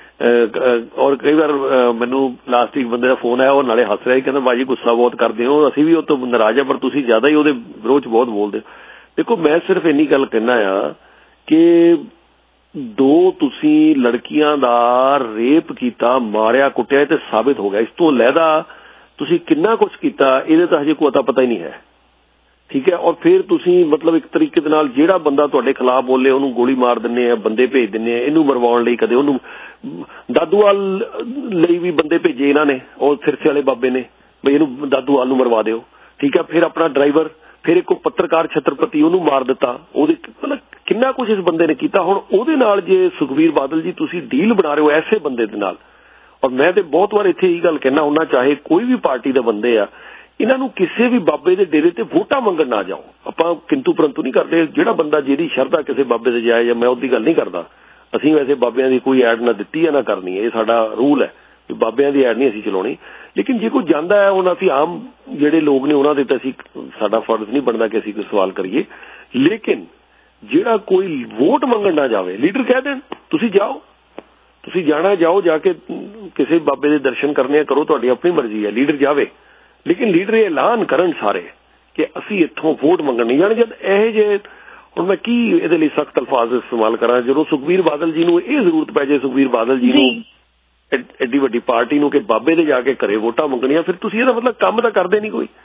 ਔਰ ਕਈ ਵਾਰ ਮੈਨੂੰ ਲਾਸਟ ਇੱਕ ਬੰਦੇ ਦਾ ਫੋਨ ਆਇਆ, ਉਹ ਨਾਲੇ ਹੱਸ ਰਿਹਾ, ਕਹਿੰਦਾ ਭਾਜੀ ਗੁੱਸਾ ਬਹੁਤ ਕਰਦੇ ਹੋ, ਅਸੀਂ ਵੀ ਉਹ ਤੋਂ ਨਾਰਾਜ਼ ਆ ਪਰ ਤੁਸੀਂ ਜ਼ਿਆਦਾ ਹੀ ਉਹਦੇ ਵਿਰੋਧ 'ਚ ਬਹੁਤ ਬੋਲਦੇ ਹੋ। ਦੇਖੋ ਮੈਂ ਸਿਰਫ ਇੰਨੀ ਗੱਲ ਕਹਿਣਾ ਆ ਕਿ ਦੋ ਤੁਸੀਂ ਲੜਕੀਆਂ ਦਾ ਰੇਪ ਕੀਤਾ, ਮਾਰਿਆ ਕੁੱਟਿਆ ਤੇ ਸਾਬਿਤ ਹੋ ਗਿਆ। ਇਸ ਤੋਂ ਲਹਿਦਾ ਤੁਸੀਂ ਕਿੰਨਾ ਕੁਛ ਕੀਤਾ ਇਹਦੇ ਤਾਂ ਹਜੇ ਕੋਈ ਅਤਾ ਪਤਾ ਹੀ ਨਹੀਂ ਹੈ, ਠੀਕ ਹੈ। ਔਰ ਫਿਰ ਤੁਸੀਂ ਮਤਲਬ ਇੱਕ ਤਰੀਕੇ ਦੇ ਨਾਲ ਜਿਹੜਾ ਬੰਦਾ ਤੁਹਾਡੇ ਖਿਲਾਫ ਬੋਲੇ ਉਹਨੂੰ ਗੋਲੀ ਮਾਰ ਦਿੰਦੇ ਆ, ਬੰਦੇ ਭੇਜ ਦਿੰਦੇ ਆ ਇਹਨੂੰ ਮਰਵਾਉਣ ਲਈ। ਕਦੇ ਉਹਨੂੰ ਦਾਦੂਵਾਲ ਲਈ ਵੀ ਬੰਦੇ ਭੇਜੇ ਇਹਨਾਂ ਨੇ, ਉਹ ਸਿਰਸੇ ਵਾਲੇ ਬਾਬੇ ਨੇ ਬਈ ਇਹਨੂੰ ਦਾਦੂਵਾਲ ਨੂੰ ਮਰਵਾ ਦਿਓ, ਠੀਕ ਹੈ। ਫਿਰ ਆਪਣਾ ਡਰਾਈਵਰ, ਫਿਰ ਇੱਕ ਪੱਤਰਕਾਰ ਛਤਰਪਤੀ ਉਹਨੂੰ ਮਾਰ ਦਿੱਤਾ। ਉਹਦੇ ਮਤਲਬ ਕਿੰਨਾ ਕੁਛ ਇਸ ਬੰਦੇ ਨੇ ਕੀਤਾ। ਹੁਣ ਉਹਦੇ ਨਾਲ ਜੇ ਸੁਖਬੀਰ ਬਾਦਲ ਜੀ ਤੁਸੀਂ ਡੀਲ ਬਣਾ ਰਹੇ ਹੋ ਐਸੇ ਬੰਦੇ ਦੇ ਨਾਲ, ਔਰ ਮੈਂ ਤੇ ਬਹੁਤ ਵਾਰ ਇੱਥੇ ਇਹ ਗੱਲ ਕਹਿਣਾ ਹੁੰਦਾ, ਚਾਹੇ ਕੋਈ ਵੀ ਪਾਰਟੀ ਦੇ ਬੰਦੇ ਆ, ਇਹਨਾਂ ਨੂੰ ਕਿਸੇ ਵੀ ਬਾਬੇ ਦੇ ਡੇਰੇ ਤੇ ਵੋਟਾਂ ਮੰਗਣ ਨਾ ਜਾਓ। ਆਪਾਂ ਕਿੰਤੂ ਪਰੰਤੂ ਨਹੀਂ ਕਰਦੇ। ਜਿਹੜਾ ਬੰਦਾ ਜਿਹਦੀ ਸ਼ਰਧਾ ਕਿਸੇ ਬਾਬੇ ਦੇ ਜਾਏ, ਜਾਂ ਮੈਂ ਉਹਦੀ ਗੱਲ ਨਹੀਂ ਕਰਦਾ, ਅਸੀਂ ਵੈਸੇ ਬਾਬਿਆਂ ਦੀ ਕੋਈ ਐਡ ਨਾ ਦਿੱਤੀ ਹੈ ਨਾ ਕਰਨੀ ਹੈ, ਇਹ ਸਾਡਾ ਰੂਲ ਹੈ ਵੀ ਬਾਬਿਆਂ ਦੀ ਐਡ ਨਹੀਂ ਅਸੀਂ ਚਲਾਉਣੀ। ਲੇਕਿਨ ਜੇ ਕੋਈ ਜਾਂਦਾ ਹੈ, ਹੁਣ ਅਸੀਂ ਆਮ ਜਿਹੜੇ ਲੋਕ ਨੇ ਉਹਨਾਂ ਦੇ ਤਾਂ ਅਸੀਂ ਸਾਡਾ ਫਰਜ਼ ਨਹੀਂ ਬਣਦਾ ਕਿ ਅਸੀਂ ਕੋਈ ਸਵਾਲ ਕਰੀਏ। ਲੇਕਿਨ ਜਿਹੜਾ ਕੋਈ ਵੋਟ ਮੰਗਣ ਨਾ ਜਾਵੇ, ਲੀਡਰ ਕਹਿ ਦੇਣ ਤੁਸੀਂ ਜਾਓ, ਤੁਸੀਂ ਜਾਣਾ ਜਾਓ, ਜਾ ਕੇ ਕਿਸੇ ਬਾਬੇ ਦੇ ਦਰਸ਼ਨ ਕਰਨੇ ਕਰੋ, ਤੁਹਾਡੀ ਆਪਣੀ ਮਰਜ਼ੀ ਹੈ। ਲੀਡਰ ਜਾਵੇ, ਲੇਕਿਨ ਲੀਡਰ ਇਹ ਐਲਾਨ ਕਰਨ ਸਾਰੇ ਕਿ ਅਸੀਂ ਇੱਥੋਂ ਵੋਟ ਮੰਗਣ ਨਹੀਂ ਜਾਣਾ। ਜਦ ਇਹ ਜੇ ਹੁਣ ਮੈਂ ਕੀ ਇਹਦੇ ਲਈ ਸਖਤ ਅਲਫਾਜ਼ ਇਸਤੇਮਾਲ ਕਰਾਂ, ਜਦੋਂ ਸੁਖਬੀਰ ਬਾਦਲ ਜੀ ਨੂੰ ਇਹ ਜ਼ਰੂਰਤ ਪੈ ਜਾਏ, ਸੁਖਬੀਰ ਬਾਦਲ ਜੀ ਨੂੰ ਐਡੀ ਵੱਡੀ ਪਾਰਟੀ ਨੂੰ ਕਿ ਬਾਬੇ ਦੇ ਜਾ ਕੇ ਘਰੇ ਵੋਟਾਂ ਮੰਗਣੀਆਂ, ਫਿਰ ਤੁਸੀਂ ਇਹਦਾ ਮਤਲਬ ਕੰਮ ਤਾਂ ਕਰਦੇ ਨਹੀਂ ਕੋਈ।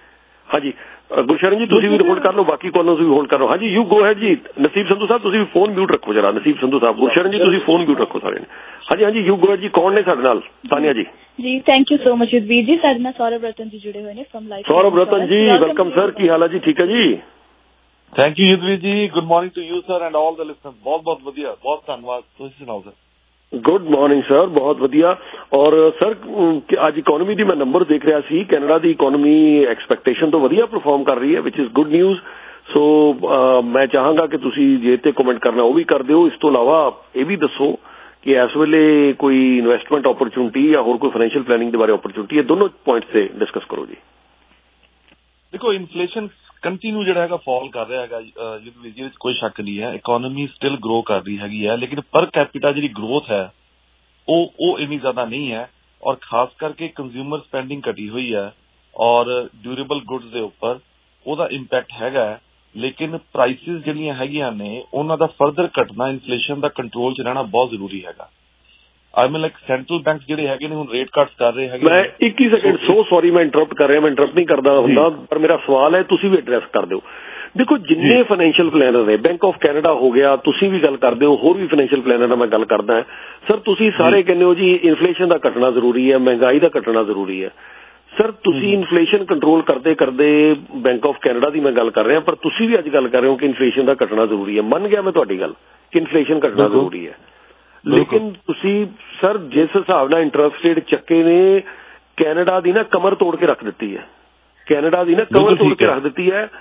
ਹਾਂਜੀ ਗੁਰਸ਼ਰਨ ਜੀ ਤੁਸੀਂ ਵੀ ਰਿਪੋਰਟ ਕਰ ਲਓ, ਬਾਕੀ ਕਾਲਰਸ ਵੀ ਹੋਲਡ ਕਰ ਲਓ। ਹਾਂਜੀ ਯੂ ਗੋ ਹੈਡ ਜੀ। ਨਸੀਬ ਸੰਧੂ ਸਾਹਿਬ ਤੁਸੀਂ ਵੀ ਫੋਨ ਮਿਊਟ ਰੱਖੋ ਜਰਾ। ਨਸੀਬ ਸੰਧੂ ਸਾਹਿਬ, ਗੁਰਸ਼ਰਨ ਜੀ ਤੁਸੀਂ ਫੋਨ ਮਿਊਟ ਰੱਖੋ ਸਾਰੇ ਨੇ। ਹਾਂਜੀ ਹਾਂਜੀ ਯੂ ਗੋ ਹੈਡ ਜੀ। ਕੌਣ ਨੇ ਸਾਡੇ ਨਾਲ? ਸਾਨੀਆ ਜੀ ਜੀ thank you so much Yudhveer ji. ਸਾਡੇ ਨਾਲ ਸੌਰਵ ਰਤਨ ਜੀ ਜੁੜੇ ਹੋਏ ਨੇ ਫਰਮ ਲਾਈਫ। ਸੌਰਵ ਰਤਨ ਜੀ ਵੈਲਕਮ ਸਰ, ਕੀ ਹਾਲ ਹੈ ਜੀ? ਠੀਕ ਹੈ ਜੀ, thank you Yudhveer ji. Good morning to you sir and all the listeners. ਬਹੁਤ ਬਹੁਤ ਵਧੀਆ, ਬਹੁਤ ਧੰਨਵਾਦ। ਤੁਸੀਂ ਸੁਣਾਓ ਸਰ? ਗੁੱਡ ਮਾਰਨਿੰਗ ਸਰ, ਬਹੁਤ ਵਧੀਆ। ਔਰ ਸਰ ਅੱਜ ਇਕੋਨਮੀ ਦੀ ਮੈਂ ਨੰਬਰ ਦੇਖ ਰਿਹਾ ਸੀ, ਕੈਨੇਡਾ ਦੀ ਇਕੋਨਮੀ ਐਕਸਪੈਕਟੇਸ਼ਨ ਤੋਂ ਵਧੀਆ ਪਰਫਾਰਮ ਕਰ ਰਹੀ ਹੈ, which is good news. So ਮੈਂ ਚਾਹਾਂਗਾ ਕਿ ਤੁਸੀਂ ਜੇ ਤੇ ਕਮੈਂਟ ਕਰਨਾ ਉਹ ਵੀ ਕਰ ਦਿਓ। ਇਸ ਤੋਂ ਇਲਾਵਾ ਇਹ ਵੀ ਦੱਸੋ ਕਿ ਇਸ ਵੇਲੇ ਕੋਈ ਇਨਵੈਸਟਮੈਂਟ ਓਪਰਚੁਨਿਟੀ ਜਾਂ ਹੋਰ ਕੋਈ ਫਾਈਨੈਂਸ਼ੀਅਲ ਪਲੈਨਿੰਗ ਦੇ ਬਾਰੇ ਓਪਰਚੁਨਿਟੀ ਹੈ, ਦੋਨੋਂ ਪੁਆਇੰਟਸ ਤੇ ਡਿਸਕਸ ਕਰੋ ਜੀ। ਦੇਖੋ ਇਨਫਲੇਸ਼ਨ ਕੰਟੀਨਿਊ ਜਿਹੜਾ ਹੈਗਾ ਫਾਲ ਕਰ ਰਿਹਾ ਹੈਗਾ ਜਿਹਦੇ ਵਿੱਚ ਕੋਈ ਸ਼ੱਕ ਨਹੀਂ ਹੈ। ਇਕੋਨਮੀ ਸਟਿਲ ਗਰੋ ਕਰ ਰਹੀ ਹੈਗੀ ਹੈ, ਲੇਕਿਨ ਪਰ ਕੈਪੀਟਾ ਜਿਹੜੀ ਗਰੋਥ ਹੈ ਉਹ ਉਹ ਇੰਨੀ ਜ਼ਿਆਦਾ ਨਹੀਂ ਹੈ। ਔਰ ਖਾਸ ਕਰਕੇ ਕੰਜ਼ਿਊਮਰ ਸਪੈਂਡਿੰਗ ਘਟੀ ਹੋਈ ਹੈ ਔਰ ਡਿਊਰੇਬਲ ਗੁੱਡਸ ਦੇ ਉੱਪਰ ਉਹਦਾ ਇੰਪੈਕਟ ਹੈਗਾ ਹੈ। ਲੇਕਿਨ ਪ੍ਰਾਈਸਿਸ ਜਿਹੜੀਆਂ ਹੈਗੀਆਂ ਨੇ ਉਹਨਾਂ ਦਾ ਫਰਦਰ ਘਟਣਾ ਇਨਫਲੇਸ਼ਨ ਦਾ ਕੰਟਰੋਲ 'ਚ ਰਹਿਣਾ ਬਹੁਤ ਜ਼ਰੂਰੀ ਹੈਗਾ। I mean like central bank ਜਿਹੜੇ ਹੈਗੇ ਨੇ ਹੁਣ ਰੇਟ ਕੱਟਸ ਕਰ ਰਹੇ ਹੈਗੇ। ਮੈਂ ਇੱਕੀ ਸੈਕਿੰਡ ਸੋ ਸੌਰੀ ਮੈਂ ਇੰਟਰਪਟ ਕਰ ਰਿਹਾ, ਮੈਂ ਇੰਟਰਪਟ ਨਹੀਂ ਕਰਦਾ ਹੁੰਦਾ, ਪਰ ਮੇਰਾ ਸਵਾਲ ਹੈ ਤੁਸੀਂ ਵੀ ਐਡਰੈਸ ਕਰ ਦਿਓ। ਦੇਖੋ ਜਿੰਨੇ ਫਾਈਨੈਂਸ਼ੀਅਲ ਪਲੈਨਰ ਨੇ, ਬੈਂਕ ਆਫ ਕੈਨੇਡਾ ਹੋ ਗਿਆ, ਤੁਸੀਂ ਵੀ ਗੱਲ ਕਰਦੇ ਹੋ, ਹੋਰ ਵੀ ਫਾਈਨੈਂਸ਼ੀਅਲ ਪਲੈਨਰ ਨਾਲ ਮੈਂ ਗੱਲ ਕਰਦਾ ਹਾਂ ਸਰ। ਤੁਸੀਂ ਸਾਰੇ ਕਹਿੰਦੇ ਹੋ ਜੀ ਇਨਫਲੇਸ਼ਨ ਦਾ ਘਟਣਾ ਜ਼ਰੂਰੀ ਹੈ, ਮਹਿੰਗਾਈ ਦਾ ਘਟਣਾ ਜ਼ਰੂਰੀ ਹੈ। ਸਰ ਤੁਸੀਂ ਇਨਫਲੇਸ਼ਨ ਕੰਟਰੋਲ ਕਰਦੇ ਕਰਦੇ ਬੈਂਕ ਆਫ ਕੈਨੇਡਾ ਦੀ ਮੈਂ ਗੱਲ ਕਰ ਰਿਹਾ, ਪਰ ਤੁਸੀਂ ਵੀ ਅੱਜ ਗੱਲ ਕਰ ਰਹੇ ਹੋ ਕਿ ਇਨਫਲੇਸ਼ਨ ਦਾ ਘਟਣਾ ਜ਼ਰੂਰੀ ਹੈ। ਮੰਨ ਗਿਆ ਮੈਂ ਤੁਹਾਡੀ ਗੱਲ ਕਿ ਇਨਫਲੇਸ਼ਨ ਘਟਣਾ ਜ਼ਰੂਰੀ ਹੈ, ਲੇਕਿਨ ਤੁਸੀਂ ਸਰ ਜਿਸ ਹਿਸਾਬ ਨਾਲ ਇੰਟਰਸਟ ਰੇਟ ਚੱਕੇ ਨੇ, ਕੈਨੇਡਾ ਦੀ ਨਾ ਕਮਰ ਤੋੜ ਕੇ ਰੱਖ ਦਿੱਤੀ ਹੈ। ਕੈਨੇਡਾ ਦੀ ਨਾ ਕਮਰ ਤੋੜ ਕੇ ਰੱਖ ਦਿੱਤੀ ਹੈ।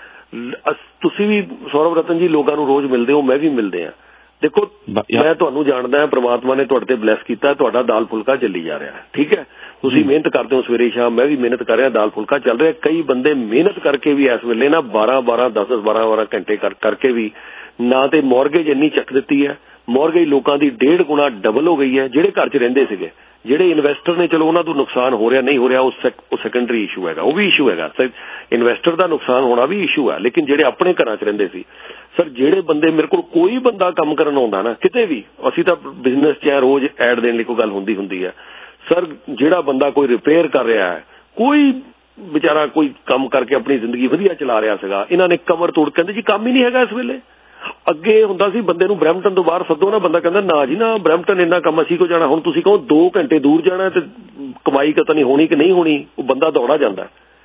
ਤੁਸੀਂ ਵੀ ਸੌਰਵ ਰਤਨ ਜੀ ਲੋਕਾਂ ਨੂੰ ਰੋਜ਼ ਮਿਲਦੇ ਹੋ, ਮੈਂ ਵੀ ਮਿਲਦੇ ਹਾਂ। ਦੇਖੋ ਮੈਂ ਤੁਹਾਨੂੰ ਜਾਣਦਾ, ਪ੍ਰਮਾਤਮਾ ਨੇ ਤੁਹਾਡੇ ਤੇ ਬਲੈਸ ਕੀਤਾ, ਤੁਹਾਡਾ ਦਾਲ ਫੁਲਕਾ ਚੱਲੀ ਜਾ ਰਿਹਾ, ਠੀਕ ਹੈ। ਤੁਸੀਂ ਮਿਹਨਤ ਕਰਦੇ ਹੋ ਸਵੇਰੇ ਸ਼ਾਮ, ਮੈਂ ਵੀ ਮਿਹਨਤ ਕਰ ਰਿਹਾ, ਦਾਲ ਫੁਲਕਾ ਚੱਲ ਰਿਹਾ। ਕਈ ਬੰਦੇ ਮਿਹਨਤ ਕਰਕੇ ਵੀ ਇਸ ਵੇਲੇ ਨਾ ਬਾਰਾਂ ਬਾਰਾਂ ਦਸ ਦਸ ਬਾਰਾਂ ਬਾਰਾਂ ਘੰਟੇ ਕਰਕੇ ਵੀ ਨਾ ਤੇ ਮੌਰਗੇਜ ਇੰਨੀ ਚੱਕ ਦਿੱਤੀ ਹੈ, ਮੌਰਗੇਜ ਲੋਕਾਂ ਦੀ ਡੇਢ ਗੁਣਾ ਡਬਲ ਹੋ ਗਈ ਹੈ। ਜਿਹੜੇ ਘਰ 'ਚ ਰਹਿੰਦੇ ਸੀਗੇ, ਜਿਹੜੇ ਇਨਵੈਸਟਰ ਨੇ, ਚਲੋ ਉਹਨਾਂ ਤੋਂ ਨੁਕਸਾਨ ਹੋ ਰਿਹਾ ਨਹੀਂ ਹੋ ਰਿਹਾ ਉਹ ਸੈਕੰਡਰੀ ਇਸ਼ੂ ਹੈਗਾ, ਉਹ ਵੀ ਇਸ਼ੂ ਹੈਗਾ। ਇਨਵੈਸਟਰ ਦਾ ਨੁਕਸਾਨ ਹੋਣਾ ਵੀ ਇਸ਼ੂ ਹੈ, ਲੇਕਿਨ ਜਿਹੜੇ ਆਪਣੇ ਘਰਾਂ 'ਚ ਰਹਿੰਦੇ ਸੀ ਸਰ, ਜਿਹੜੇ ਬੰਦੇ, ਮੇਰੇ ਕੋਲ ਕੋਈ ਬੰਦਾ ਕੰਮ ਕਰਨ ਆਉਂਦਾ ਨਾ ਕਿਤੇ ਵੀ, ਅਸੀਂ ਤਾਂ ਬਿਜ਼ਨਸ 'ਚ ਰੋਜ਼ ਐਡ ਦੇਣ ਲਈ ਕੋਈ ਗੱਲ ਹੁੰਦੀ ਹੁੰਦੀ ਹੈ ਸਰ, ਜਿਹੜਾ ਬੰਦਾ ਕੋਈ ਰਿਪੇਅਰ ਕਰ ਰਿਹਾ ਹੈ, ਕੋਈ ਵਿਚਾਰਾ ਕੋਈ ਕੰਮ ਕਰਕੇ ਆਪਣੀ ਜ਼ਿੰਦਗੀ ਵਧੀਆ ਚਲਾ ਰਿਹਾ ਸੀਗਾ, ਇਹਨਾਂ ਨੇ ਕਮਰ ਤੋੜ, ਕਹਿੰਦੇ ਜੀ ਕੰਮ ਹੀ ਨਹੀਂ ਹੈਗਾ ਇਸ ਵੇਲੇ। ਅੱਗੇ ਹੁੰਦਾ ਸੀ ਬੰਦੇ ਨੂੰ ਬਰੈਂਪਟਨ ਤੋਂ ਬਾਹਰ ਸੱਦੋ ਨਾ, ਬੰਦਾ ਕਹਿੰਦਾ ਨਾ ਜੀ ਨਾ, ਬਰੈਂਪਟਨ ਇੰਨਾ ਕੰਮ ਅਸੀਂ ਕੋ ਜਾਣਾ। ਹੁਣ ਤੁਸੀਂ ਕਹੋ ਦੋ ਘੰਟੇ ਦੂਰ ਜਾਣਾ ਤੇ ਕਮਾਈ ਪਤਾ ਨਹੀਂ ਹੋਣੀ ਕਿ ਨਹੀਂ ਹੋਣੀ, ਉਹ ਬੰਦਾ ਦੌੜਾ ਜਾਂਦਾ।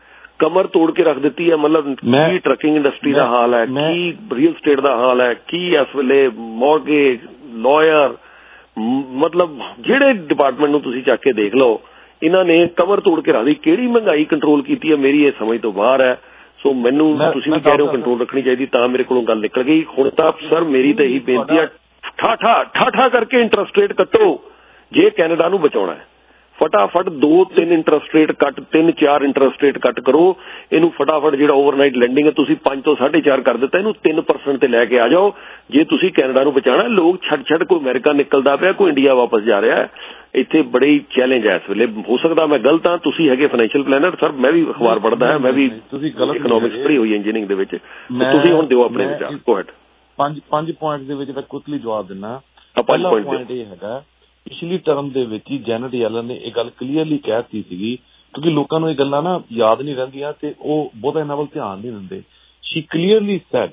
ਕਮਰ ਤੋੜ ਕੇ ਰੱਖ ਦਿੱਤੀ ਹੈ। ਮਤਲਬ ਕੀ ਟਰੱਕਿੰਗ ਇੰਡਸਟਰੀ ਦਾ ਹਾਲ ਹੈ, ਕੀ ਰੀਅਲ ਸਟੇਟ ਦਾ ਹਾਲ ਹੈ, ਕੀ ਇਸ ਵੇਲੇ ਮੌਰਗੇਜ, ਲਾਇਰ, ਮਤਲਬ ਜਿਹੜੇ ਡਿਪਾਰਟਮੈਂਟ ਨੂੰ ਤੁਸੀਂ ਚੱਕ ਕੇ ਦੇਖ ਲਓ, ਇਹਨਾਂ ਨੇ ਕਮਰ ਤੋੜ ਕੇ ਰੱਖ ਦਿੱਤੀ। ਕਿਹੜੀ ਮਹਿੰਗਾਈ ਕੰਟਰੋਲ ਕੀਤੀ ਹੈ, ਮੇਰੀ ਇਹ ਸਮਝ ਤੋਂ ਬਾਹਰ ਹੈ। ਸੋ ਮੈਨੂੰ ਤੁਸੀਂ ਵੀ ਕਹਿ ਰਹੇ ਹੋ ਕੰਟਰੋਲ ਰੱਖਣੀ ਚਾਹੀਦੀ, ਤਾਂ ਮੇਰੇ ਕੋਲੋਂ ਗੱਲ ਨਿਕਲ ਗਈ। ਹੁਣ ਤਾਂ ਸਰ ਮੇਰੀ ਤਾਂ ਇਹੀ ਬੇਨਤੀ ਹੈ, ਠਾਠਾ ਠਾਠਾ ਕਰਕੇ ਇੰਟਰਸਟ ਰੇਟ ਕੱਟੋ ਜੇ ਕੈਨੇਡਾ ਨੂੰ ਬਚਾਉਣਾ ਹੈ। ਫਟਾਫਟ ਦੋ ਤਿੰਨ ਇੰਟਰਸਟ ਰੇਟ ਕੱਟ, ਤਿੰਨ ਚਾਰ ਇੰਟਰਸਟ ਰੇਟ ਕੱਟ ਕਰੋ। ਇਹਨੂੰ ਫਟਾਫਟ ਜਿਹੜਾ ਓਵਰਨਾਈਟ ਲੈਂਡਿੰਗ ਹੈ ਤੁਸੀਂ ਪੰਜ ਤੋਂ ਸਾਢੇ ਚਾਰ ਕਰ ਦਿੱਤਾ, ਇਹਨੂੰ ਤਿੰਨ ਪਰਸੈਂਟ ਤੇ ਲੈ ਕੇ ਆ ਜਾਓ ਜੇ ਤੁਸੀਂ ਕੈਨੇਡਾ ਨੂੰ ਬਚਾਉਣਾ। ਲੋਕ ਛੱਡ ਛੱਡ ਕੋਈ ਅਮਰੀਕਾ ਨਿਕਲਦਾ ਪਿਆ, ਕੋਈ ਇੰਡੀਆ ਵਾਪਸ ਜਾ ਰਿਹਾ ਹੈ। ਇੱਥੇ ਬੜੀ ਚੈਲੰਜ ਹੈ ਇਸ ਵੇਲੇ। ਹੋ ਸਕਦਾ ਮੈਂ ਗਲਤ ਹਾਂ, ਤੁਸੀਂ ਹੈਗੇ ਫਾਈਨੈਂਸ਼ੀਅਲ ਪਲੈਨਰ ਸਰ, ਮੈਂ ਵੀ ਅਖਬਾਰ ਪੜ੍ਹਦਾ ਹਾਂ, ਮੈਂ ਵੀ ਇਕਨੋਮਿਕਸ ਪੜ੍ਹੀ ਹੋਈ ਇੰਜੀਨੀਅਰਿੰਗ ਦੇ ਵਿੱਚ। ਤੁਸੀਂ ਹੁਣ ਦਿਓ ਆਪਣੇ ਵਿਚਾਰ। Go ahead. ਪੰਜ ਪੰਜ ਪੁਆਇੰਟ ਦੇ ਵਿੱਚ ਮੈਂ ਕੁਇਕਲੀ ਜਵਾਬ ਦਿੰਦਾ। ਪਹਿਲਾ ਪੁਆਇੰਟ ਇਹ ਹੈਗਾ, ਪਿਛਲੀ ਟਰਮ ਦੇ ਵਿੱਚ ਹੀ ਜੈਨਟ ਯੈਲਨ ਨੇ ਇਹ ਗੱਲ ਕਲੀਅਰਲੀ ਕਹਿ ਦਿੱਤੀ ਸੀਗੀ, ਕਿਉਂਕਿ ਲੋਕਾਂ ਨੂੰ ਇਹ ਗੱਲਾਂ ਨਾ ਯਾਦ ਨਹੀਂ ਰਹਿੰਦੀਆਂ ਤੇ ਉਹ ਬਹੁਤਾ ਇਹਨਾਂ ਵੱਲ ਧਿਆਨ ਨਹੀਂ ਦਿੰਦੇ। She clearly said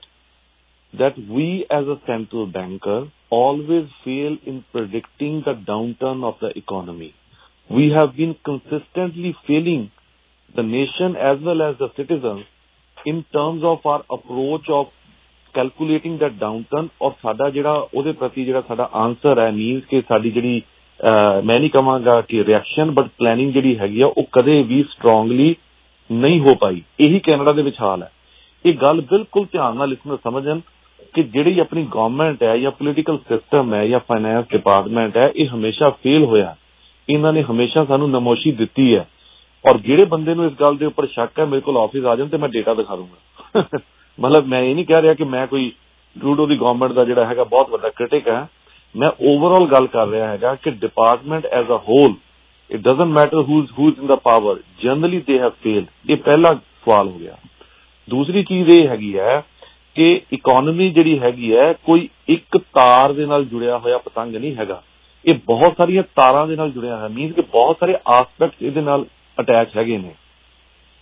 that we as a central banker always fail in predicting the downturn of the economy. We have been consistently failing the nation as well as the citizens in terms of our approach of calculating that downturn, और ਸਾਡਾ ਜਿਹੜਾ ਉਹਦੇ ਪ੍ਰਤੀ ਜਿਹੜਾ ਸਾਡਾ answer ਹੈ, means ਕਿ ਸਾਡੀ ਜਿਹੜੀ ਮੈਂ ਨਹੀਂ ਕਹਾਂਗਾ ਕਿ ਰਿਐਕਸ਼ਨ ਬਟ ਪਲੈਨਿੰਗ ਜਿਹੜੀ ਹੈਗੀ ਆ ਉਹ ਕਦੇ ਵੀ ਸਟਰੋਂਗਲੀ ਨਹੀਂ ਹੋ ਪਾਈ। ਇਹੀ ਕੈਨੇਡਾ ਦੇ ਵਿੱਚ ਹਾਲ ਹੈ। ਇਹ ਗੱਲ ਬਿਲਕੁਲ ਧਿਆਨ ਨਾਲ ਲਿਸਨਰ ਸਮਝਣ ਕਿ ਜਿਹੜੀ ਆਪਣੀ ਗਵਰਨਮੈਂਟ ਹੈ ਜਾਂ ਪੋਲੀਟੀਕਲ ਸਿਸਟਮ ਹੈ ਜਾਂ ਫਾਈਨੈਂਸ ਡਿਪਾਰਟਮੈਂਟ ਹੈ, ਇਹ ਹਮੇਸ਼ਾ ਫੇਲ ਹੋਇਆ। ਇਹਨਾਂ ਨੇ ਹਮੇਸ਼ਾ ਸਾਨੂੰ ਨਮੋਸ਼ੀ ਦਿੱਤੀ ਹੈ। ਔਰ ਜਿਹੜੇ ਬੰਦੇ ਨੂੰ ਇਸ ਗੱਲ ਦੇ ਉੱਪਰ ਸ਼ੱਕ ਹੈ, ਮੇਰੇ ਕੋਲ ਆਫਿਸ ਆ ਜਾਣ ਤੇ ਮੈਂ ਡੇਟਾ ਦਿਖਾ ਦੂੰਗਾ। ਮਤਲਬ ਮੈਂ ਇਹ ਨਹੀਂ ਕਹਿ ਰਿਹਾ ਕਿ ਮੈਂ ਕੋਈ ਟਰੂਡੋ ਦੀ ਗਵਰਨਮੈਂਟ ਦਾ ਜਿਹੜਾ ਹੈਗਾ ਬਹੁਤ ਵੱਡਾ ਕ੍ਰਿਟਿਕ ਹੈ। ਮੈਂ ਓਵਰਆਲ ਗੱਲ ਕਰ ਰਿਹਾ ਹੈਗਾ ਕਿ department as a whole, it doesn't matter who who is in the power, generally they have failed. ਇਹ ਪਹਿਲਾ ਸਵਾਲ ਹੋ ਗਿਆ। ਦੂਸਰੀ ਚੀਜ਼ ਇਹ ਹੈਗੀ ਹੈ ਕਿ ਇਕੋਨਮੀ ਜਿਹੜੀ ਹੈਗੀ ਹੈ ਕੋਈ ਇੱਕ ਤਾਰ ਦੇ ਨਾਲ ਜੁੜਿਆ ਹੋਇਆ ਪਤੰਗ ਨਹੀਂ ਹੈਗਾ, ਇਹ ਬਹੁਤ ਸਾਰੀਆਂ ਤਾਰਾਂ ਦੇ ਨਾਲ ਜੁੜਿਆ ਹੋਇਆ, ਮੀਨਸ ਕਿ ਬਹੁਤ ਸਾਰੇ ਆਸਪੈਕਟਸ ਇਹਦੇ ਨਾਲ ਅਟੈਚ ਹੈਗੇ ਨੇ।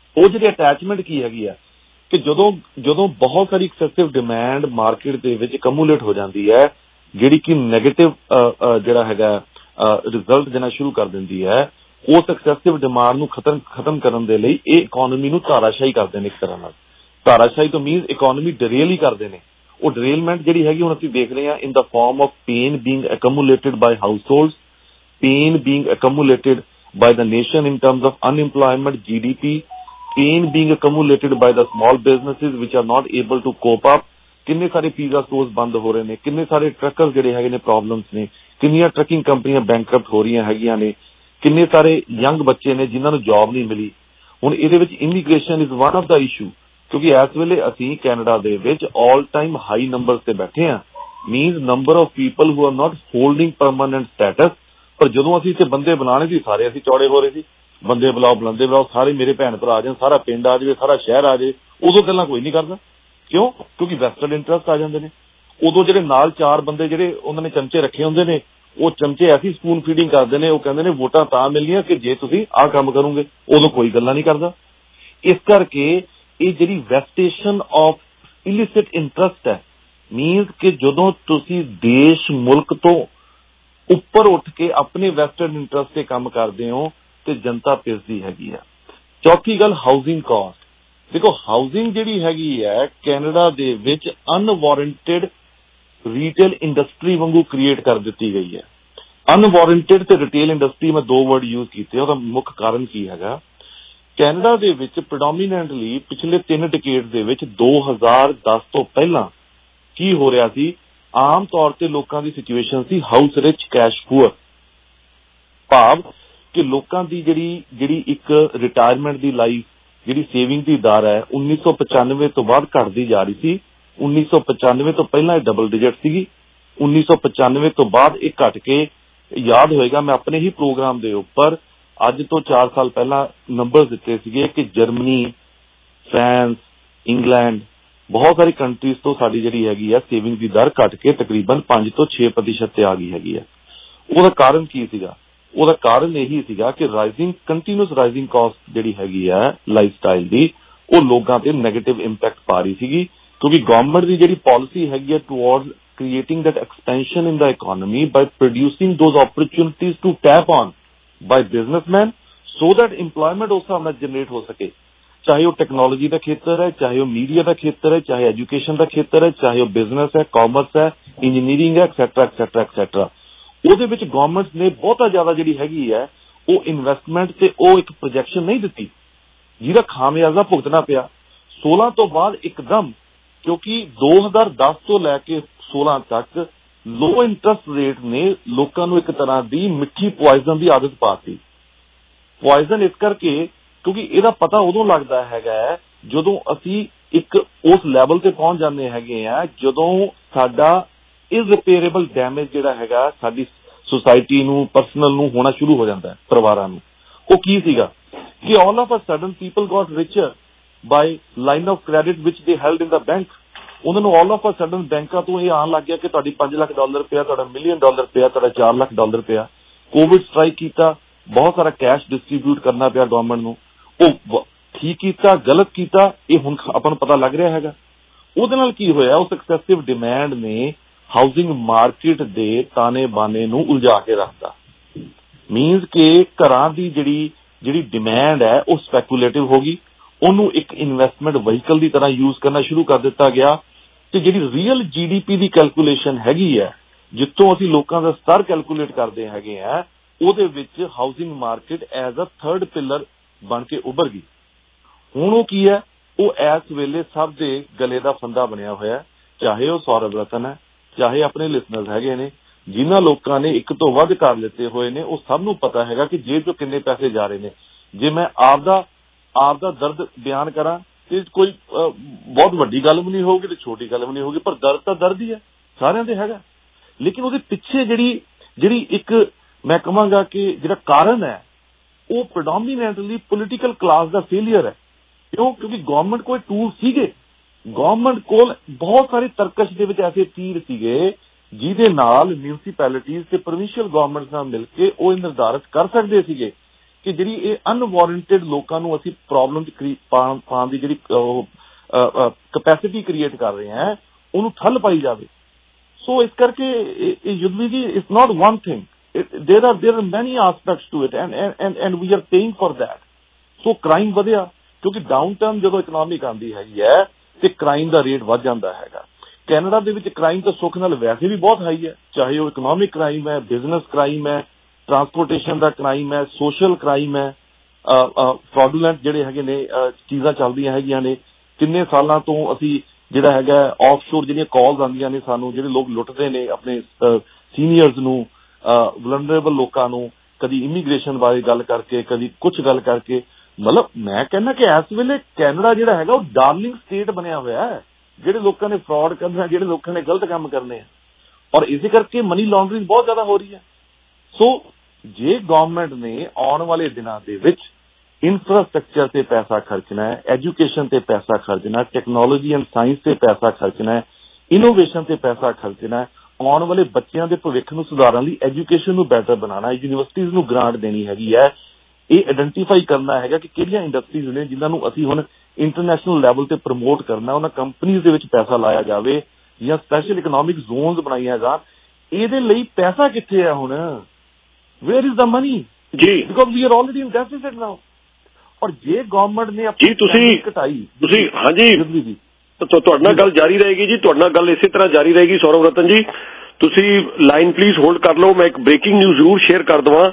ਉਹ ਜਿਹੜੀ ਅਟੈਚਮੈਂਟ ਕੀ ਹੈਗੀ ਆ ਕਿ ਜਦੋਂ ਜਦੋਂ ਬਹੁਤ ਸਾਰੀ ਐਕਸੈਸਿਵ ਡਿਮਾਂਡ ਮਾਰਕੀਟ ਦੇ ਵਿੱਚ ਕਮੂਲੇਟ ਹੋ ਜਾਂਦੀ ਹੈ, ਜਿਹੜੀ ਕਿ ਨੈਗੇਟਿਵ ਜਿਹੜਾ ਹੈਗਾ ਰਿਜ਼ਲਟ ਦੇਣਾ ਸ਼ੁਰੂ ਕਰ ਦਿੰਦੀ ਹੈ, ਉਸ ਐਕਸੈਸਿਵ ਡਿਮਾਂਡ ਨੂੰ ਖਤਮ ਖਤਮ ਕਰਨ ਦੇ ਲਈ ਇਹ ਇਕੋਨਮੀ ਨੂੰ ਧਾਰਾਸ਼ਾਹੀ ਕਰਦੇ ਨੇ। ਇੱਕ ਤਰ੍ਹਾਂ ਨਾਲ ਧਾਰਾਸ਼ਾਹੀ ਤੋਂ ਮੀਨਸ ਇਕੋਨਮੀ ਡਰੇਲ ਹੀ ਕਰਦੇ ਨੇ। ਉਹ ਡਰੇਲਮੈਂਟ ਜਿਹੜੀ ਹੈਗੀ ਹੁਣ ਅਸੀਂ ਦੇਖ ਰਹੇ ਹਾਂ in the form of pain being accumulated by households, pain being accumulated by the nation in terms of unemployment, G D P, pain being accumulated by the small businesses which are not able to cope up. ਕਿੰਨੇ ਸਾਰੇ pizza stores ਬੰਦ ਹੋ ਰਹੇ ਨੇ, ਕਿੰਨੇ ਸਾਰੇ trucker ਜਿਹੜੇ ਹੈਗੇ ਨੇ ਪ੍ਰੋਬਲਮਸ ਨੇ, ਕਿੰਨੀਆਂ ਟਰੱਕਿੰਗ ਕੰਪਨੀਆਂ ਬੈਂਕਰਪਟ ਹੋ ਰਹੀਆਂ ਹੈਗੀਆਂ ਨੇ, ਕਿੰਨੇ ਸਾਰੇ ਯੰਗ ਬੱਚੇ ਨੇ ਜਿਨ੍ਹਾਂ ਨੂੰ ਜੌਬ ਨਹੀਂ ਮਿਲੀ। ਹੁਣ ਇਹਦੇ ਵਿੱਚ immigration is one of the issue, ਕਿਉਂਕਿ ਇਸ ਵੇਲੇ ਅਸੀਂ ਕੈਨੇਡਾ ਦੇ ਵਿੱਚ ਆਲ ਟਾਈਮ ਹਾਈ ਨੰਬਰਸ ਤੇ ਬੈਠੇ ਹਾਂ, means number of people who are not holding permanent status. ਪਰ ਜਦੋਂ ਅਸੀਂ ਇੱਥੇ ਬੰਦੇ ਬੁਲਾਣੇ ਸੀ ਸਾਰੇ ਅਸੀਂ ਚੌੜੇ ਹੋ ਰਹੇ ਸੀ, ਬੰਦੇ ਬੁਲਾਓ ਬੁਲਾਉਂਦੇ ਬੁਲਾਓ, ਸਾਰੇ ਮੇਰੇ ਭੈਣ ਭਰਾ ਆ ਜਾਣ, ਸਾਰਾ ਪਿੰਡ ਆ ਜਾਵੇ, ਸਾਰਾ ਸ਼ਹਿਰ ਆ ਜਾਵੇ, ਉਦੋਂ ਗੱਲਾਂ ਕੋਈ ਨਹੀਂ ਕਰਦਾ। ਕਿਉਂ? ਕਿਉਂਕਿ ਵੈਸਟਰਨ ਇੰਟਰਸਟ ਆ ਜਾਂਦੇ ਨੇ। ਉਦੋਂ ਜਿਹੜੇ ਨਾਲ ਚਾਰ ਬੰਦੇ ਜਿਹੜੇ ਉਹਨਾਂ ਨੇ ਚਮਚੇ ਰੱਖੇ ਹੁੰਦੇ ਨੇ, ਉਹ ਚਮਚੇ ਐਸੀ ਸਪੂਨ ਫੀਡਿੰਗ ਕਰਦੇ ਨੇ, ਉਹ ਕਹਿੰਦੇ ਨੇ ਵੋਟਾਂ ਤਾਂ ਮਿਲਣੀਆਂ ਕਿ ਜੇ ਤੁਸੀਂ ਆਹ ਕੰਮ ਕਰੋਗੇ। ਉਦੋਂ ਕੋਈ ਗੱਲਾਂ ਨਹੀਂ ਕਰਦਾ। ਇਸ ਕਰਕੇ ਇਹ ਜਿਹੜੀ ਵੈਸਟੇਸ਼ਨ ਆਫ ਇਲਿਸਿਟ ਇੰਟਰਸਟ ਹੈ, ਮੀਨਸ ਕਿ ਜਦੋਂ ਤੁਸੀਂ ਦੇਸ਼ ਮੁਲਕ ਤੋਂ ਉੱਪਰ ਉੱਠ ਕੇ ਆਪਣੇ ਵੈਸਟਰਨ ਇੰਟਰਸਟ ਤੇ ਕੰਮ ਕਰਦੇ ਹੋ ਤੇ ਜਨਤਾ ਪਿਸਦੀ ਹੈਗੀ ਆ। ਚੌਥੀ ਗੱਲ ਹਾਊਸਿੰਗ ਕਾਸਟ। ਦੇਖੋ ਹਾਊਸਿੰਗ ਜਿਹੜੀ ਹੈਗੀ ਹੈ ਕੈਨੇਡਾ ਦੇ ਵਿੱਚ ਅਨਵਾਰੰਟਡ ਰੀਟੇਲ ਇੰਡਸਟਰੀ ਵਾਂਗੂ ਕ੍ਰੀਏਟ ਕਰ ਦਿੱਤੀ ਗਈ ਹੈ। ਅਨਵਾਰੰਟਡ ਤੇ ਰਿਟੇਲ ਇੰਡਸਟਰੀ ਮੈਂ ਦੋ ਵਰਡ ਯੂਜ਼ ਕੀਤੇ। ਉਹਦਾ ਮੁੱਖ ਕਾਰਨ ਕੀ ਹੈਗਾ? ਕੈਨੇਡਾ ਦੇ ਵਿੱਚ ਪ੍ਰਡੋਮੀਨੈਂਟਲੀ ਪਿਛਲੇ ਤਿੰਨ ਡਿਕੇਡ ਦੇ ਵਿੱਚ ਦੋ ਹਜ਼ਾਰ ਦਸ ਤੋਂ ਪਹਿਲਾਂ ਕੀ ਹੋ ਰਿਹਾ ਸੀ? ਆਮ ਤੌਰ ਤੇ ਲੋਕਾਂ ਦੀ ਸਿਚੁਏਸ਼ਨ ਸੀ ਹਾਊਸ ਰਿਚ ਕੈਸ਼ ਪੂਅਰ, ਭਾਵ ਕਿ ਲੋਕਾਂ ਦੀ ਜਿਹੜੀ ਜਿਹੜੀ ਇੱਕ ਰਿਟਾਇਰਮੈਂਟ ਦੀ ਲਾਈਫ ਜਿਹੜੀ ਸੇਵਿੰਗ ਦੀ ਦਰ ਹੈ ਉੱਨੀ ਸੌ ਪਚਾਨਵੇਂ ਤੋਂ ਬਾਅਦ ਘਟਦੀ ਜਾ ਰਹੀ ਸੀ। ਉੱਨੀ ਸੌ ਪਚਾਨਵੇਂ ਤੋਂ ਪਹਿਲਾਂ ਇਹ ਡਬਲ ਡਿਜਿਟ ਸੀਗੀ, ਉੱਨੀ ਸੌ ਪਚਾਨਵੇਂ ਤੋਂ ਬਾਅਦ ਇਹ ਘਟ ਕੇ, ਯਾਦ ਹੋਏਗਾ ਮੈਂ ਆਪਣੇ ਹੀ ਪ੍ਰੋਗਰਾਮ ਦੇ ਉੱਪਰ ਅੱਜ ਤੋਂ ਚਾਰ ਸਾਲ ਪਹਿਲਾਂ ਨੰਬਰ ਦਿੱਤੇ ਸੀਗੇ ਕਿ ਜਰਮਨੀ, ਫਰਾਂਸ, ਇੰਗਲੈਂਡ, ਬਹੁਤ ਸਾਰੀ ਕੰਟਰੀਜ਼ ਤੋਂ ਸਾਡੀ ਜਿਹੜੀ ਹੈਗੀ ਆ ਸੇਵਿੰਗ ਦੀ ਦਰ ਘਟ ਕੇ ਤਕਰੀਬਨ ਪੰਜ ਤੋਂ ਛੇ ਪ੍ਰਤੀਸ਼ਤ ਤੇ ਆ ਗਈ ਹੈਗੀ ਹੈ। ਉਹਦਾ ਕਾਰਨ ਕੀ ਸੀਗਾ? ਉਹਦਾ ਕਾਰਨ ਇਹੀ ਸੀਗਾ ਕਿ ਰਾਈਜ਼ਿੰਗ ਕੰਟੀਨਿਊਸ ਰਾਈਜ਼ਿੰਗ ਕਾਸਟ ਜਿਹੜੀ ਹੈਗੀ ਆ ਲਾਈਫ ਸਟਾਈਲ ਦੀ, ਉਹ ਲੋਕਾਂ ਤੇ ਨੈਗੇਟਿਵ ਇੰਪੈਕਟ ਪਾ ਰਹੀ ਸੀਗੀ, ਕਿਉਂਕਿ ਗਵਰਨਮੈਂਟ ਦੀ ਜਿਹੜੀ ਪਾਲਿਸੀ ਹੈਗੀ ਹੈ towards creating that expansion in the economy by producing those opportunities to tap on by businessmen so that employment ਉਸ ਹਿਸਾਬ ਨਾਲ ਜਨਰੇਟ ਹੋ ਸਕੇ। ਚਾਹੇ ਉਹ ਟੈਕਨੋਲੋਜੀ ਦਾ ਖੇਤਰ ਹੈ, ਚਾਹੇ ਉਹ ਮੀਡੀਆ ਦਾ ਖੇਤਰ ਹੈ, ਚਾਹੇ ਐਜੂਕੇਸ਼ਨ ਦਾ ਖੇਤਰ ਹੈ, ਚਾਹੇ ਉਹ ਬਿਜ਼ਨਸ ਹੈ, ਕਾਮਰਸ ਹੈ, ਇੰਜੀਨੀਅਰਿੰਗ ਹੈ, ਐਕਸੈਟਰਾ ਐਕਸੈਟਰਾ ਐਕਸੈਟਰਾ। ਉਹਦੇ ਵਿੱਚ ਗਵਰਨਮੈਂਟ ਨੇ ਬਹੁਤਾ ਜ਼ਿਆਦਾ ਜਿਹੜੀ ਹੈਗੀ ਹੈ ਉਹ ਇਨਵੈਸਟਮੈਂਟ ਤੇ ਉਹ ਇੱਕ ਪ੍ਰੋਜੈਕਸ਼ਨ ਨਹੀਂ ਦਿੱਤੀ, ਜਿਹਦਾ ਖਾਮਿਆਜ਼ਾ ਭੁਗਤਣਾ ਪਿਆ ਸੋਲਾਂ ਤੋਂ ਬਾਅਦ ਇੱਕਦਮ, ਕਿਉਂਕਿ ਦੋ ਹਜ਼ਾਰ ਦਸ ਤੋਂ ਲੈ ਕੇ ਸੋਲਾਂ ਤੱਕ ਲੋ ਇੰਟਰਸਟ ਰੇਟ ਨੇ ਲੋਕਾਂ ਨੂੰ ਇੱਕ ਤਰ੍ਹਾਂ ਦੀ ਮਿੱਠੀ ਪੁਆਇਜ਼ਨ ਦੀ ਆਦਤ ਪਾਤੀ। ਪੁਆਇਜ਼ਨ ਇਸ ਕਰਕੇ ਕਿਉਂਕਿ ਇਹਦਾ ਪਤਾ ਉਦੋਂ ਲੱਗਦਾ ਹੈਗਾ ਜਦੋਂ ਅਸੀਂ ਇੱਕ ਉਸ ਲੈਵਲ ਤੇ ਪਹੁੰਚ ਜਾਂਦੇ ਹੈਗੇ ਆ ਜਦੋਂ ਸਾਡਾ ਇਰਰਿਪੇਅਰੇਬਲ ਡੈਮੇਜ ਜਿਹੜਾ ਹੈਗਾ ਸਾਡੀ ਸੁਸਾਇਟੀ ਨੂੰ, ਪਰਸਨਲ ਨੂੰ ਹੋਣਾ ਸ਼ੁਰੂ ਹੋ ਜਾਂਦਾ ਹੈ, ਪਰਿਵਾਰਾਂ ਨੂੰ। ਉਹ ਕੀ ਸੀਗਾ ਕਿ all of a sudden people got richer by line of credit which they held in the bank. ਉਹਨਾਂ ਨੂੰ ਆਲ ਆਫ ਅ ਸਡਨ ਬੈਂਕਾਂ ਤੋਂ ਇਹ ਆਉਣ ਲੱਗ ਗਿਆ ਕਿ ਤੁਹਾਡੀ ਪੰਜ ਲੱਖ ਡਾਲਰ ਪਿਆ, ਤੁਹਾਡਾ ਮਿਲੀਅਨ ਡਾਲਰ ਪਿਆ, ਤੁਹਾਡਾ ਚਾਰ ਲੱਖ ਡਾਲਰ ਪਿਆ। ਕੋਵਿਡ ਸਟ੍ਰਾਈਕ ਕੀਤਾ, ਬਹੁਤ ਸਾਰਾ ਕੈਸ਼ ਡਿਸਟਰੀਬਿਊਟ ਕਰਨਾ ਪਿਆ ਗਵਰਨਮੈਂਟ ਨੂੰ। ਉਹ ਠੀਕ ਕੀਤਾ, ਗਲਤ ਕੀਤਾ, ਇਹ ਹੁਣ ਆਪਾਂ ਨੂੰ ਪਤਾ ਲੱਗ ਰਿਹਾ ਹੈਗਾ। ਉਹਦੇ ਨਾਲ ਕੀ ਹੋਇਆ, ਉਸ ਐਕਸੈਸਿਵ ਡਿਮਾਂਡ ਨੇ ਹਾਊਸਿੰਗ ਮਾਰਕੀਟ ਦੇ ਤਾਨੇ ਬਾਨੇ ਨੂੰ ਉਲਝਾ ਕੇ ਰੱਖਤਾ। ਮੀਨਸ ਕਿ ਘਰਾਂ ਦੀ ਜਿਹੜੀ ਜਿਹੜੀ ਡਿਮਾਂਡ ਹੈ ਉਹ ਸਪੈਕੂਲੇਟਿਵ ਹੋ ਗਈ, ਉਹਨੂੰ ਇੱਕ ਇਨਵੈਸਟਮੈਂਟ ਵਹੀਕਲ ਦੀ ਤਰ੍ਹਾਂ ਯੂਜ਼ ਕਰਨਾ ਸ਼ੁਰੂ ਕਰ ਦਿੱਤਾ ਗਿਆ। ਤੇ ਜਿਹੜੀ ਰੀਅਲ ਜੀ ਡੀ ਪੀ ਦੀ ਕੈਲਕੂਲੇਸ਼ਨ ਹੈਗੀ ਹੈ, ਜਿੱਥੋਂ ਅਸੀਂ ਲੋਕਾਂ ਦਾ ਸਤਰ ਕੈਲਕੂਲੇਟ ਕਰਦੇ ਹੈਗੇ ਆ, ਉਹਦੇ ਵਿੱਚ housing market as a third pillar ਬਣ ਕੇ ਉੱਭਰ ਗਈ। ਹੁਣ ਉਹ ਕੀ ਹੈ, ਉਹ ਇਸ ਵੇਲੇ ਸਭ ਦੇ ਗਲੇ ਦਾ ਫੰਦਾ ਬਣਿਆ ਹੋਇਆ, ਚਾਹੇ ਉਹ ਸੌਰਵ ਰਤਨ ਹੈ, ਚਾਹੇ ਆਪਣੇ ਲਿਸਨਰਸ ਹੈਗੇ ਨੇ, ਜਿਨ੍ਹਾਂ ਲੋਕਾਂ ਨੇ ਇੱਕ ਤੋਂ ਵੱਧ ਘਰ ਲਿੱਤੇ ਹੋਏ ਨੇ, ਉਹ ਸਭ ਨੂੰ ਪਤਾ ਹੈਗਾ ਕਿ ਜੇਬ ਚੋਂ ਕਿੰਨੇ ਪੈਸੇ ਜਾ ਰਹੇ ਨੇ। ਜੇ ਮੈਂ ਆਪਦਾ ਆਪਦਾ ਦਰਦ ਬਿਆਨ ਕਰਾਂ ਤੇ ਕੋਈ ਬਹੁਤ ਵੱਡੀ ਗੱਲ ਵੀ ਨਹੀਂ ਹੋਊਗੀ ਤੇ ਛੋਟੀ ਗੱਲ ਵੀ ਨਹੀਂ ਹੋਊਗੀ, ਪਰ ਦਰਦ ਤਾਂ ਦਰਦ ਹੀ ਹੈ, ਸਾਰਿਆਂ ਦੇ ਹੈਗਾ। ਲੇਕਿਨ ਉਹਦੇ ਪਿੱਛੇ ਜਿਹੜੀ ਜਿਹੜੀ ਇੱਕ ਮੈਂ ਕਹਾਂਗਾ ਕਿ ਜਿਹੜਾ ਕਾਰਨ ਹੈ ਉਹ ਪ੍ਰਡੋਮੀਨੈਂਟਲੀ ਪੋਲੀਟੀਕਲ ਕਲਾਸ ਦਾ ਫੇਲੀਅਰ ਹੈ। ਕਿਉਂ? ਕਿਉਂਕਿ ਗਵਰਨਮੈਂਟ ਕੋਲ ਟੂਲ ਸੀਗੇ, ਗਵਰਨਮੈਂਟ ਕੋਲ ਬਹੁਤ ਸਾਰੇ ਤਰਕਸ਼ ਦੇ ਵਿੱਚ ਐਸੇ ਤੀਰ ਸੀਗੇ ਜਿਹਦੇ ਨਾਲ ਮਿਊਨਿਸਪੈਲਿਟੀਜ਼ ਤੇ ਪ੍ਰੋਵਿੰਸ਼ੀਅਲ ਗਵਰਨਮੈਂਟ ਨਾਲ ਮਿਲ ਕੇ ਉਹ ਨਿਰਧਾਰਿਤ ਕਰ ਸਕਦੇ ਸੀਗੇ ਕਿ ਜਿਹੜੀ ਇਹ ਅਨਵਾਰੰਟਡ ਲੋਕਾਂ ਨੂੰ ਅਸੀਂ ਪ੍ਰੋਬਲਮ ਚ ਪਾਉਣ ਦੀ ਜਿਹੜੀ ਕਪੈਸਿਟੀ ਕ੍ਰੀਏਟ ਕਰ ਰਹੇ ਹਾਂ ਉਹਨੂੰ ਠੱਲ ਪਾਈ ਜਾਵੇ। ਸੋ ਇਸ ਕਰਕੇ Yudhvi ji it's not one thing, there are there are many aspects to it and and and we are paying for that. So crime ਵਧਿਆ ਕਿਉਂਕਿ ਡਾਊਨ ਟਰਮ ਜਦੋਂ ਇਕਨੋਮਿਕ ਆਉਂਦੀ ਹੈਗੀ ਹੈ ਤੇ ਕ੍ਰਾਈਮ ਦਾ ਰੇਟ ਵੱਧ ਜਾਂਦਾ ਹੈਗਾ। ਕੈਨੇਡਾ ਦੇ ਵਿੱਚ ਕ੍ਰਾਈਮ ਤਾਂ ਸੁੱਖ ਨਾਲ ਵੈਸੇ ਵੀ ਬਹੁਤ ਹਾਈ ਹੈ, ਚਾਹੇ ਉਹ ਇਕਨੋਮਿਕ ਕ੍ਰਾਈਮ ਹੈ, ਬਿਜ਼ਨਸ ਕ੍ਰਾਈਮ ਹੈ, ਟਰਾਂਸਪੋਰਟੇਸ਼ਨ ਦਾ ਕ੍ਰਾਈਮ ਹੈ, ਸੋਸ਼ਲ ਕ੍ਰਾਈਮ ਹੈ, ਫਰਾਡੂਲੈਂਟ ਜਿਹੜੇ ਹੈਗੇ ਨੇ ਚੀਜ਼ਾਂ ਚੱਲਦੀਆਂ ਹੈਗੀਆਂ ਨੇ। ਕਿੰਨੇ ਸਾਲਾਂ ਤੋਂ ਅਸੀਂ ਜਿਹੜਾ ਹੈਗਾ ਆਫਸ਼ੋਰ ਜਿਹੜੀਆਂ ਕਾਲਸ ਆਉਂਦੀਆਂ ਨੇ ਸਾਨੂੰ, ਜਿਹੜੇ ਲੋਕ ਲੁੱਟਦੇ ਨੇ ਆਪਣੇ ਸੀਨੀਅਰਸ ਨੂੰ, ਵਲਨਰੇਬਲ ਲੋਕਾਂ ਨੂੰ, ਕਦੀ ਇਮੀਗ੍ਰੇਸ਼ਨ ਬਾਰੇ ਗੱਲ ਕਰਕੇ, ਕਦੀ ਕੁਛ ਗੱਲ ਕਰਕੇ। ਮਤਲਬ ਮੈਂ ਕਹਿੰਦਾ ਕਿ ਇਸ ਵੇਲੇ ਕੈਨੇਡਾ ਜਿਹੜਾ ਹੈਗਾ ਉਹ ਡਾਰਲਿੰਗ ਸਟੇਟ ਬਣਿਆ ਹੋਇਆ ਹੈ, ਜਿਹੜੇ ਲੋਕਾਂ ਨੇ ਫਰਾਡ ਕਰਨਾ, ਜਿਹੜੇ ਲੋਕਾਂ ਨੇ ਗਲਤ ਕੰਮ ਕਰਨੇ ਆ, ਔਰ ਇਸੇ ਕਰਕੇ ਮਨੀ ਲਾਂਡਰਿੰਗ ਬਹੁਤ ਜ਼ਿਆਦਾ ਹੋ ਰਹੀ ਹੈ। ਸੋ ਜੇ ਗਵਰਨਮੈਂਟ ਨੇ ਆਉਣ ਵਾਲੇ ਦਿਨਾਂ ਦੇ ਵਿੱਚ ਇੰਫਰਾਸਟਰਕਚਰ ਤੇ ਪੈਸਾ ਖਰਚਣਾ ਹੈ, ਐਜੂਕੇਸ਼ਨ ਤੇ ਪੈਸਾ ਖਰਚਣਾ, ਟੈਕਨੋਲੋਜੀ ਐਂਡ ਸਾਇੰਸ ਤੇ ਪੈਸਾ ਖਰਚਣਾ ਹੈ, ਇਨੋਵੇਸ਼ਨ ਤੇ ਪੈਸਾ ਖਰਚਣਾ ਹੈ, ਆਉਣ ਵਾਲੇ ਬੱਚਿਆਂ ਦੇ ਭਵਿੱਖ ਨੂੰ ਸੁਧਾਰਨ ਲਈ ਐਜੂਕੇਸ਼ਨ ਨੂੰ ਬੈਟਰ ਬਣਾਉਣਾ, ਯੂਨੀਵਰਸਿਟੀਜ਼ ਨੂੰ ਗ੍ਰਾਂਟ ਦੇਣੀ ਹੈਗੀ ਹੈ, ਇਹ ਆਇਡੈਂਟੀਫਾਈ ਕਰਨਾ ਹੈਗਾ ਕਿ ਕਿਹੜੀਆਂ ਇੰਡਸਟਰੀਜ਼ ਨੇ ਜਿਨ੍ਹਾਂ ਨੂੰ ਅਸੀਂ ਹੁਣ ਇੰਟਰਨੈਸ਼ਨਲ ਲੈਵਲ ਤੇ ਪ੍ਰਮੋਟ ਕਰਨਾ, ਉਹਨਾਂ ਕੰਪਨੀਜ਼ ਦੇ ਵਿੱਚ ਪੈਸਾ ਲਾਇਆ ਜਾਵੇ ਜਾਂ ਸਪੈਸ਼ਲ ਇਕਨੋਮਿਕ ਜ਼ੋਨਸ ਬਣਾਈਆਂ ਜਾਣ। ਇਹਦੇ ਲਈ ਪੈਸਾ ਕਿੱਥੇ ਹੈ ਹੁਣ? Where is the money? ਜੀ, because we are already in deficit now. ਔਰ ਜੇ ਗਵਰਨਮੈਂਟ ਨੇ ਜੀ ਤੁਸੀਂ ਘਟਾਈ ਤੁਸੀਂ ਹਾਂਜੀ ਤੁਹਾਡੇ ਨਾਲ ਗੱਲ ਜਾਰੀ ਰਹੇਗੀ ਜੀ, ਤੁਹਾਡੇ ਨਾਲ ਗੱਲ ਇਸੇ ਤਰ੍ਹਾਂ ਜਾਰੀ ਰਹੇਗੀ। ਸੌਰਵ ਰਤਨ ਜੀ ਤੁਸੀਂ ਲਾਈਨ ਪਲੀਜ਼ ਹੋਲਡ ਕਰ ਲਓ, ਮੈਂ ਇੱਕ ਬ੍ਰੇਕਿੰਗ ਨਿਊਜ਼ ਜ਼ਰੂਰ ਸ਼ੇਅਰ ਕਰ ਦੇਵਾਂ।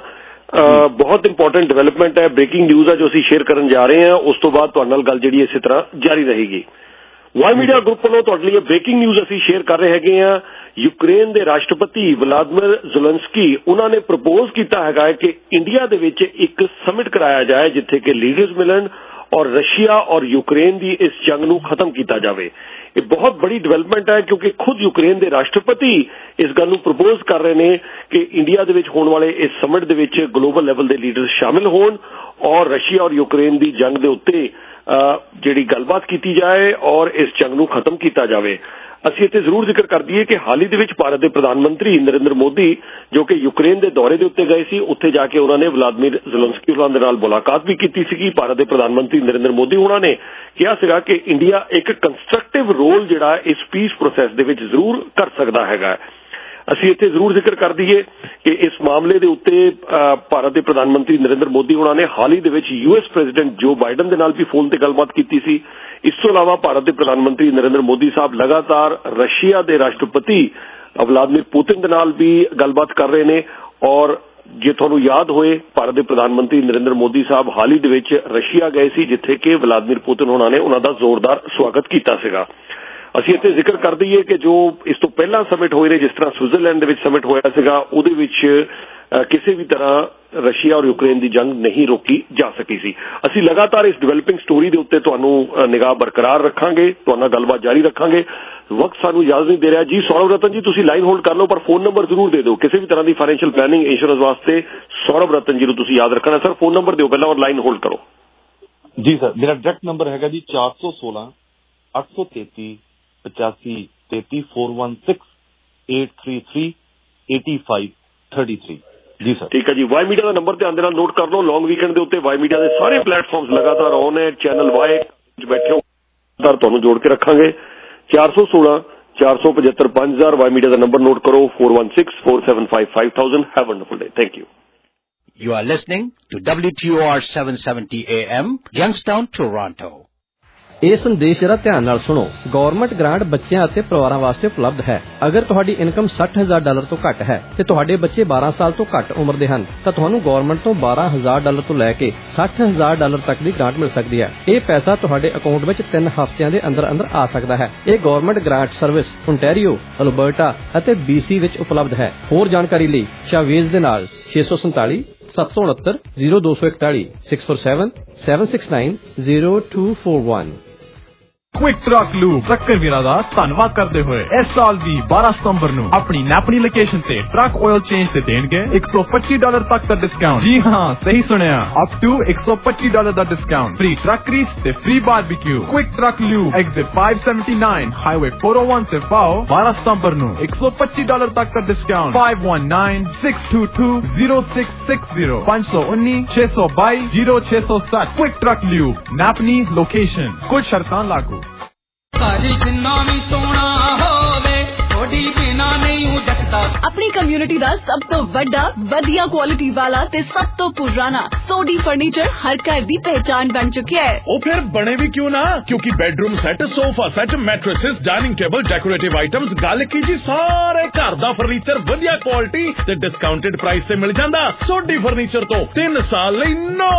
ਬਹੁਤ ਇੰਪੋਰਟੈਂਟ ਡਿਵੈਲਪਮੈਂਟ ਹੈ, ਬ੍ਰੇਕਿੰਗ ਨਿਊਜ਼ ਹੈ ਜੋ ਅਸੀਂ ਸ਼ੇਅਰ ਕਰਨ ਜਾ ਰਹੇ ਹਾਂ। ਉਸ ਤੋਂ ਬਾਅਦ ਤੁਹਾਡੇ ਨਾਲ ਗੱਲ ਜਿਹੜੀ ਇਸੇ ਤਰ੍ਹਾਂ ਜਾਰੀ ਰਹੇਗੀ। ਵਾਈ ਮੀਡੀਆ ਗਰੁੱਪ ਵੱਲੋਂ ਤੁਹਾਡੇ ਲਈ ਬ੍ਰੇਕਿੰਗ ਨਿਊਜ਼ ਅਸੀਂ ਸ਼ੇਅਰ ਕਰ ਰਹੇ ਹੈਗੇ ਹਾਂ। ਯੂਕਰੇਨ ਦੇ ਰਾਸ਼ਟਰਪਤੀ ਵਲਾਦੀਮੀਰ ਜ਼ੈਲੈਂਸਕੀ ਉਹਨਾਂ ਨੇ ਪ੍ਰਪੋਜ਼ ਕੀਤਾ ਹੈਗਾ ਕਿ ਇੰਡੀਆ ਦੇ ਵਿੱਚ ਇੱਕ ਸਮਿਟ ਕਰਾਇਆ ਜਾਏ ਜਿੱਥੇ ਕਿ ਲੀਡਰਸ ਮਿਲਣ ਔਰ ਰਸ਼ੀਆ ਔਰ ਯੂਕਰੇਨ ਦੀ ਇਸ ਜੰਗ ਨੂੰ ਖਤਮ ਕੀਤਾ ਜਾਵੇ। ਇਹ ਬਹੁਤ ਬੜੀ ਡਿਵੈਲਪਮੈਂਟ ਹੈ ਕਿਉਂਕਿ ਖੁਦ ਯੂਕਰੇਨ ਦੇ ਰਾਸ਼ਟਰਪਤੀ ਇਸ ਗੱਲ ਨੂੰ ਪ੍ਰਪੋਜ਼ ਕਰ ਰਹੇ ਨੇ ਕਿ ਇੰਡੀਆ ਦੇ ਵਿੱਚ ਹੋਣ ਵਾਲੇ ਇਸ ਸਮਿਟ ਦੇ ਵਿੱਚ ਗਲੋਬਲ ਲੈਵਲ ਦੇ ਲੀਡਰਸ ਸ਼ਾਮਿਲ ਹੋਣ ਔਰ ਰਸ਼ੀਆ ਔਰ ਯੂਕਰੇਨ ਦੀ ਜੰਗ ਦੇ ਉੱਤੇ ਜਿਹੜੀ ਗੱਲਬਾਤ ਕੀਤੀ ਜਾਏ ਔਰ ਇਸ ਜੰਗ ਨੂੰ ਖਤਮ ਕੀਤਾ ਜਾਵੇ। ਅਸੀਂ ਇੱਥੇ ਜ਼ਰੂਰ ਜ਼ਿਕਰ ਕਰ ਦਈਏ ਕਿ ਹਾਲ ਹੀ ਦੇ ਵਿੱਚ ਭਾਰਤ ਦੇ ਪ੍ਰਧਾਨ ਮੰਤਰੀ ਨਰਿੰਦਰ ਮੋਦੀ ਜੋ ਕਿ ਯੂਕਰੇਨ ਦੇ ਦੌਰੇ ਦੇ ਉੱਤੇ ਗਏ ਸੀ, ਉੱਥੇ ਜਾ ਕੇ ਉਹਨਾਂ ਨੇ ਵਲਾਦੀਮੀਰ ਜ਼ੈਲੈਂਸਕੀ ਉਹਨਾਂ ਦੇ ਨਾਲ ਮੁਲਾਕਾਤ ਵੀ ਕੀਤੀ ਸੀਗੀ। ਭਾਰਤ ਦੇ ਪ੍ਰਧਾਨ ਮੰਤਰੀ ਨਰਿੰਦਰ ਮੋਦੀ ਉਹਨਾਂ ਨੇ ਕਿਹਾ ਸੀਗਾ ਕਿ ਇੰਡੀਆ ਇੱਕ ਕੰਸਟਰਕਟਿਵ ਰੋਲ ਜਿਹੜਾ ਇਸ ਪੀਸ ਪ੍ਰੋਸੈਸ ਦੇ ਵਿੱਚ ਜ਼ਰੂਰ ਕਰ ਸਕਦਾ ਹੈਗਾ। ਅਸੀਂ ਇੱਥੇ ਜ਼ਰੂਰ ਜ਼ਿਕਰ ਕਰ ਦਈਏ ਕਿ ਇਸ ਮਾਮਲੇ ਦੇ ਉੱਤੇ ਭਾਰਤ ਦੇ ਪ੍ਰਧਾਨ ਮੰਤਰੀ ਨਰਿੰਦਰ ਮੋਦੀ ਉਹਨਾਂ ਨੇ ਹਾਲ ਹੀ ਦੇ ਵਿੱਚ ਯੂਐਸ ਪ੍ਰੈਜ਼ੀਡੈਂਟ ਜੋ ਬਾਈਡਨ ਦੇ ਨਾਲ ਵੀ ਫੋਨ ਤੇ ਗੱਲਬਾਤ ਕੀਤੀ ਸੀ। ਇਸ ਤੋਂ ਇਲਾਵਾ ਭਾਰਤ ਦੇ ਪ੍ਰਧਾਨ ਮੰਤਰੀ ਨਰਿੰਦਰ ਮੋਦੀ ਸਾਹਿਬ ਲਗਾਤਾਰ ਰਸ਼ੀਆ ਦੇ ਰਾਸ਼ਟਰਪਤੀ ਵਲਾਦੀਮੀਰ ਪੁਤਿਨ ਦੇ ਨਾਲ ਵੀ ਗੱਲਬਾਤ ਕਰ ਰਹੇ ਨੇ ਔਰ ਜੇ ਤੁਹਾਨੂੰ ਯਾਦ ਹੋਏ ਭਾਰਤ ਦੇ ਪ੍ਰਧਾਨ ਮੰਤਰੀ ਨਰਿੰਦਰ ਮੋਦੀ ਸਾਹਿਬ ਹਾਲ ਹੀ ਦੇ ਵਿੱਚ ਰਸ਼ੀਆ ਗਏ ਸੀ ਜਿੱਥੇ ਕਿ ਵਲਾਦੀਮੀਰ ਪੁਤਿਨ ਉਹਨਾਂ ਨੇ ਉਹਨਾਂ ਦਾ ਜ਼ੋਰਦਾਰ ਸਵਾਗਤ ਕੀਤਾ ਸੀਗਾ। ਅਸੀਂ ਇੱਥੇ ਜ਼ਿਕਰ ਕਰ ਦਈਏ ਕਿ ਜੋ ਇਸ ਤੋਂ ਪਹਿਲਾਂ ਸਮਿਟ ਹੋਏ ਨੇ, ਜਿਸ ਤਰ੍ਹਾਂ ਸਵਿਟਜ਼ਰਲੈਂਡ ਦੇ ਵਿੱਚ ਸਮਿਟ ਹੋਇਆ ਸੀਗਾ, ਉਹਦੇ ਵਿੱਚ ਕਿਸੇ ਵੀ ਤਰ੍ਹਾਂ ਰਸ਼ੀਆ ਔਰ ਯੂਕਰੇਨ ਦੀ ਜੰਗ ਨਹੀਂ ਰੋਕੀ ਜਾ ਸਕੀ ਸੀ। ਅਸੀਂ ਲਗਾਤਾਰ ਇਸ ਡਿਵੈਲਪਿੰਗ ਸਟੋਰੀ ਦੇ ਉੱਤੇ ਤੁਹਾਨੂੰ ਨਿਗਾਹ ਬਰਕਰਾਰ ਰੱਖਾਂਗੇ, ਤੁਹਾਡੇ ਨਾਲ ਗੱਲਬਾਤ ਜਾਰੀ ਰੱਖਾਂਗੇ। ਵਕਤ ਸਾਨੂੰ ਇਜਾਜ਼ਤ ਨਹੀਂ ਦੇ ਰਿਹਾ ਜੀ। ਸੌਰਵ ਰਤਨ ਜੀ ਤੁਸੀਂ ਲਾਈਨ ਹੋਲਡ ਕਰ ਲਓ ਪਰ ਫੋਨ ਨੰਬਰ ਜ਼ਰੂਰ ਦੇ ਦਿਓ ਕਿਸੇ ਵੀ ਤਰ੍ਹਾਂ ਦੀ ਫਾਈਨੈਂਸ਼ੀਅਲ ਪਲੈਨਿੰਗ ਇੰਸ਼ੋਰੈਂਸ ਵਾਸਤੇ। ਸੌਰਵ ਰਤਨ ਜੀ ਨੂੰ ਤੁਸੀਂ ਯਾਦ ਰੱਖਣਾ। ਸਰ ਫੋਨ ਨੰਬਰ ਦਿਓ ਪਹਿਲਾਂ ਔਰ ਲਾਈਨ ਹੋਲਡ ਕਰੋ। ਜੀ ਸਰ, ਮੇਰਾ ਡਾਇਰੈਕਟ ਨੰਬਰ ਹੈਗਾ ਜੀ ਚਾਰ ਸੌ ਸੋਲਾਂ ਅੱਠ ਸੌ ਤੇਤੀ ਪਚਾਸੀ ਤੇਤੀ four one six eight three three eighty five thirty three. ਜੀ ਸਰ ਠੀਕ ਹੈ ਜੀ। ਵਾਈ ਮੀਡੀਆ ਦਾ ਨੰਬਰ ਧਿਆਨ ਦੇ ਨਾਲ ਨੋਟ ਕਰ ਲਓ। ਲੌਂਗ ਵੀਕਐਂਡ ਦੇ ਉੱਤੇ ਵਾਈ ਮੀਡੀਆ ਦੇ ਸਾਰੇ ਪਲੇਟਫਾਰਮਸ ਲਗਾਤਾਰ ਔਨ ਹੈ। ਚੈਨਲ ਵਾਈ ਵਿੱਚ ਬੈਠੇ ਹੋ ਤੁਹਾਨੂੰ ਜੋੜ ਕੇ ਰੱਖਾਂਗੇ। ਚਾਰ ਸੌ ਸੋਲਾਂ ਚਾਰ ਸੌ ਪਝੱਤਰ ਪੰਜ ਹਜ਼ਾਰ ਵਾਈ ਮੀਡੀਆ ਦਾ ਨੰਬਰ ਨੋਟ ਕਰੋ। Four one six four seven five five thousand. Have a wonderful day. Thank you. You are listening to W T O R seven seventy A M, Youngstown, Toronto. ਇਹ ਸੰਦੇਸ਼ ਜਰਾ ਧਿਆਨ ਨਾਲ ਸੁਣੋ। Government grant ਬੱਚਿਆਂ ਅਤੇ ਪਰਿਵਾਰਾਂ ਵਾਸਤੇ ਉਪਲਬਧ ਹੈ। ਅਗਰ ਤੁਹਾਡੀ ਇਨਕਮ ਸੱਠ ਹਜ਼ਾਰ ਡਾਲਰ ਤੋਂ ਘੱਟ ਹੈ ਤੇ ਤੁਹਾਡੇ ਬੱਚੇ ਬਾਰਾਂ ਸਾਲ ਤੋਂ ਘੱਟ ਉਮਰ ਦੇ ਹਨ ਤਾਂ ਤੁਹਾਨੂੰ ਗਵਰਨਮੈਂਟ ਤੋਂ ਬਾਰਾਂ ਹਜ਼ਾਰ ਡਾਲਰ ਤੋਂ ਲੈ ਕੇ ਸੱਠ ਹਜ਼ਾਰ ਡਾਲਰ ਤੱਕ ਦੀ ਗ੍ਰਾਂਟ ਮਿਲ ਸਕਦੀ ਹੈ। ਇਹ ਪੈਸਾ ਤੁਹਾਡੇ ਅਕਾਊਂਟ ਵਿੱਚ ਤਿੰਨ ਹਫ਼ਤਿਆਂ ਦੇ ਅੰਦਰ ਅੰਦਰ ਆ ਸਕਦਾ ਹੈ। ਇਹ government grant service Ontario, Alberta ਅਤੇ ਬੀਸੀ ਵਿੱਚ ਉਪਲਬਧ ਹੈ। ਹੋਰ ਜਾਣਕਾਰੀ ਲਈ ਸ਼ਾਵੇਜ਼ ਦੇ ਨਾਲ ਛੇ ਸੌ ਸੰਤਾਲੀ ਸੱਤ ਸੌ ਉਨੱਤਰ ਜ਼ੀਰੋ ਦੋ ਸੌ ਇਕਤਾਲੀ six four seven seven six nine zero two four one. Quick truck lube trucker वीरां दा धन्नवाद करदे होए इस साल दी बारह सितंबर ਨੂੰ ਆਪਣੀ ਨੈਪਣੀ ਲੋਕੇਸ਼ਨ ਤੇ ਟਰੱਕ ਆਇਲ ਚੇਂਜ ਤੇ ਦੇਣਗੇ ਇੱਕ ਸੌ ਪੱਚੀ ਡਾਲਰ ਤੱਕ ਦਾ ਡਿਸਕਾਊਂਟ। ਜੀ ਹਾਂ, ਸਹੀ ਸੁਣਿਆ, ਅਪ ਟੂ ਇੱਕ ਸੌ ਪੱਚੀ ਡਾਲਰ ਦਾ ਡਿਸਕਾਊਂਟ, ਫ੍ਰੀ ਟਰੱਕ ਗ੍ਰੀਸ ਤੇ free barbecue. Quick truck lube exit ਪੰਜ ਸੌ ਉਨੱਤੀ ਹਾਈਵੇ ਚਾਰ ਸੌ ਇੱਕ ਤੇ ਪਾਓ। ਬਾਰਹ ਸਤੰਬਰ ਨੂੰ ਇੱਕ ਸੌ ਪੱਚੀ ਡਾਲਰ ਤੱਕ ਦਾ discount. five one nine six two two zero six six zero ਪੰਜ ਸੌ ਉੱਨੀ ਛੇ ਸੌ ਬਾਈ ਜ਼ੀਰੋ ਛੇ ਸੌ ਸੱਤ। ਕੁਇਕ ਟਰੱਕ ਲੂਬ ਨੈਪਣੀ ਲੋਕੇਸ਼ਨ, ਕੁਝ ਸ਼ਰਤਾਂ ਲਾਗੂ। ਸਾਡੀ ਜਿੰਨਾ ਵੀ ਸੋਹਣਾ ਹੋਵੇ ਥੋੜੀ ਬਿਨਾ ਨਹੀਂ ਉਹ ਜੱਟਦਾ। ਆਪਣੀ ਕਮਿਊਨਿਟੀ ਦਾ ਸਭ ਤੋਂ ਵੱਡਾ, ਵਧੀਆ ਕੁਆਲਿਟੀ ਵਾਲਾ ਤੇ ਸਭ ਤੋਂ ਪੁਰਾਣਾ ਸੋਡੀ ਫਰਨੀਚਰ ਹਰ ਘਰ ਦੀ ਪਹਿਚਾਨ ਬਣ ਚੁੱਕਿਆ ਹੈ। ਉਹ ਫਿਰ ਬਣੇ ਵੀ ਕਿਉਂ ਨਾ, ਕਿਉਂਕਿ bedroom set, sofa set, mattresses, dining table, decorative items, ਗੱਲ ਕੀ ਜੀ ਸਾਰੇ ਘਰ ਦਾ ਫਰਨੀਚਰ ਵਧੀਆ ਕੁਆਲਿਟੀ ਤੇ ਡਿਸਕਾਊਂਟਡ ਪ੍ਰਾਈਸ ਤੇ ਮਿਲ ਜਾਂਦਾ। ਸੋਡੀ ਫਰਨੀਚਰ ਤੋਂ ਤਿੰਨ ਸਾਲ ਲਈ ਨੋ